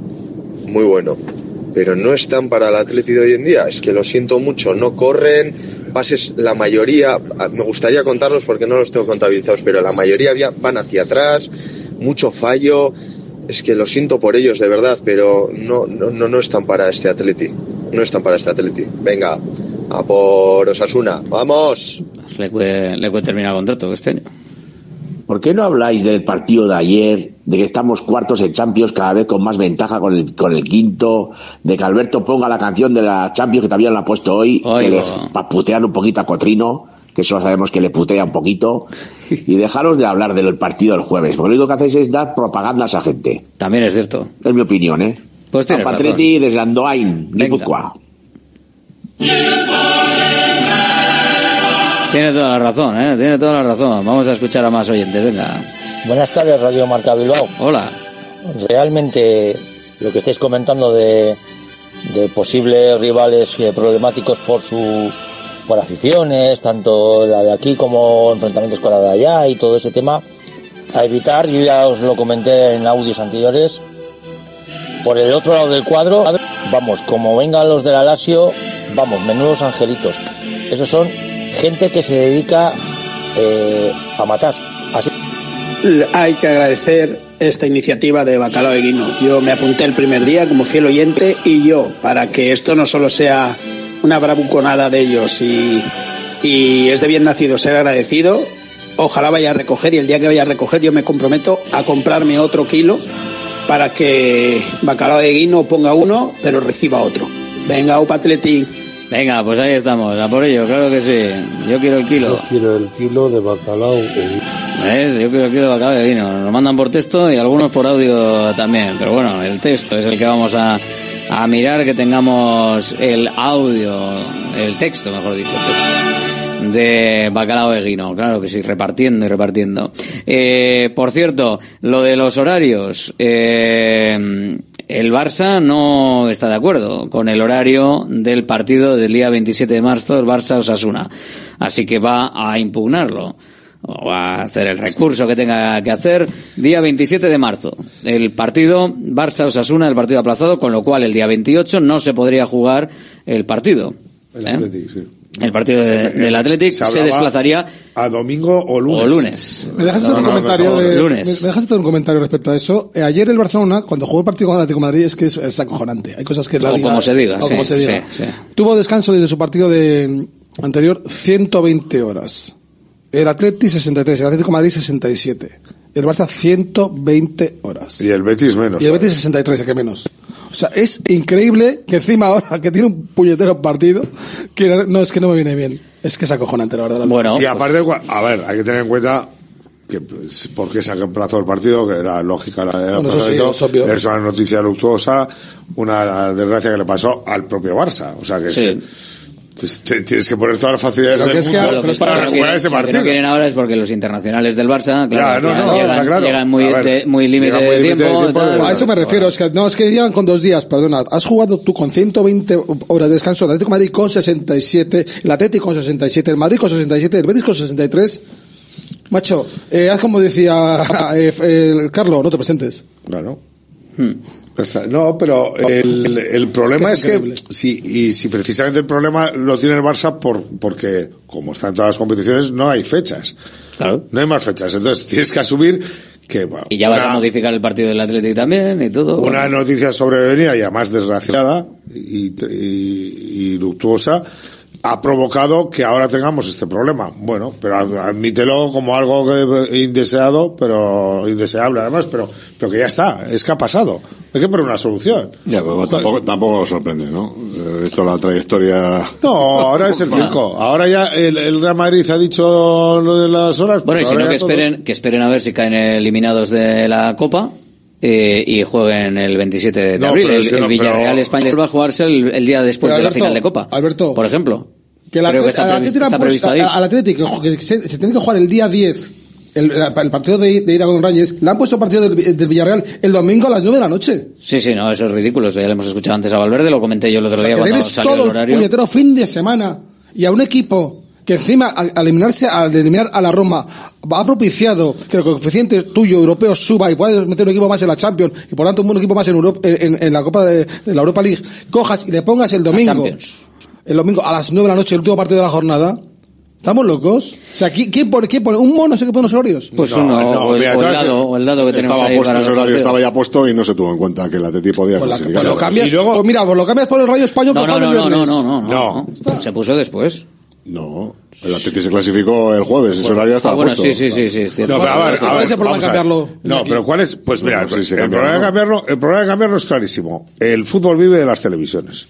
muy bueno. Pero no están para el Atleti de hoy en día. Es que lo siento mucho, no corren, pases, la mayoría, me gustaría contarlos porque no los tengo contabilizados, pero la mayoría van hacia atrás, mucho fallo. Es que lo siento por ellos, de verdad, pero no, no, no, no están para este Atleti. No están para este Atleti. Venga, A por Osasuna. ¡Vamos! Le puede, le puede terminar el contrato este año. ¿Por qué no habláis del partido de ayer, de que estamos cuartos en Champions cada vez con más ventaja con el, con el quinto, de que Alberto ponga la canción de la Champions que también la ha puesto hoy, Oigo. que le pa putear un poquito a Cotrino, que eso sabemos que le putea un poquito, y dejaros de hablar del partido del jueves, porque lo único que hacéis es dar propaganda a esa gente. También es cierto. Es mi opinión, ¿eh? Pues tienes razón. Patreti desde Andoain, Guipúzcoa. Tiene toda la razón, ¿eh? Tiene toda la razón. Vamos a escuchar a más oyentes, venga. Buenas tardes, Radio Marca Bilbao. Hola. Realmente lo que estáis comentando de, de posibles rivales eh, problemáticos por su por aficiones, tanto la de aquí como enfrentamientos con la de allá y todo ese tema, a evitar, yo ya os lo comenté en audios anteriores, por el otro lado del cuadro, vamos, como vengan los de la Lazio, vamos, menudos angelitos. Esos son gente que se dedica eh, a matar. Así. Hay que agradecer esta iniciativa de Bacalao de Guino. Yo me apunté el primer día como fiel oyente y yo, para que esto no solo sea una bravuconada de ellos y, y es de bien nacido ser agradecido, ojalá vaya a recoger y el día que vaya a recoger yo me comprometo a comprarme otro kilo para que Bacalao de Guino ponga uno pero reciba otro. Venga, Upa Atleti. Venga, pues ahí estamos, a por ello, claro que sí. Yo quiero el kilo. Yo quiero el kilo de bacalao de vino. ¿Ves? Yo quiero el kilo de bacalao de vino. Lo mandan por texto y algunos por audio también. Pero bueno, el texto es el que vamos a, a mirar, que tengamos el audio, el texto, mejor dicho, el texto de bacalao de guino. Claro que sí, repartiendo y repartiendo. Eh, por cierto, lo de los horarios. Eh... El Barça no está de acuerdo con el horario del partido del día veintisiete de marzo, el Barça-Osasuna. Así que va a impugnarlo. O va a hacer el recurso que tenga que hacer. Día veintisiete de marzo. El partido Barça-Osasuna, el partido aplazado, con lo cual el día veintiocho no se podría jugar el partido. El ¿Eh? Athletic, sí. El partido de, del Athletic se, se desplazaría a domingo o lunes. O lunes. ¿Me dejas hacer un comentario de, lunes. ¿Me dejas hacer un comentario respecto a eso? Eh, ayer el Barcelona, cuando jugó el partido con el Atlético de Madrid, es que es, es acojonante. Hay cosas que la o liga, como se diga, o sí, como se diga. Sí, sí. Tuvo descanso desde su partido de anterior ciento veinte horas. El Athletic sesenta y tres, el Atlético de Madrid sesenta y siete. El Barça ciento veinte horas. Y el Betis menos. Y el Betis sesenta y tres, que menos. O sea, es increíble que encima ahora que tiene un puñetero partido, que no, es que no me viene bien. Es que es acojonante, la verdad. La bueno. Y aparte, pues, a ver, hay que tener en cuenta que por qué se ha aplazado el partido, que era lógica la de bueno, eso sí, es obvio. Es una noticia luctuosa, una desgracia que le pasó al propio Barça. O sea que sí. se, tienes que poner todas las facilidades del es mundo que, para recuperar quieren, ese partido. Lo que no quieren ahora es porque los internacionales del Barça, claro, ya, no, no, llegan, está claro. llegan muy, ver, de, muy límite de, de tiempo. De tiempo tal, a eso me refiero, es que no, es que llegan con dos días, perdona. Has jugado tú con ciento veinte horas de descanso, el Atlético de Madrid con sesenta y siete, el Atlético con sesenta y siete, el Madrid con sesenta y siete, el Betis con sesenta y tres. Macho, eh, haz como decía eh, eh, Carlos, no te presentes. Claro. Hmm. No, pero el, el problema es que, es que si, y si precisamente el problema lo tiene el Barça por, porque, como están todas las competiciones, no hay fechas. Claro. No hay más fechas. Entonces tienes que asumir que, bueno, y ya una, vas a modificar el partido del Atlético también y todo. Una bueno. noticia sobrevenida y además desgraciada y, y, y luctuosa ha provocado que ahora tengamos este problema. Bueno, pero admítelo como algo que, indeseado, pero indeseable además, pero, pero que ya está, es que ha pasado. Hay que poner una solución. Ya, pero tampoco, tampoco sorprende, ¿no? Esto la trayectoria. No, ahora es el cinco. Ahora ya el, el Real Madrid ha dicho lo de las horas. Bueno, pues y si no que esperen, todo... que esperen a ver si caen eliminados de la Copa. Eh, y jueguen el veintisiete de no, abril. El, es que el no, Villarreal pero... España va a jugarse el, el día después Alberto, de la final de Copa. Alberto. Por ejemplo. Que la, Creo que está, previsto, está previsto ahí. Al Atlético, que se, se tiene que jugar el día diez, el, el partido de, de ida con Reyes, le han puesto el partido del, del Villarreal el domingo a las nueve de la noche. Sí, sí, no, eso es ridículo. Eso ya lo hemos escuchado antes a Valverde, lo comenté yo el otro o sea, día cuando salió todo el horario. Un puñetero fin de semana y a un equipo que encima al, al eliminarse, al eliminar a la Roma, ha propiciado que el coeficiente tuyo europeo suba y puedas meter un equipo más en la Champions y por tanto un equipo más en, Europa, en, en la Copa de, de la Europa League, cojas y le pongas el domingo. El domingo a las nueve de la noche, el último partido de la jornada, ¿Estamos locos? O sea, ¿quién, quién pone, quién pone? ¿Un mono? ¿No sé qué pone los horarios? Pues no, uno, no, o, el, mira, o, el dado, o el dado que tenemos estaba ahí puesto, para ese los horario sorteos. estaba ya puesto y no se tuvo en cuenta que el Atleti podía Pues, la, clasificar. pues lo cambias, y luego, pues mira, pues lo cambias por el Rayo Español. No, que no, juega no, el no, no, viernes. no, no, no, No. Se puso después. No, el Atleti se clasificó el jueves, ese horario estaba Ah, bueno, puesto. sí, sí, sí, sí, es cierto. No, pero a ver, a ver, ¿Cuál es el problema de vamos a ver. cambiarlo? No, pero ¿cuál es? Pues mira, No, sí, se el, cambia, problema de ¿no? cambiarlo, el problema de cambiarlo es clarísimo. El fútbol vive de las televisiones.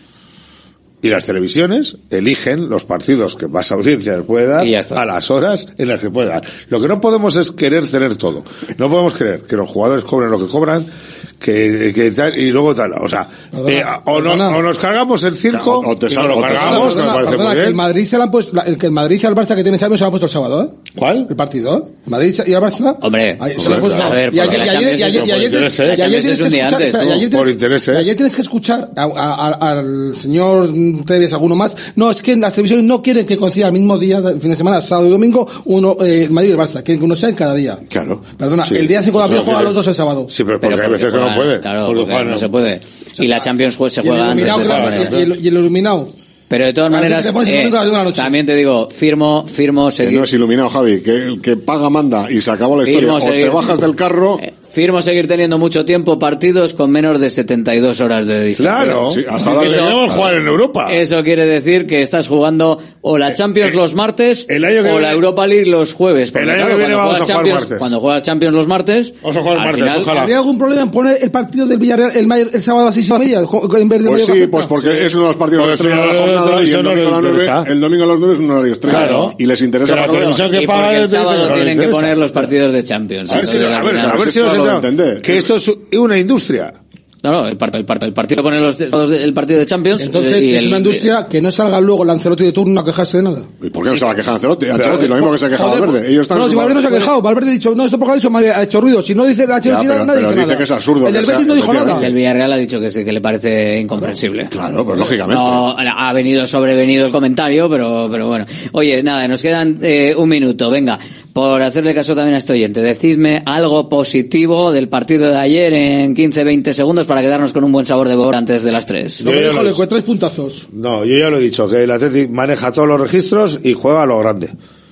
Y las televisiones eligen los partidos que más audiencia les puede dar a las horas en las que puedan. Lo que no podemos es querer tener todo. No podemos querer que los jugadores cobren lo que cobran, que, que tal, y luego tal. O sea, Perdona, eh, o, no, o nos cargamos el circo, o te y sal- nos lo o te cargamos, Perdona, me parece perdona, muy que el bien. Madrid se lo han puesto, la- el que el Madrid y el Barça que tiene Champions se lo han puesto el sábado, ¿eh? ¿Cuál? El partido, ¿eh? Madrid y el Barça. Hombre, ahí, se lo han hombre, puesto. a ver, y ayer, porque y la ayer, y Champions ayer, es y ayer por tienes- intereses. y ayer La tienes Champions que es un día escuchar, antes, espera, y tú. ayer tienes Por que- intereses. y ayer tienes que escuchar a- a- a- al señor Tevez, alguno más. No, es que en las televisiones no quieren que coincida el mismo día, el fin de semana, sábado y domingo, uno, eh, el Madrid y el Barça, quieren que uno sea en cada día. Claro. Perdona, Sí. el día cinco de abril Eso juegan quiere- los dos el sábado. Sí, pero Pero porque hay veces que no juegan- puede. Claro, Porque porque juegan- no se puede. Y la Champions juez se Y el juega antes. iluminado, de claro, todas maneras. y el- y el iluminado. Pero de todas Claro, maneras, te pones el eh, domingo a las nueve de la noche. también te digo, firmo, firmo Que seguir. no es iluminado, Javi, que el que paga manda y se acabó la historia. Firmo O seguir- te bajas del carro. Eh, Firmo seguir teniendo mucho tiempo partidos con menos de setenta y dos horas de distancia. Claro, Sí, hasta Así darle- que queremos jugar en Europa. Eso quiere decir que estás jugando o la Champions los martes el año que o la viene- Europa League los jueves. Porque, el año claro, que viene cuando vamos juegas a jugar Champions- martes. Cuando juegas Champions los martes, Vamos a jugar al martes, final- ojalá. ¿Habría algún problema en poner el partido del Villarreal el, ma- el sábado a las seis y media co- en vez de Pues medio sí, pues porque es uno de los partidos Porque estrella de la si no, jornada y el televisión no domingo, a les las nueve, interesa. el domingo a las nueve es un horario estrella. Claro. Y les interesa Pero la para que lo televisión vean. y que porque paga el el sábado televisión, no tienen le que interesa. poner los partidos de Champions. A ver si, Entonces, a al ver, final- a ver si es os claro de entendemos. entender. Que esto es una industria. No, no, el, part- el, part- el partido pone los, los de- el partido de Champions. Entonces, y si es el- una industria, que no salga luego el Ancelotti de turno a quejarse de nada. ¿Y por qué no se va a quejar Ancelotti? Ancelotti, lo mismo que se ha quejado Joder, Valverde. Ellos están no, en si su- Valverde no se ha quejado. Valverde ha dicho, no, esto porque lo ha dicho, Madrid ha hecho ruido. Si no dice la Ancelotti, Ya, pero- nadie pero dice dice nada. que es absurdo El que del sea- Betis no dijo efectivamente. nada. El Villarreal ha dicho que sí, que le parece incomprensible. Claro, pues lógicamente. No, ha venido sobrevenido el comentario, pero, pero bueno. Oye, nada, nos quedan eh, un minuto. Venga, por hacerle caso también a este oyente, decidme algo positivo del partido de ayer en quince veinte segundos para quedarnos con un buen sabor de boca antes de las tres. Lo Yo que ya dijo lo- le fue tres puntazos. No, yo ya lo he dicho, que el Athletic maneja todos los registros y juega a lo grande.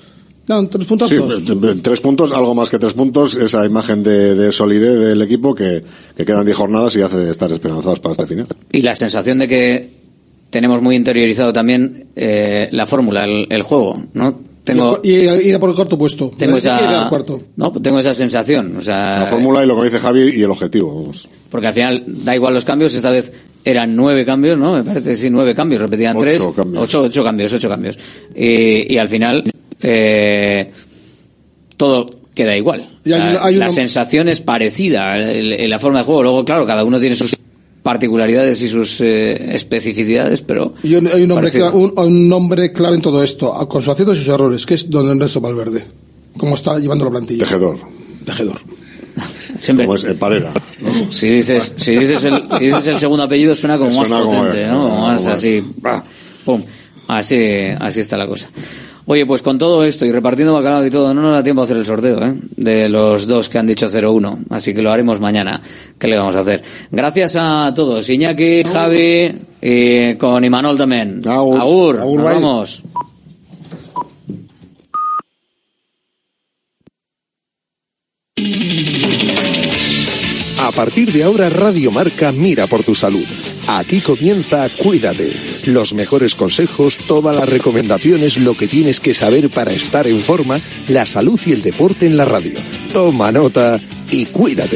No, tres Sí, puntazos. eh, tres puntos, algo más que tres puntos, esa imagen de, de solidez del equipo que, que quedan diez jornadas y hace estar esperanzados para esta final. Y la sensación de que tenemos muy interiorizado también eh, la fórmula, el, el juego, ¿no? Tengo, Y ir a por el cuarto puesto. tengo Hay que ir esa, al cuarto. no, tengo esa sensación, o sea, La fórmula y lo que dice Javi y el objetivo. Vamos. porque al final da igual los cambios, esta vez eran nueve cambios, ¿no? Me parece, sí, nueve cambios, repetían Ocho tres, cambios. ocho, ocho cambios, ocho cambios. Y, y al final, eh, todo queda igual. Y O sea, hay una- hay la una- sensación es parecida en, en la forma de juego. Luego, claro, cada uno tiene sus particularidades y sus eh, especificidades, pero Y un- hay un nombre, parecido. clave, un, un nombre clave en todo esto, con sus aciertos y sus errores, que es don Ernesto Valverde. Cómo está llevando la plantilla. Tejedor. Tejedor. Siempre. Como es eh, Parera. Si dices, si dices el, si dices el segundo apellido suena como Suena más como- potente, ¿no? Como más como así, ¡bah! Pum. Así, así está la cosa. Oye, pues con todo esto y repartiendo bacalao y todo, no nos da tiempo a hacer el sorteo, ¿eh? De los dos que han dicho cero uno. Así que lo haremos mañana. ¿Qué le vamos a hacer? Gracias a todos. Iñaki, Javi y con Imanol también. Agur. Agur. Agur, Nos bye. vamos. A partir de ahora, Radio Marca mira por tu salud. Aquí comienza Cuídate. Los mejores consejos, todas las recomendaciones, lo que tienes que saber para estar en forma, la salud y el deporte en la radio. Toma nota y cuídate.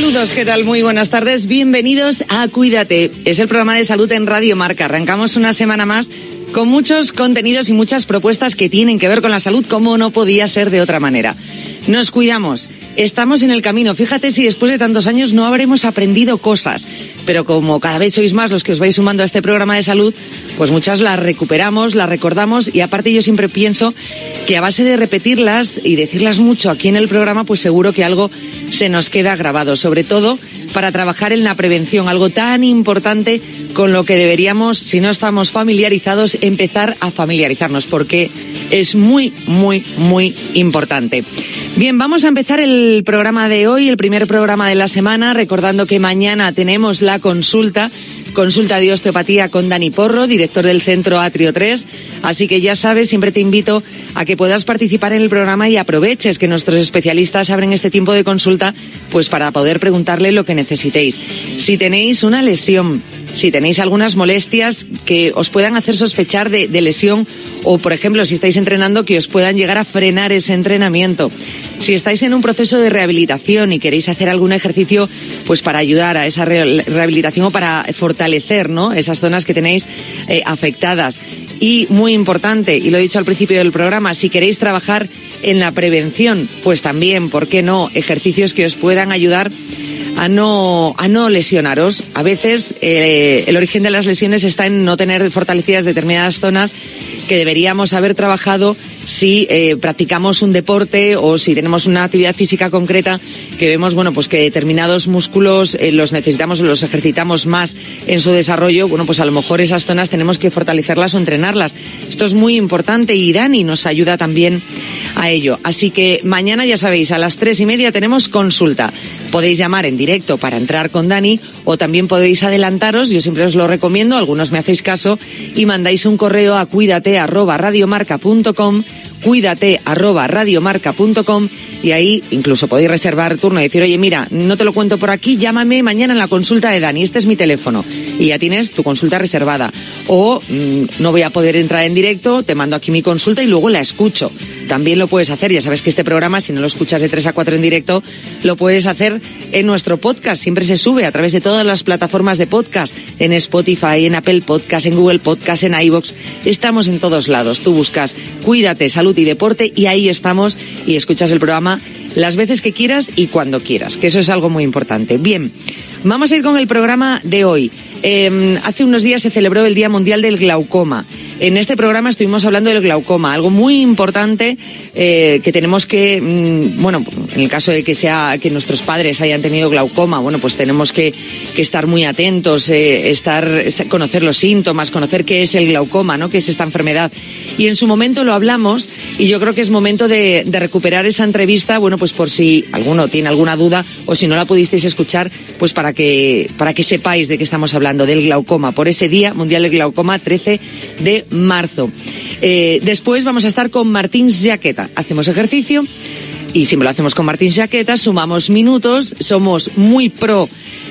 Saludos, ¿qué tal? Muy buenas tardes. Bienvenidos a Cuídate. Es el programa de salud en Radio Marca. Arrancamos una semana más con muchos contenidos y muchas propuestas que tienen que ver con la salud, como no podía ser de otra manera. Nos cuidamos. Estamos en el camino. Fíjate si después de tantos años no habremos aprendido cosas. Pero como cada vez sois más los que os vais sumando a este programa de salud, pues muchas las recuperamos, las recordamos, y aparte yo siempre pienso que a base de repetirlas y decirlas mucho aquí en el programa, pues seguro que algo se nos queda grabado. Sobre todo para trabajar en la prevención, algo tan importante con lo que deberíamos, si no estamos familiarizados, empezar a familiarizarnos, porque es muy, muy, muy importante. Bien, vamos a empezar el programa de hoy, el primer programa de la semana, recordando que mañana tenemos la consulta, consulta de osteopatía con Dani Porro, director del Centro Atrio tres, así que ya sabes, siempre te invito a que puedas participar en el programa y aproveches que nuestros especialistas abren este tiempo de consulta, pues para poder preguntarle lo que necesitéis. Si tenéis una lesión, si tenéis algunas molestias que os puedan hacer sospechar de, de lesión, o por ejemplo si estáis entrenando, que os puedan llegar a frenar ese entrenamiento, si estáis en un proceso de rehabilitación y queréis hacer algún ejercicio pues para ayudar a esa re- rehabilitación o para fortalecer, ¿no?, esas zonas que tenéis eh, afectadas. Y muy importante, y lo he dicho al principio del programa, si queréis trabajar en la prevención, pues también, ¿por qué no?, ejercicios que os puedan ayudar a no a no lesionaros. A veces eh, el origen de las lesiones está en no tener fortalecidas determinadas zonas que deberíamos haber trabajado si eh, practicamos un deporte o si tenemos una actividad física concreta, que vemos, bueno, pues que determinados músculos eh, los necesitamos o los ejercitamos más en su desarrollo. Bueno, pues a lo mejor esas zonas tenemos que fortalecerlas o entrenarlas. Esto es muy importante y Dani nos ayuda también a ello. Así que mañana, ya sabéis, a las tres y media tenemos consulta. Podéis llamar en directo para entrar con Dani, o también podéis adelantaros, yo siempre os lo recomiendo, algunos me hacéis caso, y mandáis un correo a cuídate arroba radiomarca punto com, cuídate arroba radiomarca punto com, y ahí incluso podéis reservar turno y decir, oye, mira, no te lo cuento por aquí, llámame mañana en la consulta de Dani, este es mi teléfono, y ya tienes tu consulta reservada. O mmm, no voy a poder entrar en directo, te mando aquí mi consulta y luego la escucho. También lo puedes hacer, ya sabes que este programa, si no lo escuchas de tres a cuatro en directo, lo puedes hacer en nuestro podcast, siempre se sube a través de todas las plataformas de podcast, en Spotify, en Apple Podcast, en Google Podcast, en iVoox, estamos en todos lados. Tú buscas Cuídate, Salud y Deporte y ahí estamos, y escuchas el programa las veces que quieras y cuando quieras, que eso es algo muy importante. Bien, vamos a ir con el programa de hoy. Eh, hace unos días se celebró el Día Mundial del Glaucoma. En este programa estuvimos hablando del glaucoma, algo muy importante eh, que tenemos que, mmm, bueno, en el caso de que sea que nuestros padres hayan tenido glaucoma, bueno, pues tenemos que, que estar muy atentos, eh, estar, conocer los síntomas, conocer qué es el glaucoma, ¿no?, qué es esta enfermedad. Y en su momento lo hablamos, y yo creo que es momento de, de recuperar esa entrevista, bueno, pues por si alguno tiene alguna duda o si no la pudisteis escuchar, pues para que para que sepáis de qué estamos hablando, del glaucoma, por ese Día Mundial del Glaucoma, trece de marzo. Eh, después vamos a estar con Martín Jaqueta. Hacemos ejercicio y siempre lo hacemos con Martín Jaqueta, sumamos minutos, somos muy pro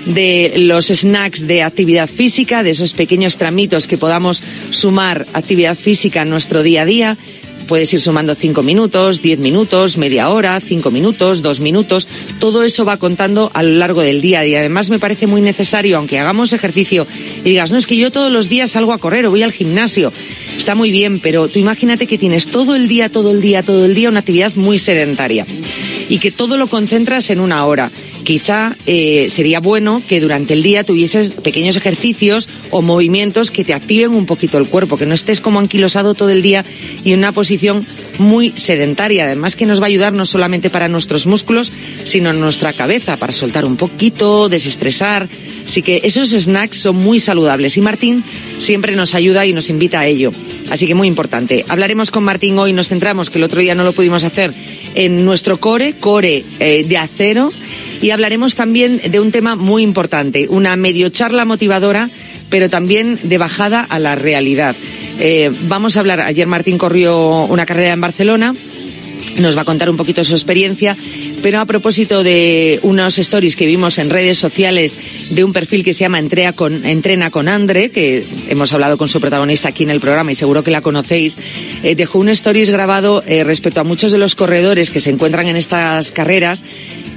de los snacks de actividad física, de esos pequeños tramitos que podamos sumar actividad física en nuestro día a día. Puedes ir sumando cinco minutos, diez minutos, media hora, cinco minutos, dos minutos. Todo eso va contando a lo largo del día, y además me parece muy necesario, aunque hagamos ejercicio y digas, no, es que yo todos los días salgo a correr o voy al gimnasio. Está muy bien, pero tú imagínate que tienes todo el día, todo el día, todo el día una actividad muy sedentaria y que todo lo concentras en una hora. Quizá eh, sería bueno que durante el día tuvieses pequeños ejercicios o movimientos que te activen un poquito el cuerpo, que no estés como anquilosado todo el día y en una posición muy sedentaria. Además que nos va a ayudar no solamente para nuestros músculos, sino en nuestra cabeza, para soltar un poquito, desestresar. Así que esos snacks son muy saludables y Martín siempre nos ayuda y nos invita a ello. Así que muy importante. Hablaremos con Martín hoy, nos centramos, que el otro día no lo pudimos hacer, en nuestro core, core eh, de acero. Y hablaremos también de un tema muy importante, una medio charla motivadora, pero también de bajada a la realidad. Eh, vamos a hablar, ayer Martín corrió una carrera en Barcelona, nos va a contar un poquito su experiencia, pero a propósito de unos stories que vimos en redes sociales de un perfil que se llama Entrena con, Entrena con Andre, que hemos hablado con su protagonista aquí en el programa y seguro que la conocéis, eh, dejó un stories grabado eh, respecto a muchos de los corredores que se encuentran en estas carreras,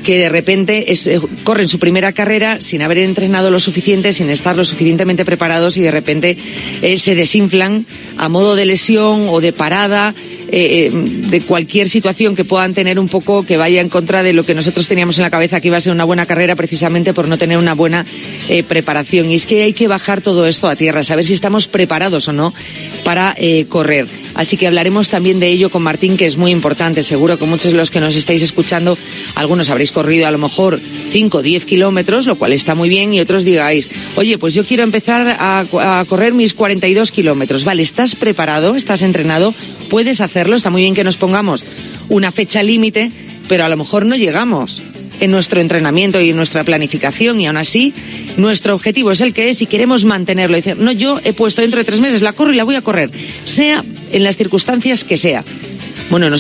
que de repente es, eh, corren su primera carrera sin haber entrenado lo suficiente, sin estar lo suficientemente preparados y de repente eh, se desinflan a modo de lesión o de parada, eh, de cualquier situación que puedan tener un poco que vaya en contra de lo que nosotros teníamos en la cabeza que iba a ser una buena carrera precisamente por no tener una buena eh, preparación. Y es que hay que bajar todo esto a tierra, saber si estamos preparados o no para eh, correr. Así que hablaremos también de ello con Martín, que es muy importante. Seguro que muchos de los que nos estáis escuchando, algunos habréis corrido a lo mejor cinco o diez kilómetros, lo cual está muy bien, y otros digáis, oye, pues yo quiero empezar a, a correr mis cuarenta y dos kilómetros. Vale, ¿estás preparado? ¿Estás entrenado? ¿Puedes hacerlo? Está muy bien que nos pongamos una fecha límite, pero a lo mejor no llegamos en nuestro entrenamiento y en nuestra planificación, y aún así nuestro objetivo es el que es y queremos mantenerlo. Decir, no, yo he puesto dentro de tres meses la corro y la voy a correr, sea en las circunstancias que sea. Bueno, nosotros